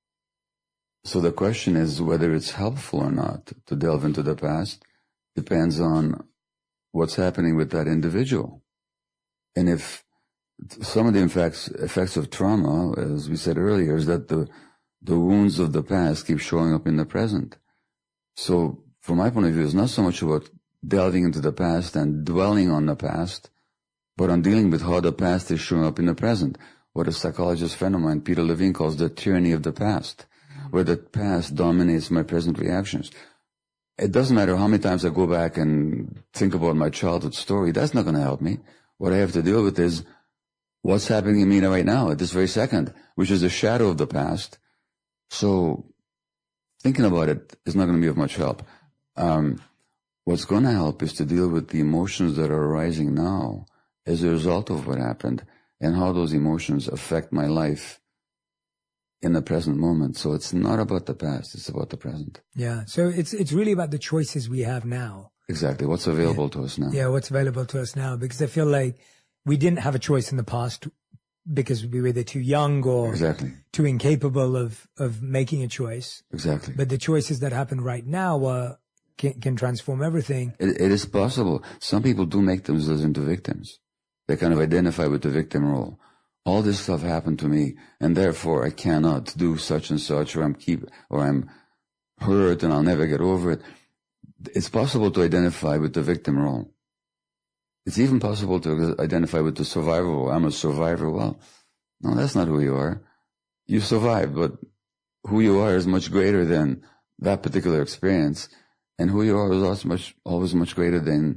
So the question is whether it's helpful or not to delve into the past depends on what's happening with that individual. And if some of the effects, effects of trauma, as we said earlier, is that the, the wounds of the past keep showing up in the present. So from my point of view, it's not so much about delving into the past and dwelling on the past, but on dealing with how the past is showing up in the present. What a psychologist friend of mine, Peter Levine, calls the tyranny of the past, where the past dominates my present reactions. It doesn't matter how many times I go back and think about my childhood story. That's not going to help me. What I have to deal with is what's happening in me right now at this very second, which is a shadow of the past. So thinking about it is not going to be of much help. Um, what's going to help is to deal with the emotions that are arising now as a result of what happened and how those emotions affect my life in the present moment. So it's not about the past, it's about the present. Yeah. So it's it's really about the choices we have now. Exactly. What's available yeah. to us now. Yeah, what's available to us now. Because I feel like we didn't have a choice in the past because we were either too young or exactly. too incapable of, of making a choice. Exactly. But the choices that happen right now are, can, can transform everything. It, it is possible. Some people do make themselves into victims. They kind of identify with the victim role. All this stuff happened to me, and therefore I cannot do such and such, or I'm keep, or I'm hurt and I'll never get over it. It's possible to identify with the victim role. It's even possible to identify with the survivor role. I'm a survivor. Well, no, that's not who you are. You survived, but who you are is much greater than that particular experience, and who you are is also much, always much greater than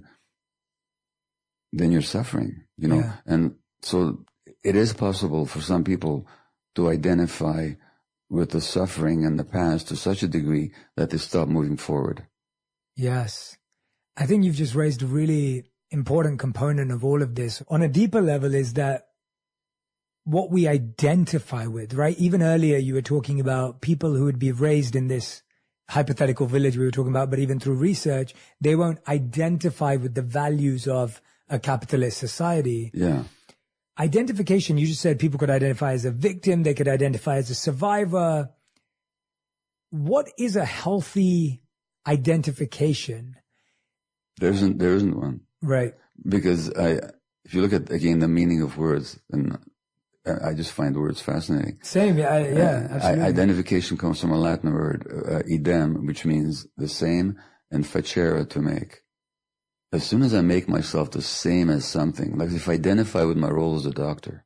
than your suffering. You know, yeah. And so it is possible for some people to identify with the suffering in the past to such a degree that they stop moving forward. Yes. I think you've just raised a really important component of all of this. On a deeper level is that what we identify with, right? Even earlier you were talking about people who would be raised in this hypothetical village we were talking about, but even through research, they won't identify with the values of a capitalist society. Yeah. Identification, you just said people could identify as a victim, they could identify as a survivor. What is a healthy identification? There isn't, there isn't one. Right. Because I, if you look at, again, the meaning of words, and I just find words fascinating. Same, yeah, yeah, uh, absolutely. Identification comes from a Latin word, uh, idem, which means the same, and facere, to make. As soon as I make myself the same as something, like if I identify with my role as a doctor,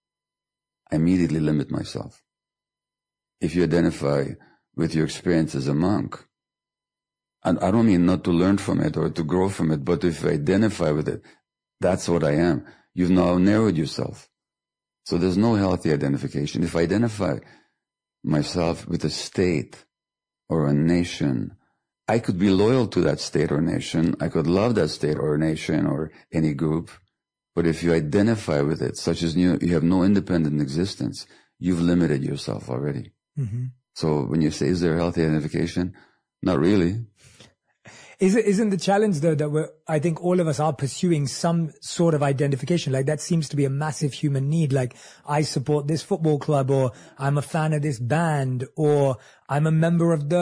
I immediately limit myself. If you identify with your experience as a monk, and I don't mean not to learn from it or to grow from it, but if you identify with it, that's what I am. You've now narrowed yourself. So there's no healthy identification. If I identify myself with a state or a nation, I could be loyal to that state or nation. I could love that state or nation or any group. But if you identify with it, such as you, you have no independent existence, you've limited yourself already. Mm-hmm. So when you say, is there healthy identification? Not really. Is it, isn't the challenge though that we're, I think all of us are pursuing some sort of identification. Like that seems to be a massive human need. Like I support this football club, or I'm a fan of this band, or I'm a member of the,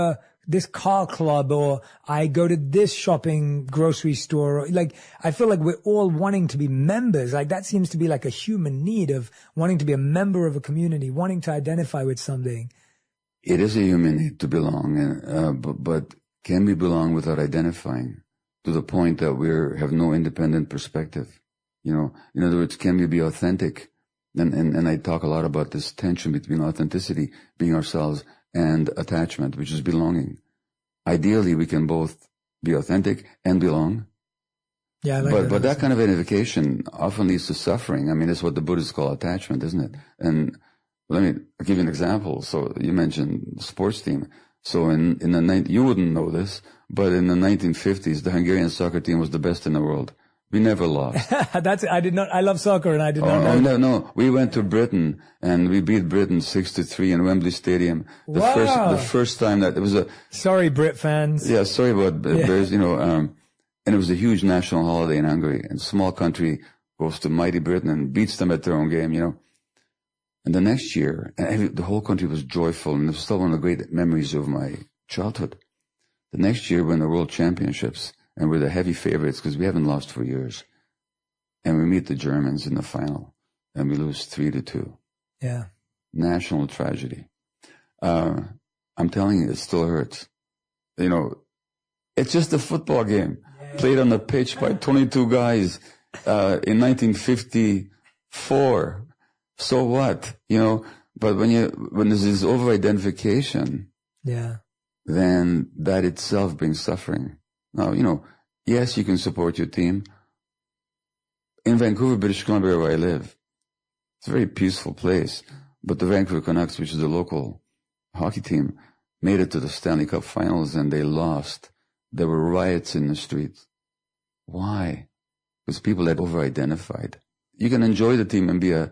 this car club, or I go to this shopping grocery store. Or, like, I feel like we're all wanting to be members. Like, that seems to be like a human need of wanting to be a member of a community, wanting to identify with something. It is a human need to belong, uh, but, but can we belong without identifying to the point that we have no independent perspective? You know, in other words, can we be authentic? And, and, and I talk a lot about this tension between authenticity, being ourselves, and attachment, which is belonging. Ideally, we can both be authentic and belong. Yeah, I like but that. but that kind of identification often leads to suffering. I mean, it's what the Buddhists call attachment, isn't it? And let me I'll give you an example. So you mentioned the sports team. So in in the you wouldn't know this, but in the nineteen fifties, the Hungarian soccer team was the best in the world. We never lost. That's, I did not, I love soccer and I did oh, not know. Oh, no, no. We went to Britain and we beat Britain six to three in Wembley Stadium. The wow. first, the first time that it was a. Sorry, Brit fans. Yeah, sorry about yeah. Bears, you know, um, and it was a huge national holiday in Hungary, and a small country goes to mighty Britain and beats them at their own game, you know. And the next year, and every, the whole country was joyful, and it was still one of the great memories of my childhood. The next year, we're in the World Championships, and we're the heavy favorites because we haven't lost for years. And we meet the Germans in the final, and we lose three to two. Yeah. National tragedy. Uh, I'm telling you, it still hurts. You know, it's just a football game yeah. played on the pitch by twenty-two guys, uh, in nineteen fifty-four. So what? You know, but when you, when there's this over-identification. Yeah. Then that itself brings suffering. Now, you know, yes, you can support your team. In Vancouver, British Columbia, where I live, it's a very peaceful place. But the Vancouver Canucks, which is the local hockey team, made it to the Stanley Cup Finals and they lost. There were riots in the streets. Why? Because people had over-identified. You can enjoy the team and be a,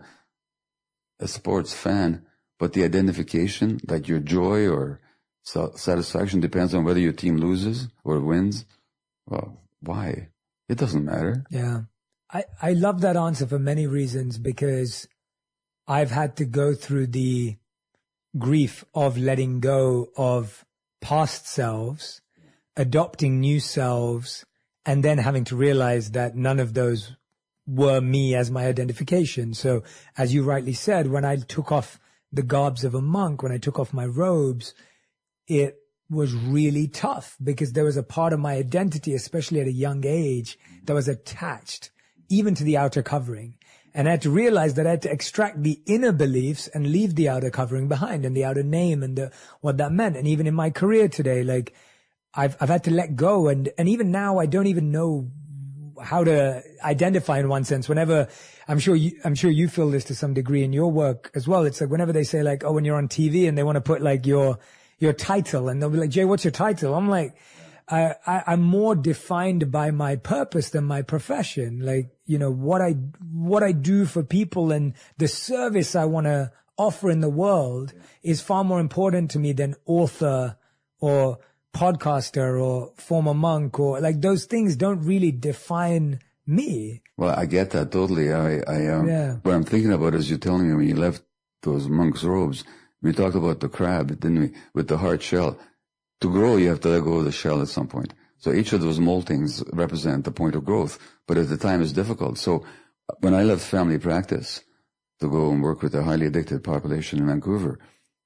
a sports fan, but the identification, like your joy or satisfaction, depends on whether your team loses or wins. Well, why? It doesn't matter. Yeah. I, I love that answer for many reasons, because I've had to go through the grief of letting go of past selves, adopting new selves, and then having to realize that none of those were me as my identification. So as you rightly said, when I took off the garbs of a monk, when I took off my robes, it was really tough because there was a part of my identity, especially at a young age, that was attached even to the outer covering. And I had to realize that I had to extract the inner beliefs and leave the outer covering behind, and the outer name and the, what that meant. And even in my career today, like I've, I've had to let go. And, and even now I don't even know how to identify in one sense. Whenever I'm sure you, I'm sure you feel this to some degree in your work as well. It's like whenever they say like, oh, when you're on T V and they want to put like your, your title, and they'll be like, Jay, what's your title? I'm like, I, I, I'm more defined by my purpose than my profession. Like, you know, what I, what I do for people and the service I want to offer in the world is far more important to me than author or podcaster or former monk, or like those things don't really define me. Well, I get that totally. I, I, um, yeah. What I'm thinking about is you're telling me when you left those monk's robes, we talked about the crab, didn't we? With the hard shell. To grow, you have to let go of the shell at some point. So each of those moltings represent the point of growth, but at the time it's difficult. So when I left family practice to go and work with a highly addicted population in Vancouver,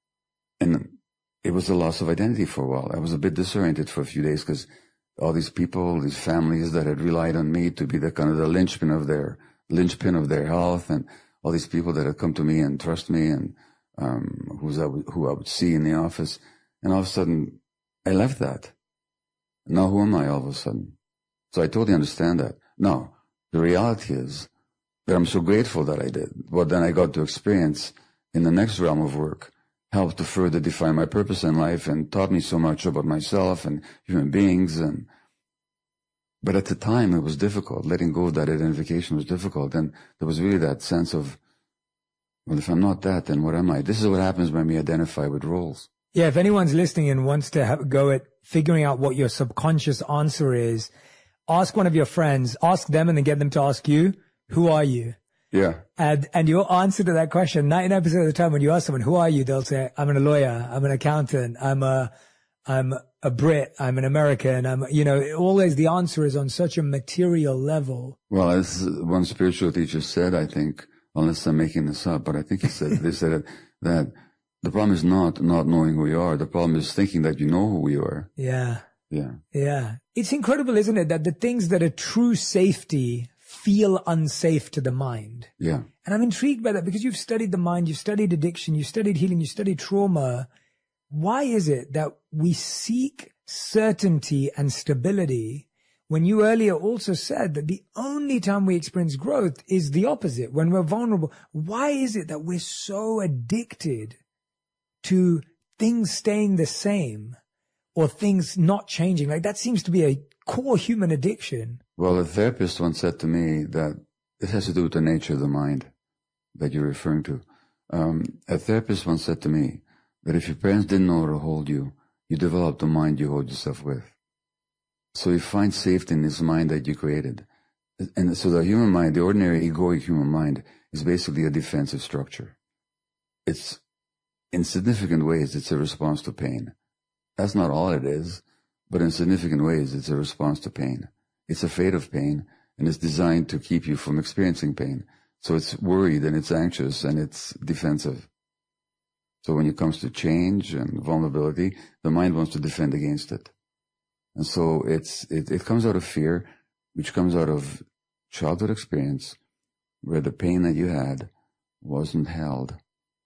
and it was a loss of identity for a while. I was a bit disoriented for a few days because all these people, these families that had relied on me to be the kind of the linchpin of their, linchpin of their health, and all these people that had come to me and trust me and, um, who's I would, who I would see in the office. And all of a sudden, I left that. Now who am I all of a sudden? So I totally understand that. Now, the reality is that I'm so grateful that I did. What then I got to experience in the next realm of work helped to further define my purpose in life and taught me so much about myself and human beings. And but at the time, it was difficult. Letting go of that identification was difficult. And there was really that sense of, well, if I'm not that, then what am I? This is what happens when we identify with roles. Yeah, if anyone's listening and wants to have a go at figuring out what your subconscious answer is, ask one of your friends, ask them and then get them to ask you, who are you? Yeah. And, and your answer to that question, ninety-nine percent of the time when you ask someone, who are you? They'll say, I'm a lawyer, I'm an accountant, I'm a, I'm a Brit, I'm an American, I'm, you know, always the answer is on such a material level. Well, as one spiritual teacher said, I think, unless I'm making this up, but I think he said, they said that the problem is not not knowing who you are. The problem is thinking that you know who you are. Yeah. Yeah. Yeah. It's incredible, isn't it, that the things that are true safety feel unsafe to the mind. Yeah. And I'm intrigued by that because you've studied the mind, you've studied addiction, you've studied healing, you studied trauma. Why is it that we seek certainty and stability when you earlier also said that the only time we experience growth is the opposite, when we're vulnerable? Why is it that we're so addicted to things staying the same or things not changing? Like, that seems to be a core human addiction. Well, a therapist once said to me that it has to do with the nature of the mind that you're referring to. Um, a therapist once said to me that if your parents didn't know how to hold you, you develop the mind you hold yourself with. So you find safety in this mind that you created. And so the human mind, the ordinary egoic human mind, is basically a defensive structure. It's, in significant ways, it's a response to pain. That's not all it is, but in significant ways, it's a response to pain. It's afraid of pain, and it's designed to keep you from experiencing pain. So it's worried, and it's anxious, and it's defensive. So when it comes to change and vulnerability, the mind wants to defend against it. And so it's, it, it comes out of fear, which comes out of childhood experience, where the pain that you had wasn't held.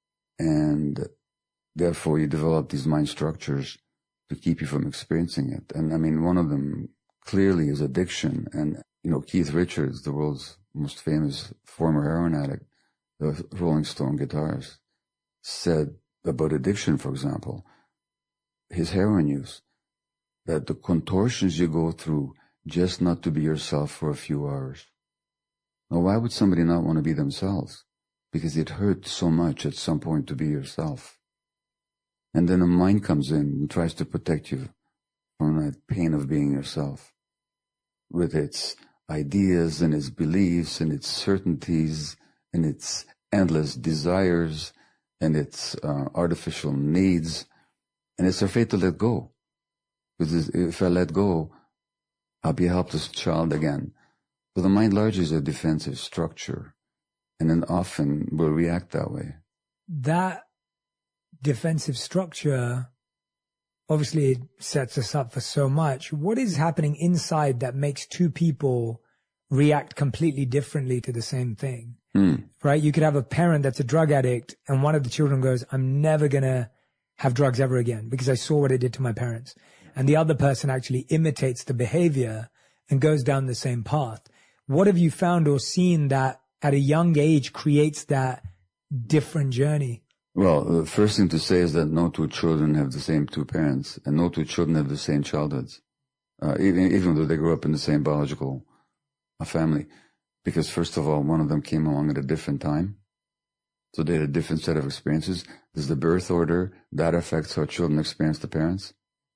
And therefore you develop these mind structures to keep you from experiencing it. And I mean, one of them clearly is addiction. And, you know, Keith Richards, the world's most famous former heroin addict, the Rolling Stone guitarist, said about addiction, for example, his heroin use, that the contortions you go through just not to be yourself for a few hours. Now, why would somebody not want to be themselves? Because it hurts so much at some point to be yourself. And then a mind comes in and tries to protect you from that pain of being yourself, with its ideas and its beliefs and its certainties and its endless desires and its uh, artificial needs. And it's afraid to let go. Because if I let go, I'll be a helpless child again. So the mind largely is a defensive structure, and then often will react that way. That defensive structure obviously sets us up for so much. What is happening inside that makes two people react completely differently to the same thing? Mm. Right? You could have a parent that's a drug addict, and one of the children goes, I'm never going to have drugs ever again because I saw what it did to my parents. And the other person actually imitates the behavior and goes down the same path. What have you found or seen that at a young age creates that different journey? Well, the first thing to say is that no two children have the same two parents, and no two children have the same childhoods, uh, even, even though they grew up in the same biological uh, family. Because first of all, one of them came along at a different time. So they had a different set of experiences. There's the birth order. That affects how children experience the parents.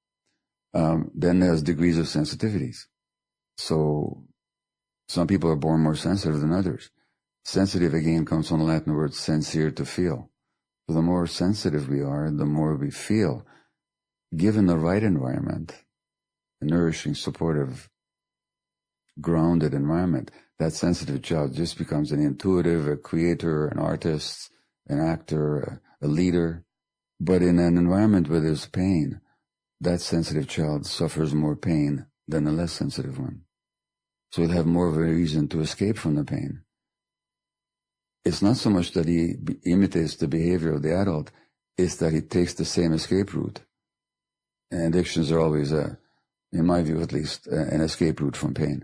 Um, then there's degrees of sensitivities. So some people are born more sensitive than others. Sensitive, again, comes from the Latin word sensire, to feel. So the more sensitive we are, the more we feel. Given the right environment, a nourishing, supportive, grounded environment, that sensitive child just becomes an intuitive, a creator, an artist, an actor, a, a leader. But in an environment where there's pain, that sensitive child suffers more pain than the less sensitive one. So he'll have more of a reason to escape from the pain. It's not so much that he be- imitates the behavior of the adult, it's that he takes the same escape route. And addictions are always, a, in my view at least, a, an escape route from pain.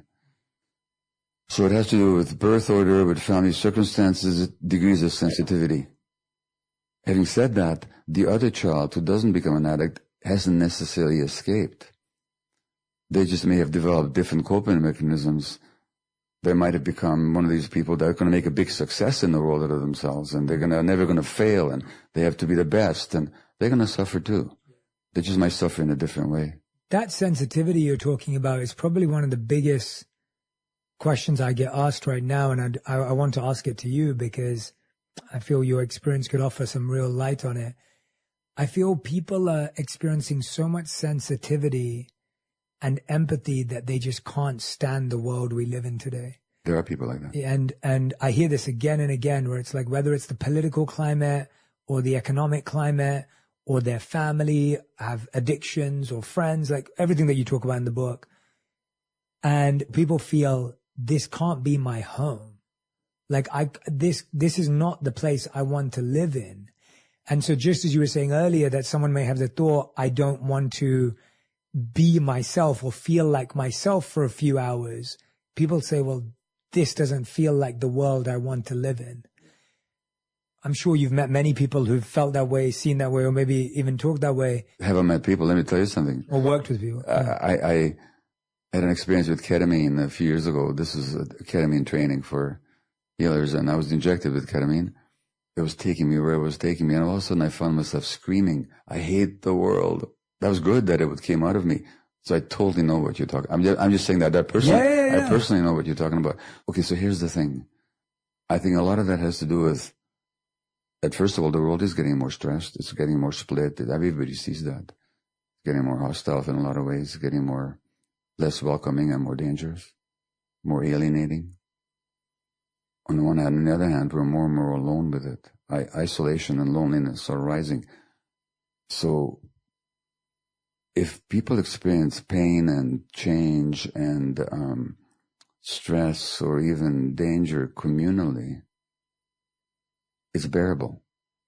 So it has to do with birth order, with family circumstances, degrees of sensitivity. Having said that, the other child who doesn't become an addict hasn't necessarily escaped. They just may have developed different coping mechanisms. They might have become one of these people that are going to make a big success in the world out of themselves, and they're gonna, never going to fail, and they have to be the best, and they're going to suffer too. They just might suffer in a different way. That sensitivity you're talking about is probably one of the biggest questions I get asked right now, and I'd, I, I want to ask it to you because I feel your experience could offer some real light on it. I feel people are experiencing so much sensitivity and empathy that they just can't stand the world we live in today. There are people like that. And, and I hear this again and again where it's like, whether it's the political climate or the economic climate or their family have addictions or friends, like everything that you talk about in the book. And people feel this can't be my home. Like I, this, this is not the place I want to live in. And so just as you were saying earlier that someone may have the thought, I don't want to be myself or feel like myself for a few hours. People say, well, this doesn't feel like the world I want to live in. I'm sure you've met many people who've felt that way, seen that way, or maybe even talked that way. Have I met people? Let me tell you something. Or worked with people. Uh, I, I had an experience with ketamine a few years ago. This was a ketamine training for healers, and I was injected with ketamine. It was taking me where it was taking me, and all of a sudden I found myself screaming, I hate the world. That was good that it came out of me. So I totally know what you're talking. I'm just, I'm just saying that, that personally, yeah, yeah, yeah. I personally know what you're talking about. Okay, so here's the thing. I think a lot of that has to do with that, first of all, the world is getting more stressed. It's getting more split. Everybody sees that. It's getting more hostile in a lot of ways. It's getting more, less welcoming and more dangerous, more alienating. On the one hand, on the other hand, we're more and more alone with it. I, isolation and loneliness are rising. So if people experience pain and change and um, stress or even danger communally, it's bearable.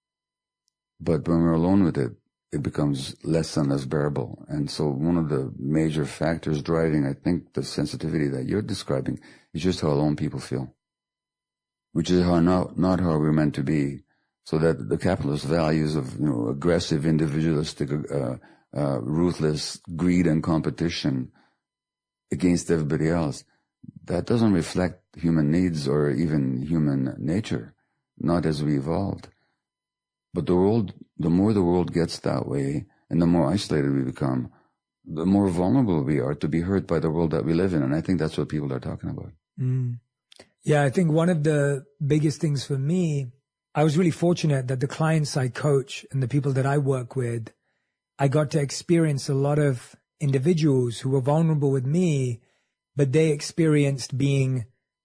But when we're alone with it, it becomes less and less bearable. And so one of the major factors driving, I think, the sensitivity that you're describing is just how alone people feel, which is how not, not how we're meant to be. So that the capitalist values of, you know, aggressive, individualistic, uh, uh, ruthless greed and competition against everybody else, that doesn't reflect human needs or even human nature, not as we evolved. But the world, the more the world gets that way, and the more isolated we become, the more vulnerable we are to be hurt by the world that we live in. And I think that's what people are talking about. Mm. Yeah, I think one of the biggest things for me, I was really fortunate that the clients I coach and the people that I work with, I got to experience a lot of individuals who were vulnerable with me, but they experienced being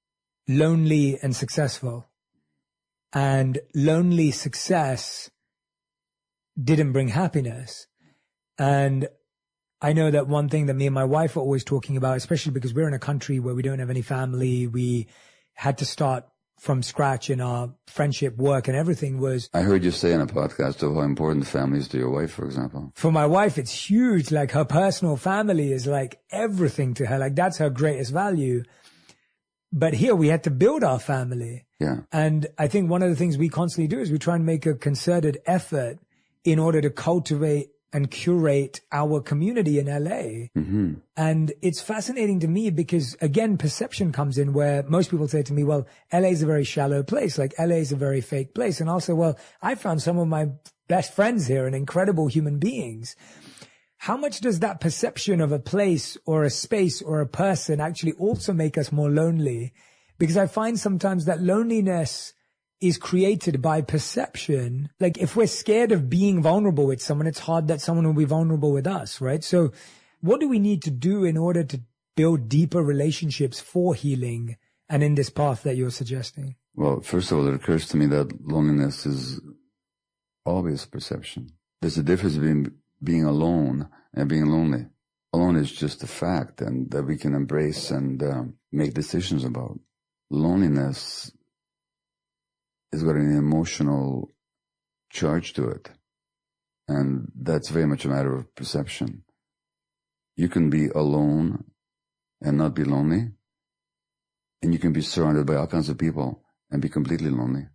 lonely and successful. And lonely success didn't bring happiness. And I know that one thing that me and my wife are always talking about, especially because we're in a country where we don't have any family, we had to start from scratch in our friendship, work, and everything, was... I heard you say in a podcast of how important family is to your wife, for example. For my wife, it's huge. Like, her personal family is like everything to her. Like, that's her greatest value. But here we had to build our family. Yeah. And I think one of the things we constantly do is we try and make a concerted effort in order to cultivate and curate our community in L A. Mm-hmm. And it's fascinating to me because, again, perception comes in where most people say to me, well, L A is a very shallow place. Like, L A is a very fake place. And also, well, I found some of my best friends here and incredible human beings. How much does that perception of a place or a space or a person actually also make us more lonely? Because I find sometimes that loneliness is created by perception. Like, if we're scared of being vulnerable with someone, it's hard that someone will be vulnerable with us, right? So what do we need to do in order to build deeper relationships for healing and in this path that you're suggesting? Well, first of all, it occurs to me that loneliness is always perception. There's a difference between being alone and being lonely. Alone is just a fact and that we can embrace and um, make decisions about. Loneliness has got an emotional charge to it. And that's very much a matter of perception. You can be alone and not be lonely. And you can be surrounded by all kinds of people and be completely lonely.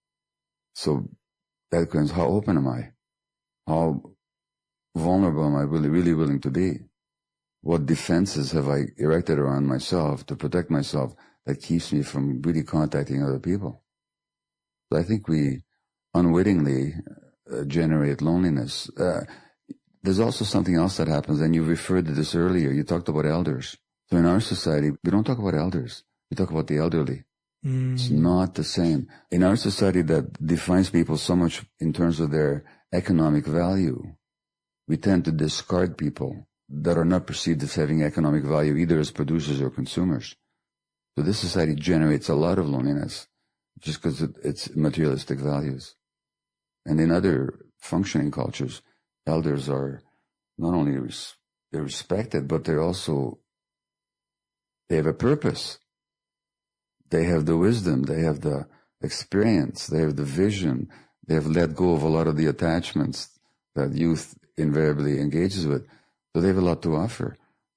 So that depends, how open am I? How vulnerable am I really, really willing to be? What defenses have I erected around myself to protect myself that keeps me from really contacting other people? So I think we unwittingly uh, generate loneliness. Uh, there's also something else that happens, and you referred to this earlier. You talked about elders. So in our society, we don't talk about elders. We talk about the elderly. Mm. It's not the same. In our society that defines people so much in terms of their economic value. We tend to discard people that are not perceived as having economic value either as producers or consumers. So this society generates a lot of loneliness just because it, it's materialistic values. And in other functioning cultures, elders are not only res- they're respected, but they're also, they have a purpose. They have the wisdom, they have the experience, they have the vision, they have let go of a lot of the attachments that youth invariably engages with. So they have a lot to offer.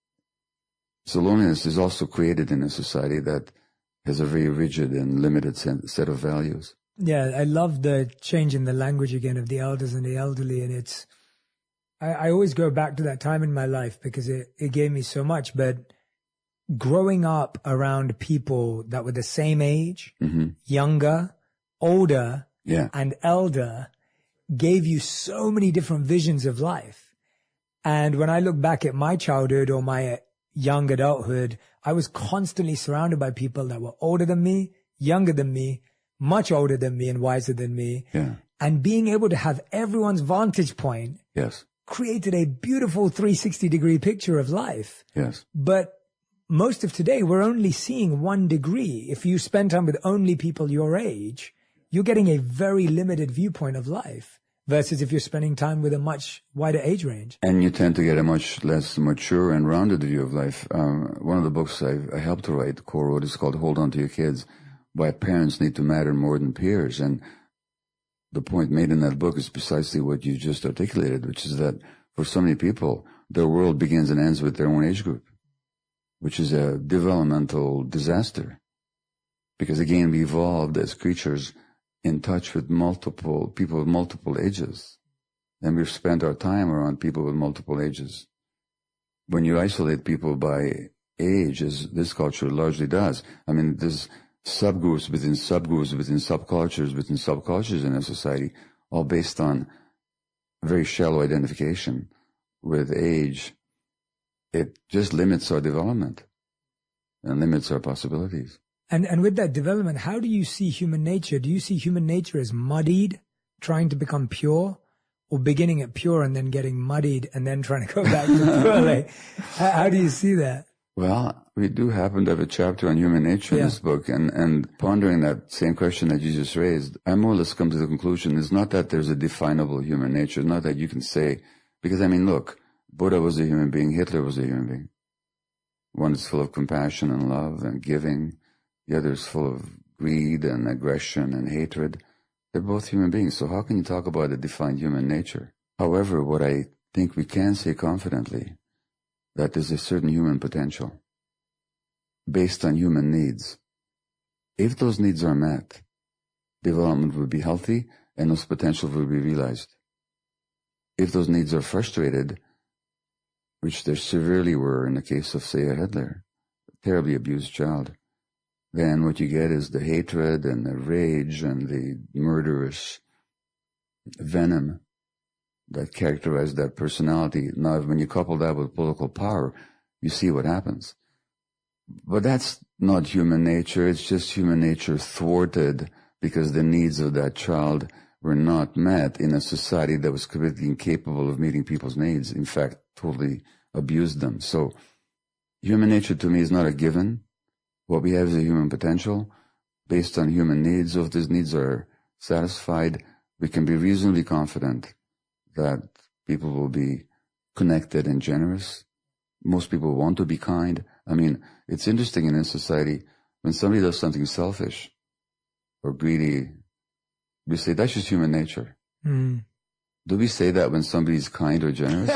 So loneliness is also created in a society that has a very rigid and limited set of values. Yeah, I love the change in the language again of the elders and the elderly. And it's, I, I always go back to that time in my life because it, it gave me so much. But growing up around people that were the same age, mm-hmm. younger, older, yeah. and elder gave you so many different visions of life. And when I look back at my childhood or my young adulthood, I was constantly surrounded by people that were older than me, younger than me, much older than me and wiser than me. Yeah. And being able to have everyone's vantage point yes. created a beautiful three hundred sixty degree picture of life. Yes. But most of today, we're only seeing one degree. If you spend time with only people your age, you're getting a very limited viewpoint of life. Versus if you're spending time with a much wider age range. And you tend to get a much less mature and rounded view of life. Um, one of the books I, I helped to write, co-wrote, is called Hold On to Your Kids, Why Parents Need to Matter More Than Peers. And the point made in that book is precisely what you just articulated, which is that for so many people, their world begins and ends with their own age group, which is a developmental disaster. Because again, we evolved as creatures in touch with multiple people with multiple ages. And we've spent our time around people with multiple ages. When you isolate people by age, as this culture largely does, I mean, there's subgroups within subgroups within subcultures within subcultures in a society, all based on very shallow identification with age. It just limits our development and limits our possibilities. And and with that development, how do you see human nature? Do you see human nature as muddied, trying to become pure, or beginning at pure and then getting muddied and then trying to go back to pure? Like, how, how do you see that? Well, we do happen to have a chapter on human nature in Yeah. this book, and, and pondering that same question that you just raised, I more or less come to the conclusion it's not that there's a definable human nature, not that you can say, because I mean, look, Buddha was a human being, Hitler was a human being. One is full of compassion and love and giving. The other is full of greed and aggression and hatred. They're both human beings, so how can you talk about a defined human nature? However, what I think we can say confidently, that there's a certain human potential based on human needs. If those needs are met, development will be healthy and those potentials will be realized. If those needs are frustrated, which there severely were in the case of, say, a Hitler, a terribly abused child, then what you get is the hatred and the rage and the murderous venom that characterize that personality. Now, when you couple that with political power, you see what happens. But that's not human nature. It's just human nature thwarted because the needs of that child were not met in a society that was completely incapable of meeting people's needs. In fact, totally abused them. So human nature to me is not a given. What we have is a human potential based on human needs. So if these needs are satisfied, we can be reasonably confident that people will be connected and generous. Most people want to be kind. I mean, it's interesting in a society, when somebody does something selfish or greedy, we say that's just human nature. Mm. Do we say that when somebody's kind or generous?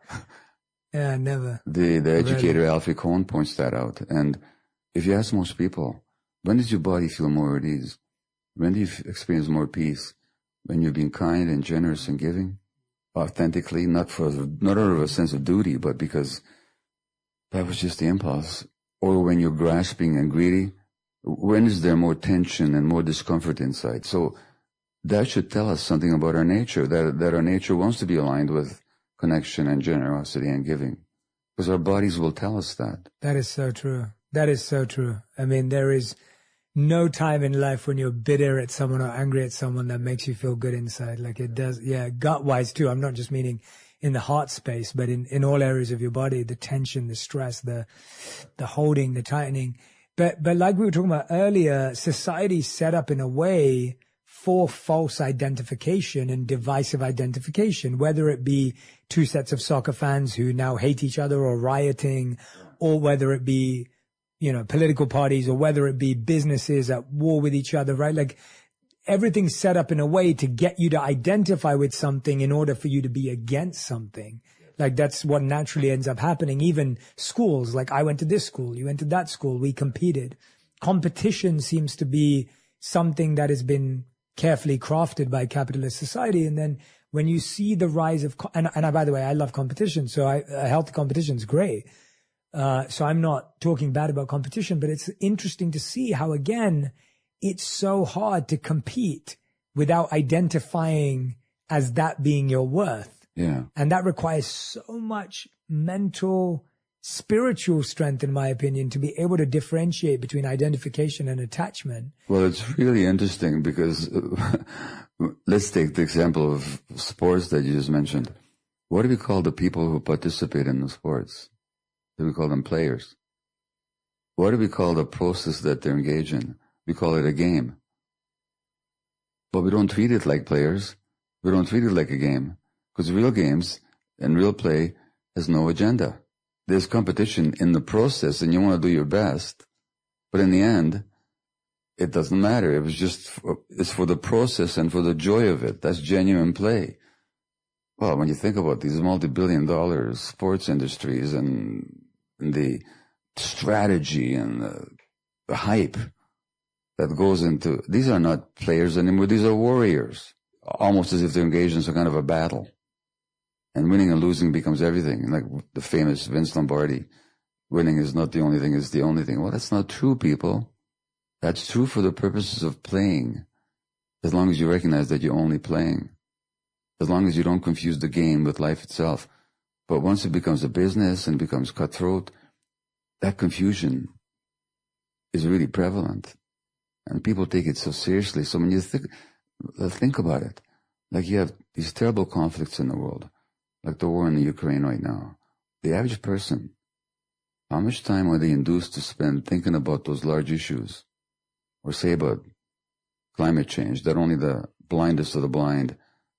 Yeah, never. The, the educator Really? Alfie Kohn points that out. And if you ask most people, when does your body feel more at ease? When do you f- experience more peace? When you're being kind and generous and giving? Authentically, not for, not out of a sense of duty, but because that was just the impulse. Or when you're grasping and greedy, when is there more tension and more discomfort inside? So that should tell us something about our nature, that, that our nature wants to be aligned with connection and generosity and giving. Because our bodies will tell us that. That is so true. That is so true. I mean, there is no time in life when you're bitter at someone or angry at someone that makes you feel good inside. Like it does, yeah, gut-wise too. I'm not just meaning in the heart space, but in, in all areas of your body, the tension, the stress, the, the holding, the tightening. But, but like we were talking about earlier, society's set up in a way for false identification and divisive identification, whether it be two sets of soccer fans who now hate each other or rioting, or whether it be, you know, political parties, or whether it be businesses at war with each other, right? Like everything's set up in a way to get you to identify with something in order for you to be against something. Like that's what naturally ends up happening. Even schools, like I went to this school, you went to that school, we competed. Competition seems to be something that has been carefully crafted by capitalist society. And then when you see the rise of, co- and, and I, by the way, I love competition. So I, a healthy competition is great. Uh, so I'm not talking bad about competition, but it's interesting to see how, again, it's so hard to compete without identifying as that being your worth. Yeah. And that requires so much mental, spiritual strength, in my opinion, to be able to differentiate between identification and attachment. Well, it's really interesting because let's take the example of sports that you just mentioned. What do we call the people who participate in the sports? Do we call them players? What do we call the process that they're engaged in? We call it a game. But we don't treat it like players. We don't treat it like a game. Because real games and real play has no agenda. There's competition in the process and you want to do your best. But in the end, it doesn't matter. It was just, for, it's for the process and for the joy of it. That's genuine play. Well, when you think about these multi-billion dollar sports industries and, and the strategy and the, the hype that goes into, these are not players anymore. These are warriors, almost as if they're engaged in some kind of a battle. And winning and losing becomes everything. Like the famous Vince Lombardi, winning is not the only thing, it's the only thing. Well, that's not true, people. That's true for the purposes of playing, as long as you recognize that you're only playing. As long as you don't confuse the game with life itself. But once it becomes a business and becomes cutthroat, that confusion is really prevalent. And people take it so seriously. So when you think, think about it, like you have these terrible conflicts in the world, like the war in the Ukraine right now. The average person, how much time are they induced to spend thinking about those large issues? Or say about climate change, that only the blindest of the blind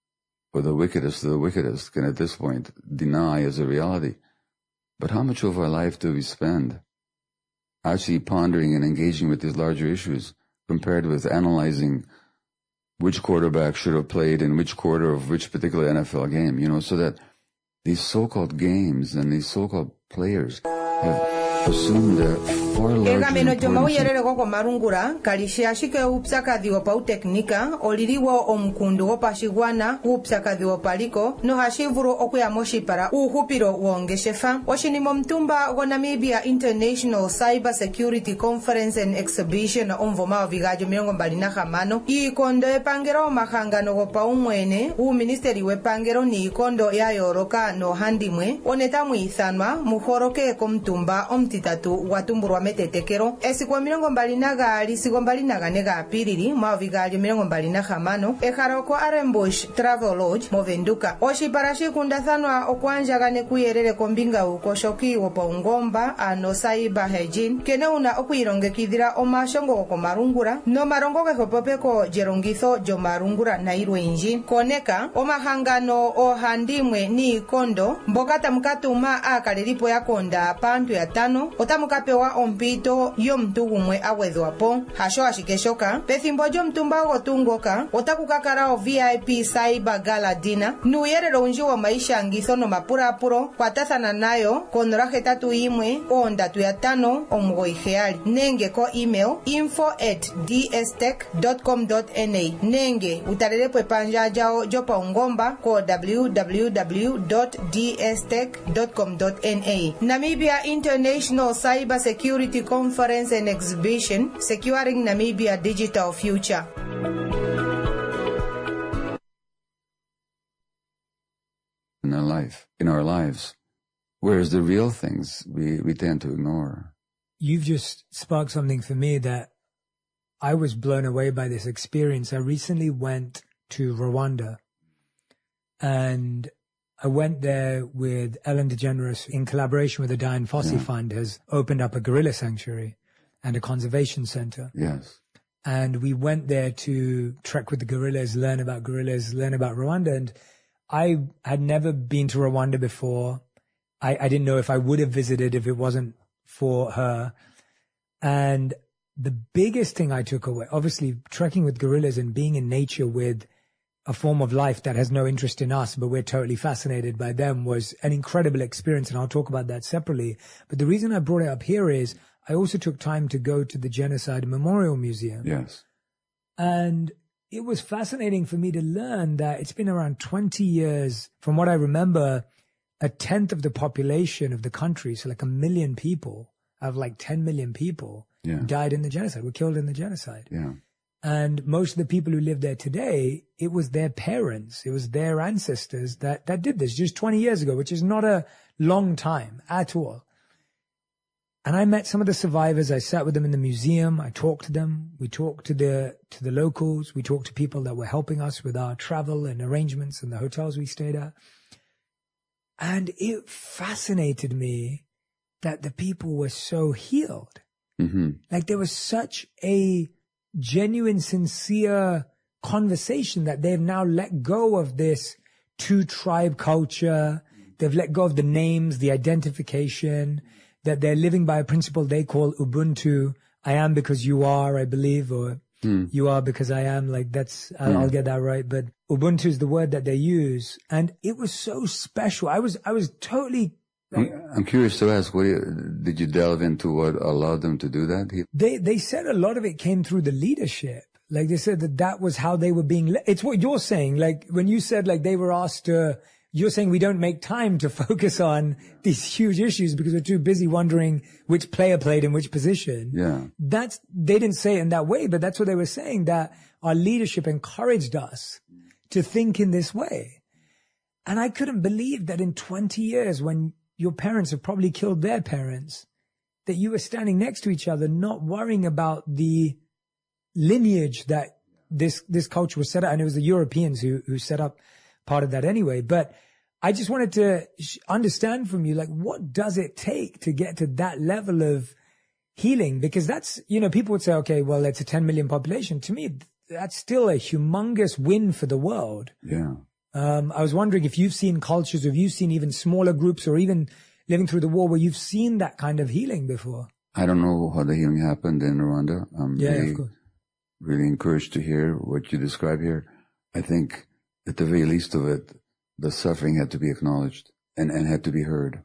or the wickedest of the wickedest can at this point deny as a reality. But how much of our life do we spend actually pondering and engaging with these larger issues compared with analyzing which quarterback should have played in which quarter of which particular N F L game, you know, so that these so-called games and these so-called players have assumed a far larger egameno joma importance. uyerere ko marungura kalishashike upsakadhi wa pau teknika oliliwo omukundu wo pashigwana upsakadhi wo paliko no hashivuro okuyamoshi para uhupiro wongeshefa oshinimo mtumba go Namibia International Cyber Security Conference and Exhibition omvoma vigajo miongo mbali na hamano ikondo epangero mahangano go pau mwene u ministeri wepangero ni ikondo ya yoroka no handimwe oneta muithanwa muhoroke ko mtumba omtitatu watumburwa metetekero esikwa milongo mbali na gali sikwa mbali na gane ga piriri mavigajo milongo mbali na hamano eharoko Arembush Travel Lodge movenduka oshiparashi kundathanwa okwanja gane kuyerere kombinga uko shoki wopo ngomba ano saiba hejin kene una okuirongekidhira omashongo ko marungura no marongo ke hopopeko jerongitho jo marungura na irwenji koneka omahangano ohandimwe ni kondo mbokata mukatuma akaleripo yakonda pantu ya tano otamukapewa ompito yomtugumwe awedhwapo hasho ashikeshoka pethimbo jomtumba gotungoka otakukakara o V I P Cyber Gala Dinner nuyerero unji wa maisha ngitho no mapurapuro kwatathana nayo konoraje tatu imwe ondatu ya tano omugoiheali nenge ko email info at d s tech dot com dot n a nenge utarelepo epanja jao jopa ungomba ko w w w dot d s tech dot com dot n a Namibia International Cyber Security Conference and Exhibition, Securing Namibia Digital Future. In our life, in our lives, whereas the real things we, we tend to ignore. You've just sparked something for me that I was blown away by this experience. I recently went to Rwanda, and I went there with Ellen DeGeneres in collaboration with the Dian Fossey yeah. Fund, has opened up a gorilla sanctuary and a conservation center. Yes. And we went there to trek with the gorillas, learn about gorillas, learn about Rwanda. And I had never been to Rwanda before. I, I didn't know if I would have visited if it wasn't for her. And the biggest thing I took away, obviously trekking with gorillas and being in nature with a form of life that has no interest in us, but we're totally fascinated by them, was an incredible experience. And I'll talk about that separately. But the reason I brought it up here is I also took time to go to the Genocide Memorial Museum. Yes. And it was fascinating for me to learn that it's been around twenty years. From what I remember, a tenth of the population of the country, so like a million people, out of like ten million people, yeah. died in the genocide, were killed in the genocide. Yeah. And most of the people who live there today, it was their parents, it was their ancestors that, that did this just twenty years ago, which is not a long time at all. And I met some of the survivors. I sat with them in the museum. I talked to them. We talked to the, to the locals. We talked to people that were helping us with our travel and arrangements and the hotels we stayed at. And it fascinated me that the people were so healed. Mm-hmm. Like there was such a genuine, sincere conversation that they've now let go of this two tribe culture. They've let go of the names, the identification, that they're living by a principle they call Ubuntu. I am because you are, I believe, or mm. you are because I am. Like that's, I'll, mm. I'll get that right. But Ubuntu is the word that they use. And it was so special. I was, I was totally. I'm, I'm curious to ask, what do you, did you delve into what allowed them to do that? They, they said a lot of it came through the leadership. Like they said that that was how they were being, le- it's what you're saying. Like when you said like they were asked to, you're saying we don't make time to focus on these huge issues because we're too busy wondering which player played in which position. Yeah. That's, they didn't say it in that way, but that's what they were saying, that our leadership encouraged us to think in this way. And I couldn't believe that in twenty years, when your parents have probably killed their parents, that you were standing next to each other, not worrying about the lineage that this, this culture was set up. And it was the Europeans who, who set up part of that anyway. But I just wanted to sh- understand from you, like, what does it take to get to that level of healing? Because that's, you know, people would say, okay, well, it's a ten million population. To me, that's still a humongous win for the world. Yeah. Um, I was wondering if you've seen cultures, or if you've seen even smaller groups, or even living through the war where you've seen that kind of healing before. I don't know how the healing happened in Rwanda. I'm yeah, really, of course. really encouraged to hear what you describe here. I think at the very least of it, the suffering had to be acknowledged and, and had to be heard,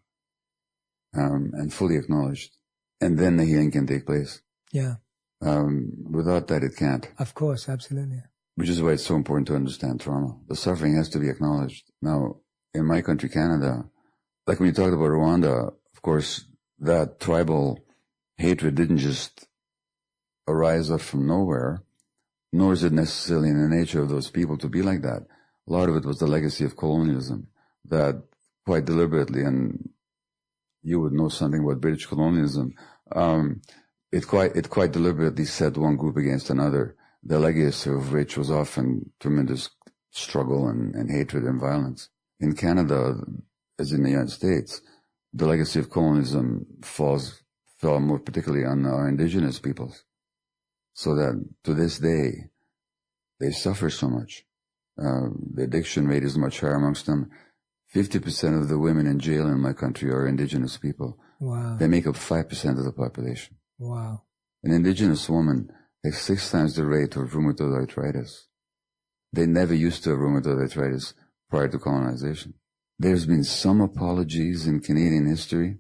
um, and fully acknowledged. And then the healing can take place. Yeah. Um, without that, it can't. Of course, absolutely. Which is why it's so important to understand trauma. The suffering has to be acknowledged. Now, in my country, Canada, like when you talked about Rwanda, of course, that tribal hatred didn't just arise up from nowhere, nor is it necessarily in the nature of those people to be like that. A lot of it was the legacy of colonialism that quite deliberately, and you would know something about British colonialism, um, it quite, it quite deliberately set one group against another, the legacy of which was often tremendous struggle and, and hatred and violence. In Canada, as in the United States, the legacy of colonialism falls, fell more particularly on our indigenous peoples. So that to this day, they suffer so much. Uh, the addiction rate is much higher amongst them. fifty percent of the women in jail in my country are indigenous people. Wow. They make up five percent of the population. Wow. An indigenous woman has six times the rate of rheumatoid arthritis. They never used to have rheumatoid arthritis prior to colonization. There's been some apologies in Canadian history,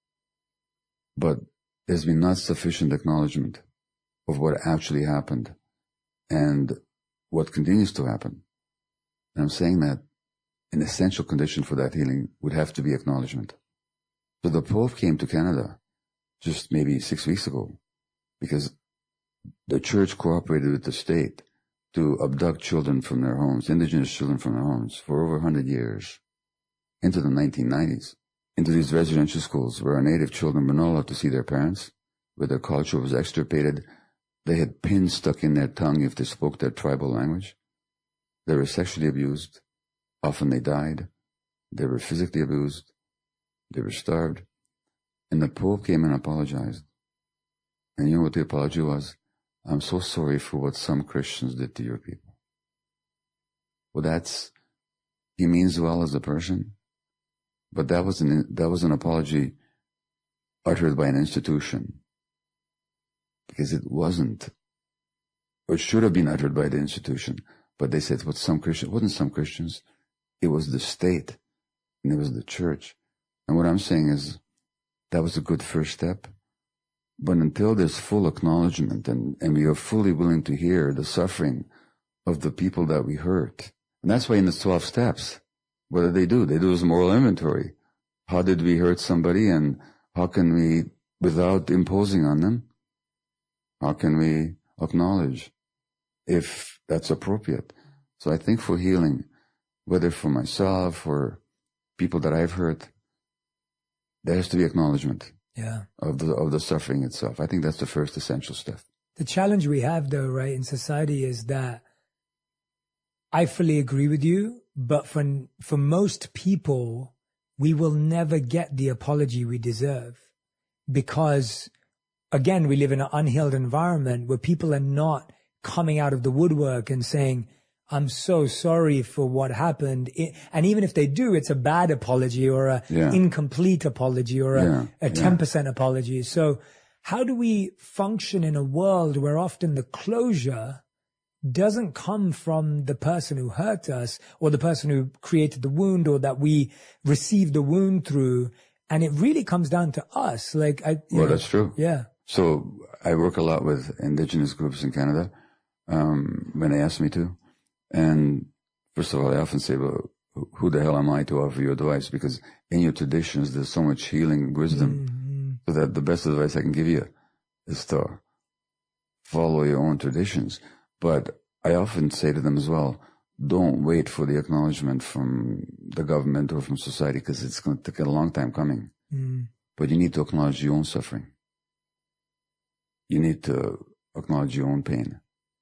but there's been not sufficient acknowledgement of what actually happened and what continues to happen. And I'm saying that an essential condition for that healing would have to be acknowledgement. So the Pope came to Canada just maybe six weeks ago because the church cooperated with the state to abduct children from their homes, indigenous children from their homes, for over one hundred years, into the nineteen nineties, into these residential schools where our native children were not allowed to see their parents, where their culture was extirpated, They had pins stuck in their tongue if they spoke their tribal language. They were sexually abused. Often they died. They were physically abused. They were starved. And the Pope came and apologized. And you know what the apology was? I'm so sorry for what some Christians did to your people. Well, that's, he means well as a person, but that was an, that was an apology uttered by an institution. Because it wasn't, or it should have been uttered by the institution, but they said what some Christians, it wasn't some Christians, it was the state, and it was the church. And what I'm saying is, that was a good first step, but until there's full acknowledgement and, and we are fully willing to hear the suffering of the people that we hurt, and that's why in the twelve steps, what do they do? They do this moral inventory. How did we hurt somebody, and how can we, without imposing on them, how can we acknowledge if that's appropriate? So I think for healing, whether for myself or people that I've hurt, there has to be acknowledgement yeah. of the of the suffering itself. I think that's the first essential step. The challenge we have, though, right, in society is that I fully agree with you, but for for most people, we will never get the apology we deserve because, again, we live in an unhealed environment where people are not coming out of the woodwork and saying, I'm so sorry for what happened. It, and even if they do, it's a bad apology or a Yeah. incomplete apology or a, Yeah, a yeah. ten percent apology. So how do we function in a world where often the closure doesn't come from the person who hurt us or the person who created the wound or that we received the wound through? And it really comes down to us. Like, I, you Well, know, that's true. Yeah. So I work a lot with indigenous groups in Canada um, when they ask me to. And first of all, I often say, well, who the hell am I to offer you advice? Because in your traditions, there's so much healing wisdom. Mm-hmm. So that the best advice I can give you is to follow your own traditions. But I often say to them as well, don't wait for the acknowledgement from the government or from society because it's going to take a long time coming. Mm. But you need to acknowledge your own suffering. You need to acknowledge your own pain.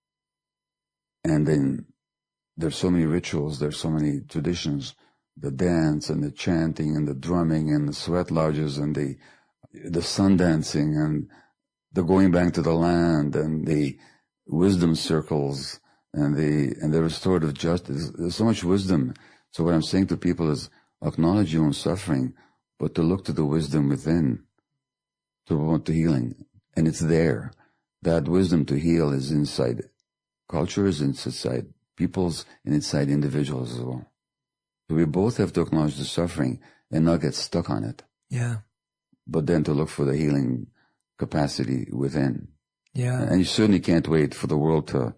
And then there's so many rituals, there's so many traditions, the dance and the chanting and the drumming and the sweat lodges and the the sun dancing and the going back to the land and the wisdom circles and the and the restorative justice. There's so much wisdom. So what I'm saying to people is acknowledge your own suffering, but to look to the wisdom within to promote the healing. And it's there. That wisdom to heal is inside culture, is inside peoples, and inside individuals as well. So we both have to acknowledge the suffering and not get stuck on it. Yeah. But then to look for the healing capacity within. Yeah. And you certainly can't wait for the world to,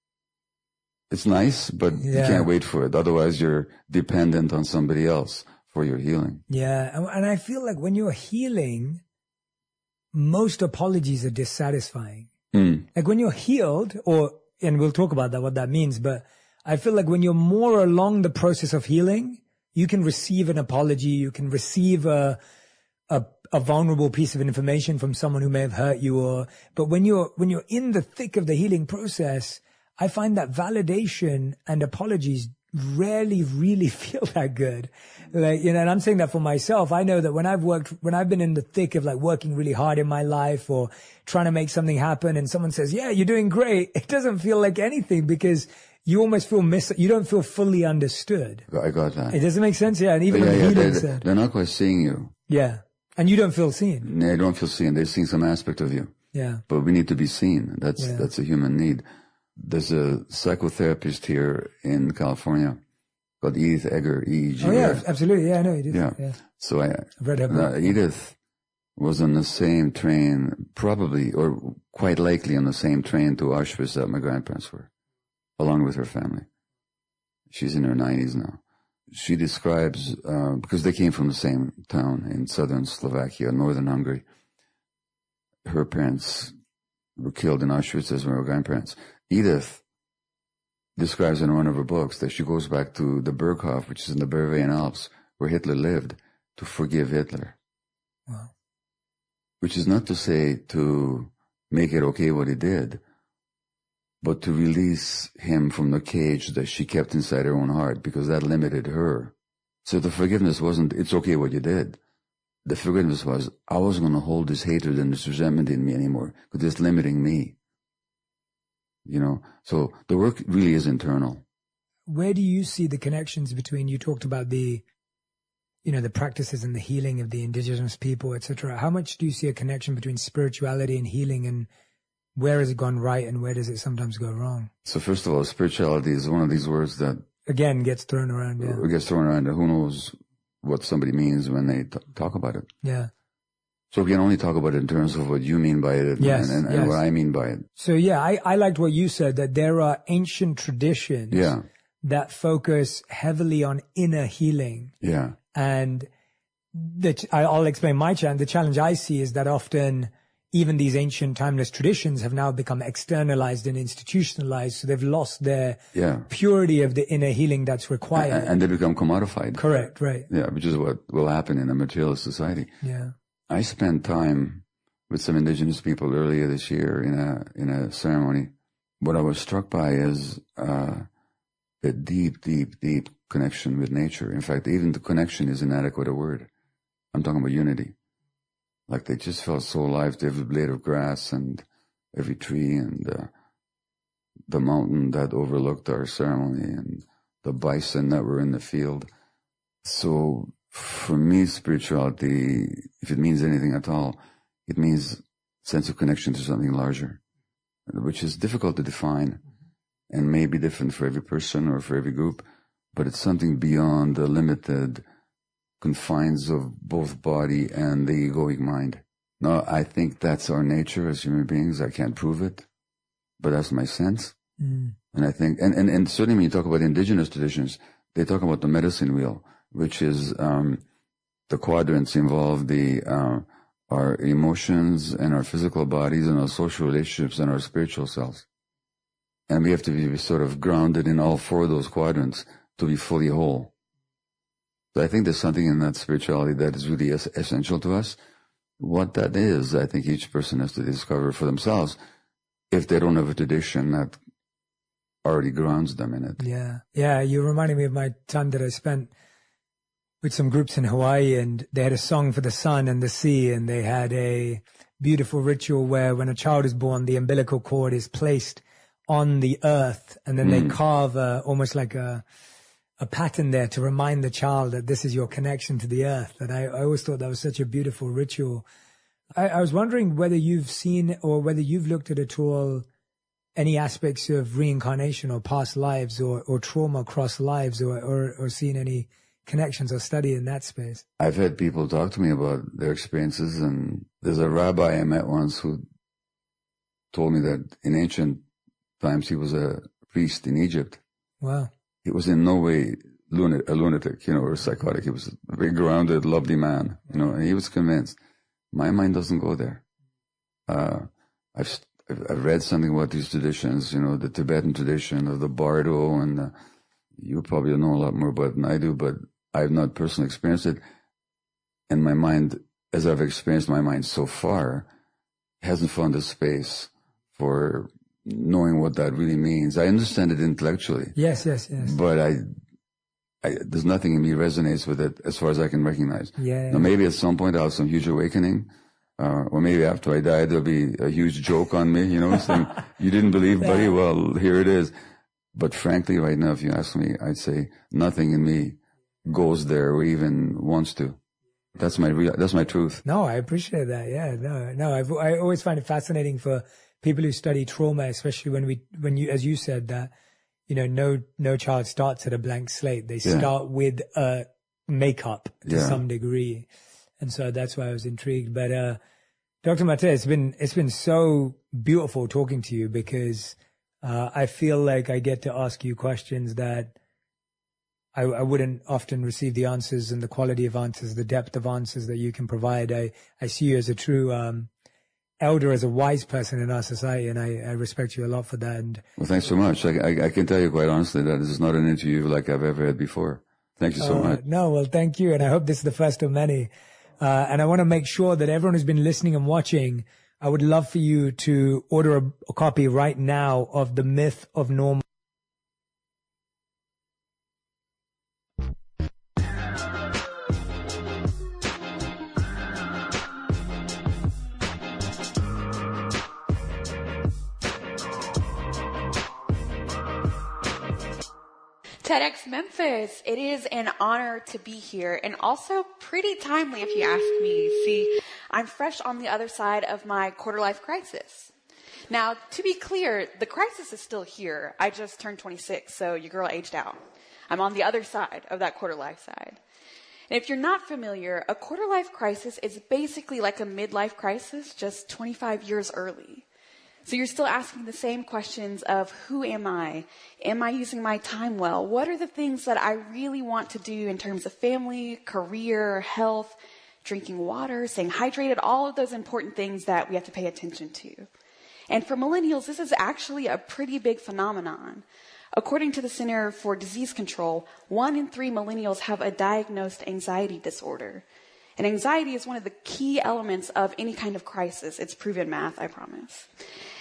it's nice, but Yeah. you can't wait for it. Otherwise you're dependent on somebody else for your healing. Yeah. And, and I feel like when you're healing, most apologies are dissatisfying. Mm. Like when you're healed, or, and we'll talk about that, what that means, but I feel like when you're more along the process of healing, you can receive an apology, you can receive a, a, a vulnerable piece of information from someone who may have hurt you, or, but when you're, when you're in the thick of the healing process, I find that validation and apologies rarely really feel that good. Like, you know, and I'm saying that for myself. I know that when I've worked, when I've been in the thick of like working really hard in my life or trying to make something happen and someone says, yeah, you're doing great, it doesn't feel like anything because you almost feel miss, you don't feel fully understood. I got that. It doesn't make sense. Yeah. And even yeah, on the yeah, healing they, side. they're not quite seeing you. Yeah. And you don't feel seen. They don't feel seen. They're seeing some aspect of you. Yeah. But we need to be seen. That's, Yeah. that's a human need. There's a psychotherapist here in California called Edith Egger, E E G. Oh yeah, absolutely. Yeah, I know you did. Yeah. yeah. So I, I've read her book. uh, Edith was on the same train, probably, or quite likely on the same train to Auschwitz that my grandparents were, along with her family. She's in her nineties now. She describes, uh, because they came from the same town in southern Slovakia, northern Hungary. Her parents were killed in Auschwitz as were her grandparents. Edith describes in one of her books that she goes back to the Berghof, which is in the Bavarian Alps, where Hitler lived, to forgive Hitler. Wow. Which is not to say to make it okay what he did, but to release him from the cage that she kept inside her own heart, because that limited her. So the forgiveness wasn't, it's okay what you did. The forgiveness was, I wasn't going to hold this hatred and this resentment in me anymore, because it's limiting me. You know, so the work really is internal. Where do you see the connections between, you talked about the, you know, the practices and the healing of the indigenous people, et cetera. How much do you see a connection between spirituality and healing, and where has it gone right and where does it sometimes go wrong? So first of all, spirituality is one of these words that, again, gets thrown around. Yeah. It gets thrown around. Who knows what somebody means when they t- talk about it? Yeah. So we can only talk about it in terms of what you mean by it and, yes, and, and, yes. and what I mean by it. So yeah, I, I liked what you said, that there are ancient traditions yeah. that focus heavily on inner healing. Yeah. And the, I'll explain my challenge. The challenge I see is that often even these ancient timeless traditions have now become externalized and institutionalized. So they've lost their yeah. purity of the inner healing that's required. And, and they become commodified. Correct, right. Yeah, which is what will happen in a materialist society. Yeah. I spent time with some indigenous people earlier this year in a, in a ceremony. What I was struck by is, uh, a deep, deep, deep connection with nature. In fact, even the connection is inadequate a word. I'm talking about unity. Like they just felt so alive to every blade of grass and every tree and uh, the mountain that overlooked our ceremony and the bison that were in the field. So for me, spirituality, if it means anything at all, it means sense of connection to something larger, which is difficult to define and may be different for every person or for every group, but it's something beyond the limited confines of both body and the egoic mind. Now, I think that's our nature as human beings. I can't prove it, but that's my sense. Mm. And I think, and, and, and certainly when you talk about indigenous traditions, they talk about the medicine wheel, which is um, the quadrants involve the uh, our emotions and our physical bodies and our social relationships and our spiritual selves. And we have to be sort of grounded in all four of those quadrants to be fully whole. So I think there's something in that spirituality that is really es- essential to us. What that is, I think each person has to discover for themselves if they don't have a tradition that already grounds them in it. Yeah. Yeah, you reminded me of my time that I spent with some groups in Hawaii, and they had a song for the sun and the sea, and they had a beautiful ritual where when a child is born, the umbilical cord is placed on the earth, and then mm. they carve a, almost like a a pattern there to remind the child that this is your connection to the earth. And I, I always thought that was such a beautiful ritual. I, I was wondering whether you've seen or whether you've looked at at all any aspects of reincarnation or past lives or, or trauma across lives, or, or, or seen any connections or study in that space. I've had people talk to me about their experiences, and there's a rabbi I met once who told me that in ancient times he was a priest in Egypt. Wow. He was in no way lunatic, a lunatic, you know, or psychotic. He was a very grounded, lovely man, you know, and he was convinced. My mind doesn't go there. Uh, I've, I've read something about these traditions, you know, the Tibetan tradition of the Bardo, and uh, you probably know a lot more about it than I do, but I've not personally experienced it. And my mind, as I've experienced my mind so far, hasn't found a space for knowing what that really means. I understand it intellectually. Yes, yes, yes. But I, I, there's nothing in me resonates with it as far as I can recognize. Yeah. Now, maybe at some point I'll have some huge awakening, uh, or maybe after I die there'll be a huge joke on me, you know, saying, you didn't believe, buddy? Yeah. Well, here it is. But frankly, right now, if you ask me, I'd say nothing in me goes there or even wants to. That's my real, that's my truth. No, I appreciate that. Yeah, no, no, I've, I always find it fascinating for people who study trauma, especially when we, when you, as you said, that, you know, no, no child starts at a blank slate. They Yeah. start with a makeup to Yeah. some degree. And so that's why I was intrigued. But, uh, Doctor Mate, it's been, it's been so beautiful talking to you, because, uh, I feel like I get to ask you questions that I, I wouldn't often receive the answers and the quality of answers, the depth of answers that you can provide. I, I see you as a true, um, elder, as a wise person in our society, and I, I respect you a lot for that. And Well, thanks so much. I, I, I can tell you quite honestly that this is not an interview like I've ever had before. Thank you so uh, much. No, well, thank you. And I hope this is the first of many. Uh, and I want to make sure that everyone who's been listening and watching I would love for you to order a, a copy right now of The Myth of Normal. TEDx Memphis, it is an honor to be here and also pretty timely if you ask me. See, I'm fresh on the other side of my quarter life crisis. Now, to be clear, the crisis is still here. I just turned twenty-six, so your girl aged out. I'm on the other side of that quarter life side. And if you're not familiar, a quarter life crisis is basically like a midlife crisis, just twenty-five years early. So you're still asking the same questions of who am I? Am I using my time well? What are the things that I really want to do in terms of family, career, health, drinking water, staying hydrated, all of those important things that we have to pay attention to. And for millennials, this is actually a pretty big phenomenon. According to the Center for Disease Control, one in three millennials have a diagnosed anxiety disorder. And anxiety is one of the key elements of any kind of crisis. It's proven math, I promise.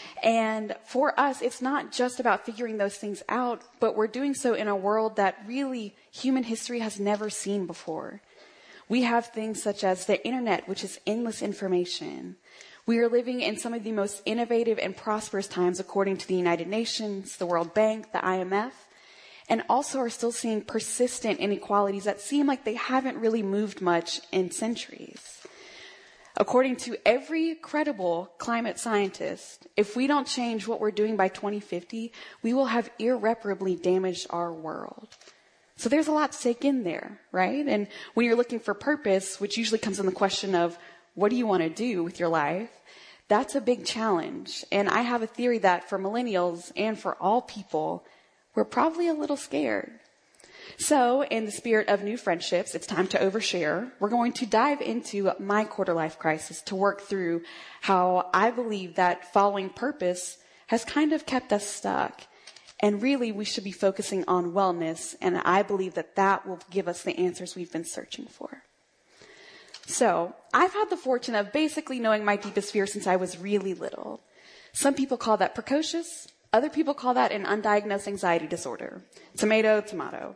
And for us, it's not just about figuring those things out, but we're doing so in a world that really human history has never seen before. We have things such as the internet, which is endless information. We are living in some of the most innovative and prosperous times according to the United Nations, the World Bank, the I M F, and also are still seeing persistent inequalities that seem like they haven't really moved much in centuries. According to every credible climate scientist, if we don't change what we're doing by twenty fifty, we will have irreparably damaged our world. So there's a lot to take in there, right? And when you're looking for purpose, which usually comes in the question of what do you want to do with your life, that's a big challenge. And I have a theory that for millennials and for all people, we're probably a little scared. So, in the spirit of new friendships, it's time to overshare. We're going to dive into my quarter life crisis to work through how I believe that following purpose has kind of kept us stuck. And really, we should be focusing on wellness, and I believe that that will give us the answers we've been searching for. So, I've had the fortune of basically knowing my deepest fear since I was really little. Some people call that precocious. Other people call that an undiagnosed anxiety disorder. Tomato, tomato.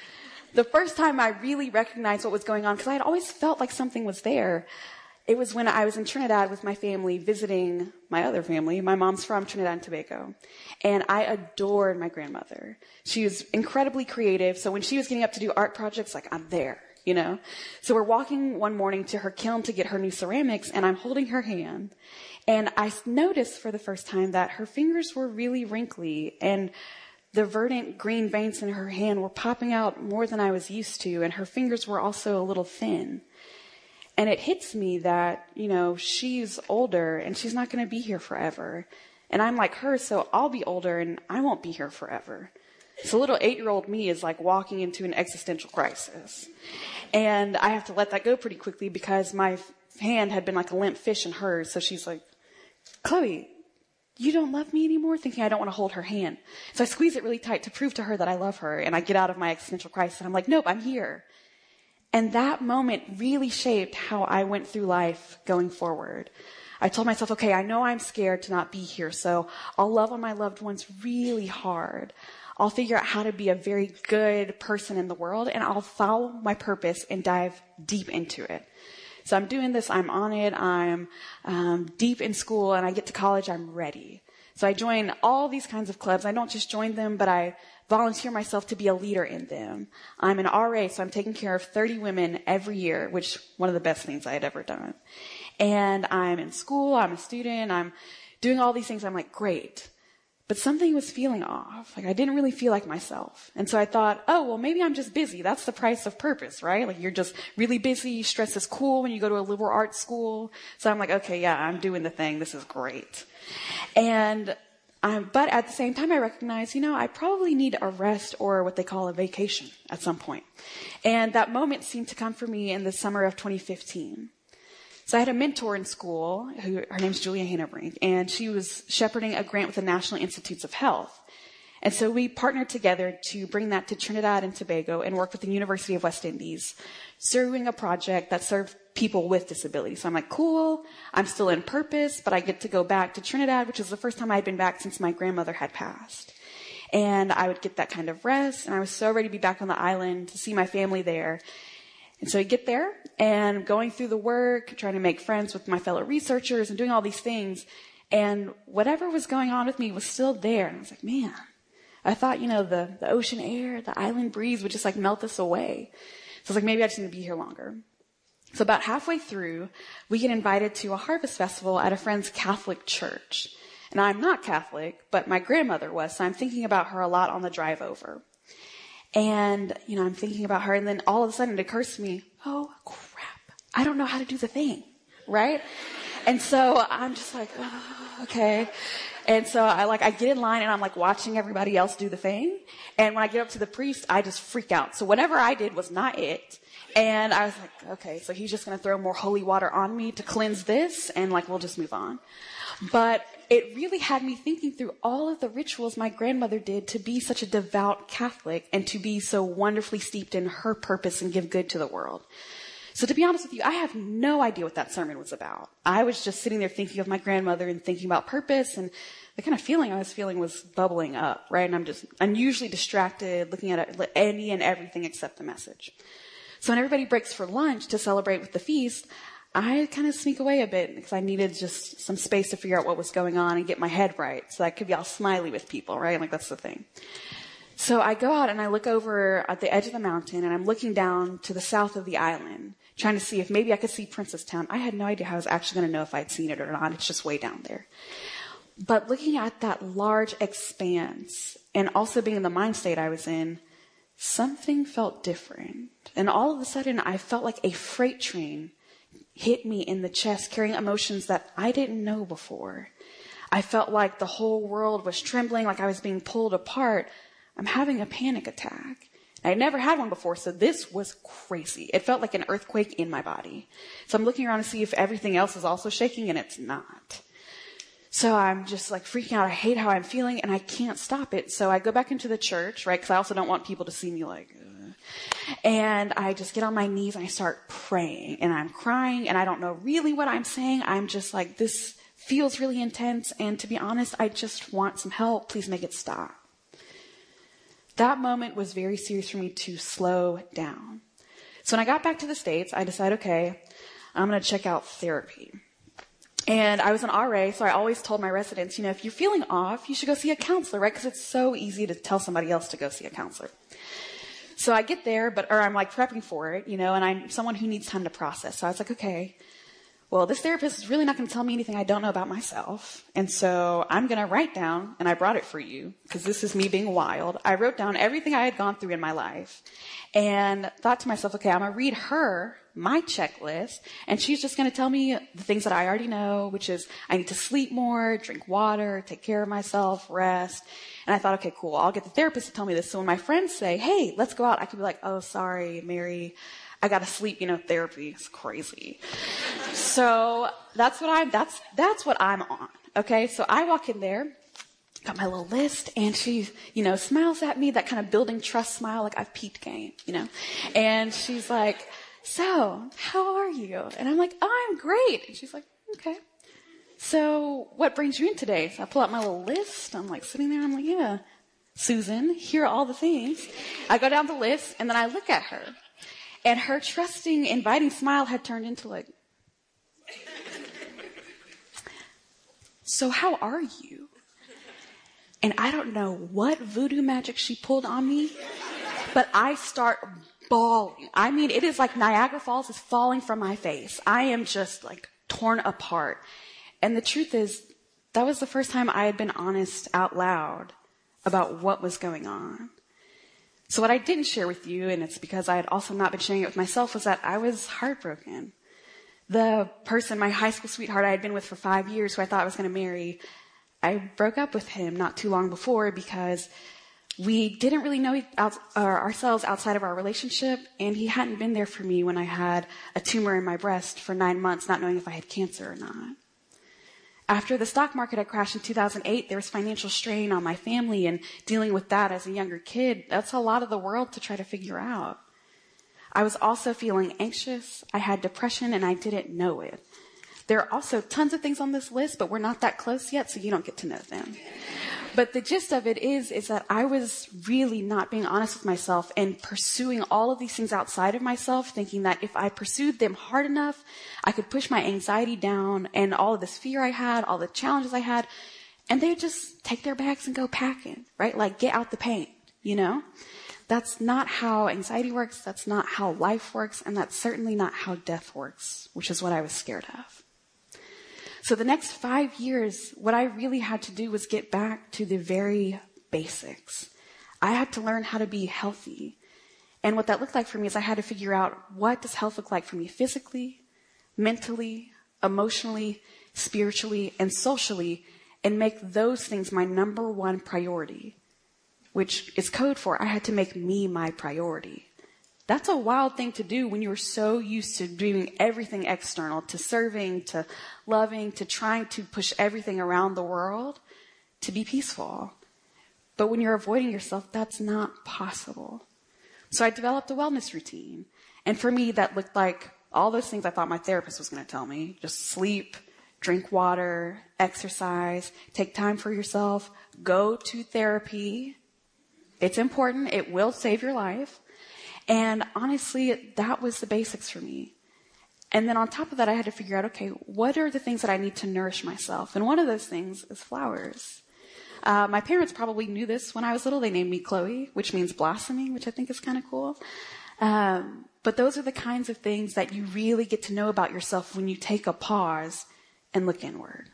The first time I really recognized what was going on, because I had always felt like something was there, it was when I was in Trinidad with my family visiting my other family. My mom's from Trinidad and Tobago. And I adored my grandmother. She was incredibly creative. So when she was getting up to do art projects, like, I'm there, you know. So we're walking one morning to her kiln to get her new ceramics, and I'm holding her hand. And I noticed for the first time that her fingers were really wrinkly, and the verdant green veins in her hand were popping out more than I was used to, and her fingers were also a little thin. And it hits me that, you know, she's older and she's not going to be here forever. And I'm like her, so I'll be older and I won't be here forever. So little eight-year-old me is like walking into an existential crisis. And I have to let that go pretty quickly because my hand had been like a limp fish in hers. So she's like, Chloe, you don't love me anymore? Thinking I don't want to hold her hand. So I squeeze it really tight to prove to her that I love her. And I get out of my existential crisis and I'm like, nope, I'm here. And that moment really shaped how I went through life going forward. I told myself, okay, I know I'm scared to not be here, so I'll love on my loved ones really hard. I'll figure out how to be a very good person in the world, and I'll follow my purpose and dive deep into it. So I'm doing this, I'm on it, I'm um, deep in school, and I get to college, I'm ready. So I join all these kinds of clubs. I don't just join them, but I volunteer myself to be a leader in them. I'm an R A, so I'm taking care of thirty women every year, which one of the best things I had ever done. And I'm in school, I'm a student, I'm doing all these things. I'm like, great. But something was feeling off. Like I didn't really feel like myself. And so I thought, oh, well, maybe I'm just busy. That's the price of purpose, right? Like you're just really busy. Stress is cool when you go to a liberal arts school. So I'm like, okay, yeah, I'm doing the thing. This is great. And Um, but at the same time, I recognize, you know, I probably need a rest or what they call a vacation at some point. And that moment seemed to come for me in the summer of twenty fifteen. So I had a mentor in school, who her name's Julia Hanebrink, and she was shepherding a grant with the National Institutes of Health. And so we partnered together to bring that to Trinidad and Tobago and work with the University of West Indies, serving a project that served people with disabilities. So I'm like, cool, I'm still in purpose, but I get to go back to Trinidad, which is the first time I'd been back since my grandmother had passed. And I would get that kind of rest, and I was so ready to be back on the island to see my family there. And so I get there, and going through the work, trying to make friends with my fellow researchers and doing all these things, and whatever was going on with me was still there. And I was like, man, I thought, you know, the, the ocean air, the island breeze would just like melt this away. So I was like, maybe I just need to be here longer. So about halfway through, we get invited to a harvest festival at a friend's Catholic church. And I'm not Catholic, but my grandmother was, so I'm thinking about her a lot on the drive over. And, you know, I'm thinking about her, and then all of a sudden it occurs to me, oh, crap, I don't know how to do the thing, right? And so I'm just like, oh, okay. And so I like, I get in line and I'm like watching everybody else do the thing. And when I get up to the priest, I just freak out. So whatever I did was not it. And I was like, okay, so he's just going to throw more holy water on me to cleanse this, and like, we'll just move on. But it really had me thinking through all of the rituals my grandmother did to be such a devout Catholic and to be so wonderfully steeped in her purpose and give good to the world. So to be honest with you, I have no idea what that sermon was about. I was just sitting there thinking of my grandmother and thinking about purpose, and the kind of feeling I was feeling was bubbling up, right? And I'm just, I'm usually distracted, looking at any and everything except the message. So when everybody breaks for lunch to celebrate with the feast, I kind of sneak away a bit because I needed just some space to figure out what was going on and get my head right so I could be all smiley with people, right? Like, that's the thing. So I go out and I look over at the edge of the mountain, and I'm looking down to the south of the island, trying to see if maybe I could see Princess Town. I had no idea how I was actually going to know if I'd seen it or not. It's just way down there. But looking at that large expanse and also being in the mind state I was in, something felt different. And all of a sudden, I felt like a freight train hit me in the chest, carrying emotions that I didn't know before. I felt like the whole world was trembling, like I was being pulled apart. I'm having a panic attack. I had never had one before, so this was crazy. It felt like an earthquake in my body. So I'm looking around to see if everything else is also shaking, and it's not. So I'm just like freaking out. I hate how I'm feeling, and I can't stop it. So I go back into the church, right? Because I also don't want people to see me like, ugh. And I just get on my knees and I start praying, and I'm crying, and I don't know really what I'm saying. I'm just like, this feels really intense. And to be honest, I just want some help. Please make it stop. That moment was very serious for me to slow down. So when I got back to the States, I decided, okay, I'm going to check out therapy. And I was an R A, so I always told my residents, you know, if you're feeling off, you should go see a counselor, right? Because it's so easy to tell somebody else to go see a counselor. So I get there, but, or I'm like prepping for it, you know, and I'm someone who needs time to process. So I was like, okay, well, this therapist is really not going to tell me anything I don't know about myself. And so I'm going to write down, and I brought it for you because this is me being wild. I wrote down everything I had gone through in my life and thought to myself, okay, I'm going to read her my checklist, and she's just going to tell me the things that I already know, which is I need to sleep more, drink water, take care of myself, rest. And I thought, okay, cool, I'll get the therapist to tell me this. So when my friends say, hey, let's go out, I could be like, oh, sorry, Mary, I got to sleep, you know, therapy is crazy. So that's what I'm, that's, that's what I'm on. Okay. So I walk in there, got my little list, and she, you know, smiles at me, that kind of building trust smile, like I've peaked game, you know, and she's like, so how are you? And I'm like, oh, I'm great. And she's like, okay. So what brings you in today? So I pull out my little list. I'm like sitting there. I'm like, yeah, Susan, here are all the things. I go down the list, and then I look at her, and her trusting, inviting smile had turned into like, so how are you? And I don't know what voodoo magic she pulled on me, but I start bawling. I mean, it is like Niagara Falls is falling from my face. I am just like torn apart. And the truth is, that was the first time I had been honest out loud about what was going on. So what I didn't share with you, and it's because I had also not been sharing it with myself, was that I was heartbroken. The person, my high school sweetheart I had been with for five years, who I thought I was going to marry, I broke up with him not too long before because we didn't really know out, uh, ourselves outside of our relationship, and he hadn't been there for me when I had a tumor in my breast for nine months, not knowing if I had cancer or not. After the stock market had crashed in two thousand eight, there was financial strain on my family, and dealing with that as a younger kid, that's a lot of the world to try to figure out. I was also feeling anxious. I had depression and I didn't know it. There are also tons of things on this list, but we're not that close yet, so you don't get to know them. But the gist of it is, is that I was really not being honest with myself and pursuing all of these things outside of myself, thinking that if I pursued them hard enough, I could push my anxiety down and all of this fear I had, all the challenges I had, and they would just take their bags and go packing, right? Like, get out the paint, you know? That's not how anxiety works. That's not how life works. And that's certainly not how death works, which is what I was scared of. So the next five years, what I really had to do was get back to the very basics. I had to learn how to be healthy. And what that looked like for me is I had to figure out, what does health look like for me physically, mentally, emotionally, spiritually, and socially, and make those things my number one priority, which is code for I had to make me my priority. That's a wild thing to do when you're so used to doing everything external, to serving, to loving, to trying to push everything around the world to be peaceful. But when you're avoiding yourself, that's not possible. So I developed a wellness routine. And for me, that looked like all those things I thought my therapist was going to tell me. Just sleep, drink water, exercise, take time for yourself, go to therapy. It's important. It will save your life. And honestly, that was the basics for me. And then on top of that, I had to figure out, okay, what are the things that I need to nourish myself? And one of those things is flowers. Uh, my parents probably knew this when I was little. They named me Chloe, which means blossoming, which I think is kind of cool. Um, but those are the kinds of things that you really get to know about yourself when you take a pause and look inward.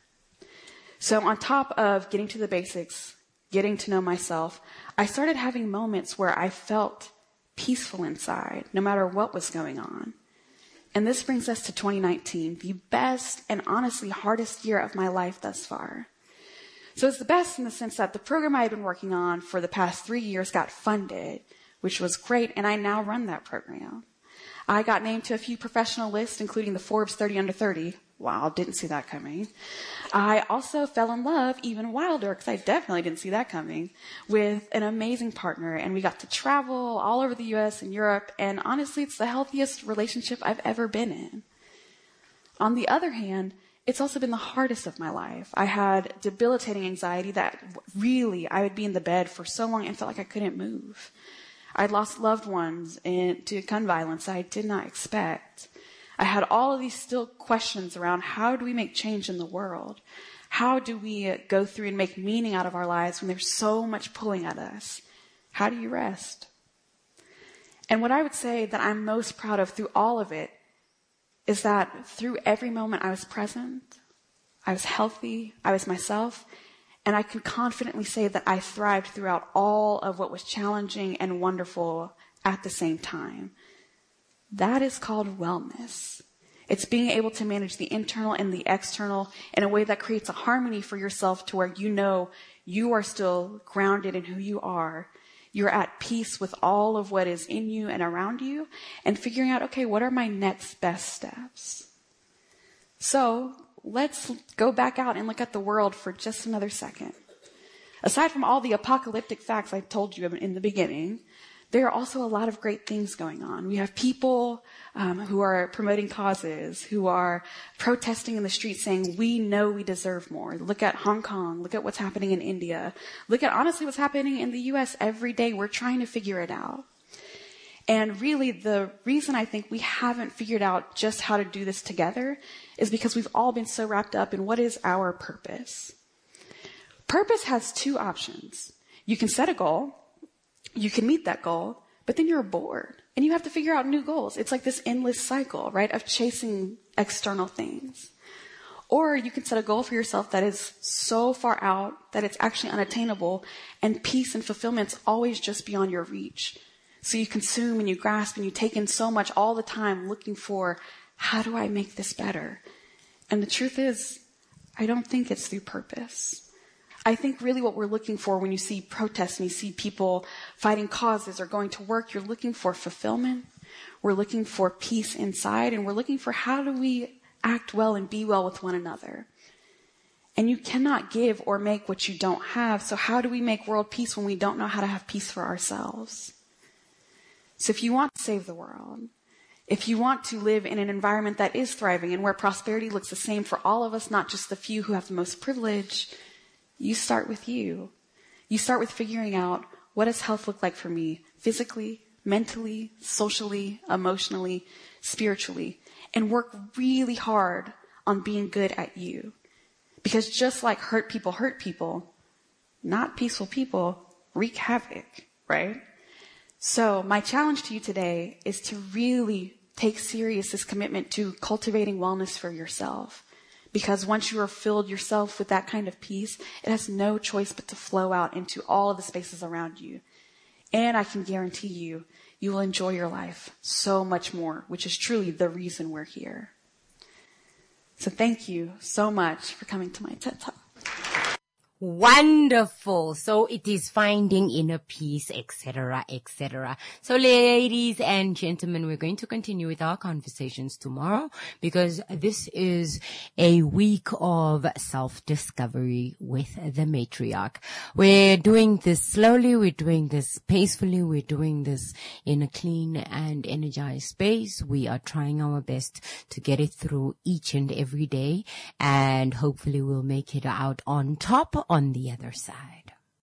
So on top of getting to the basics, getting to know myself, I started having moments where I felt peaceful inside, no matter what was going on. And this brings us to twenty nineteen, the best and honestly hardest year of my life thus far. So it's the best in the sense that the program I had been working on for the past three years got funded, which was great, and I now run that program. I got named to a few professional lists, including the Forbes thirty under thirty. Wow, didn't see that coming. I also fell in love even wilder, because I definitely didn't see that coming, with an amazing partner. And we got to travel all over the U S and Europe. And honestly, it's the healthiest relationship I've ever been in. On the other hand, it's also been the hardest of my life. I had debilitating anxiety that really, I would be in the bed for so long and felt like I couldn't move. I'd lost loved ones in, to gun violence I did not expect. I had all of these still questions around, how do we make change in the world? How do we go through and make meaning out of our lives when there's so much pulling at us? How do you rest? And what I would say that I'm most proud of through all of it is that through every moment I was present, I was healthy, I was myself, and I can confidently say that I thrived throughout all of what was challenging and wonderful at the same time. That is called wellness. It's being able to manage the internal and the external in a way that creates a harmony for yourself to where you know you are still grounded in who you are. You're at peace with all of what is in you and around you, and figuring out, okay, what are my next best steps? So let's go back out and look at the world for just another second. Aside from all the apocalyptic facts I told you in the beginning, there are also a lot of great things going on. We have people um, who are promoting causes, who are protesting in the streets saying, we know we deserve more. Look at Hong Kong. Look at what's happening in India. Look at honestly what's happening in the U S every day. We're trying to figure it out. And really the reason I think we haven't figured out just how to do this together is because we've all been so wrapped up in what is our purpose. Purpose has two options. You can set a goal. You can meet that goal, but then you're bored and you have to figure out new goals. It's like this endless cycle, right, of chasing external things. Or you can set a goal for yourself that is so far out that it's actually unattainable, and peace and fulfillment's always just beyond your reach. So you consume and you grasp and you take in so much all the time looking for, how do I make this better? And the truth is, I don't think it's through purpose. I think really what we're looking for when you see protests and you see people fighting causes or going to work, you're looking for fulfillment. We're looking for peace inside, and we're looking for how do we act well and be well with one another. And you cannot give or make what you don't have. So how do we make world peace when we don't know how to have peace for ourselves? So if you want to save the world, if you want to live in an environment that is thriving and where prosperity looks the same for all of us, not just the few who have the most privilege, you start with you. You start with figuring out, what does health look like for me physically, mentally, socially, emotionally, spiritually, and work really hard on being good at you. Because just like hurt people hurt people, not peaceful people wreak havoc, right? So my challenge to you today is to really take serious this commitment to cultivating wellness for yourself. Because once you are filled yourself with that kind of peace, it has no choice but to flow out into all of the spaces around you. And I can guarantee you, you will enjoy your life so much more, which is truly the reason we're here. So thank you so much for coming to my TED Talk. Wonderful. So it is finding inner peace, et cetera, et cetera. So ladies and gentlemen, we're going to continue with our conversations tomorrow because this is a week of self-discovery with the matriarch. We're doing this slowly. We're doing this peacefully. We're doing this in a clean and energized space. We are trying our best to get it through each and every day, and hopefully we'll make it out on top on the other side.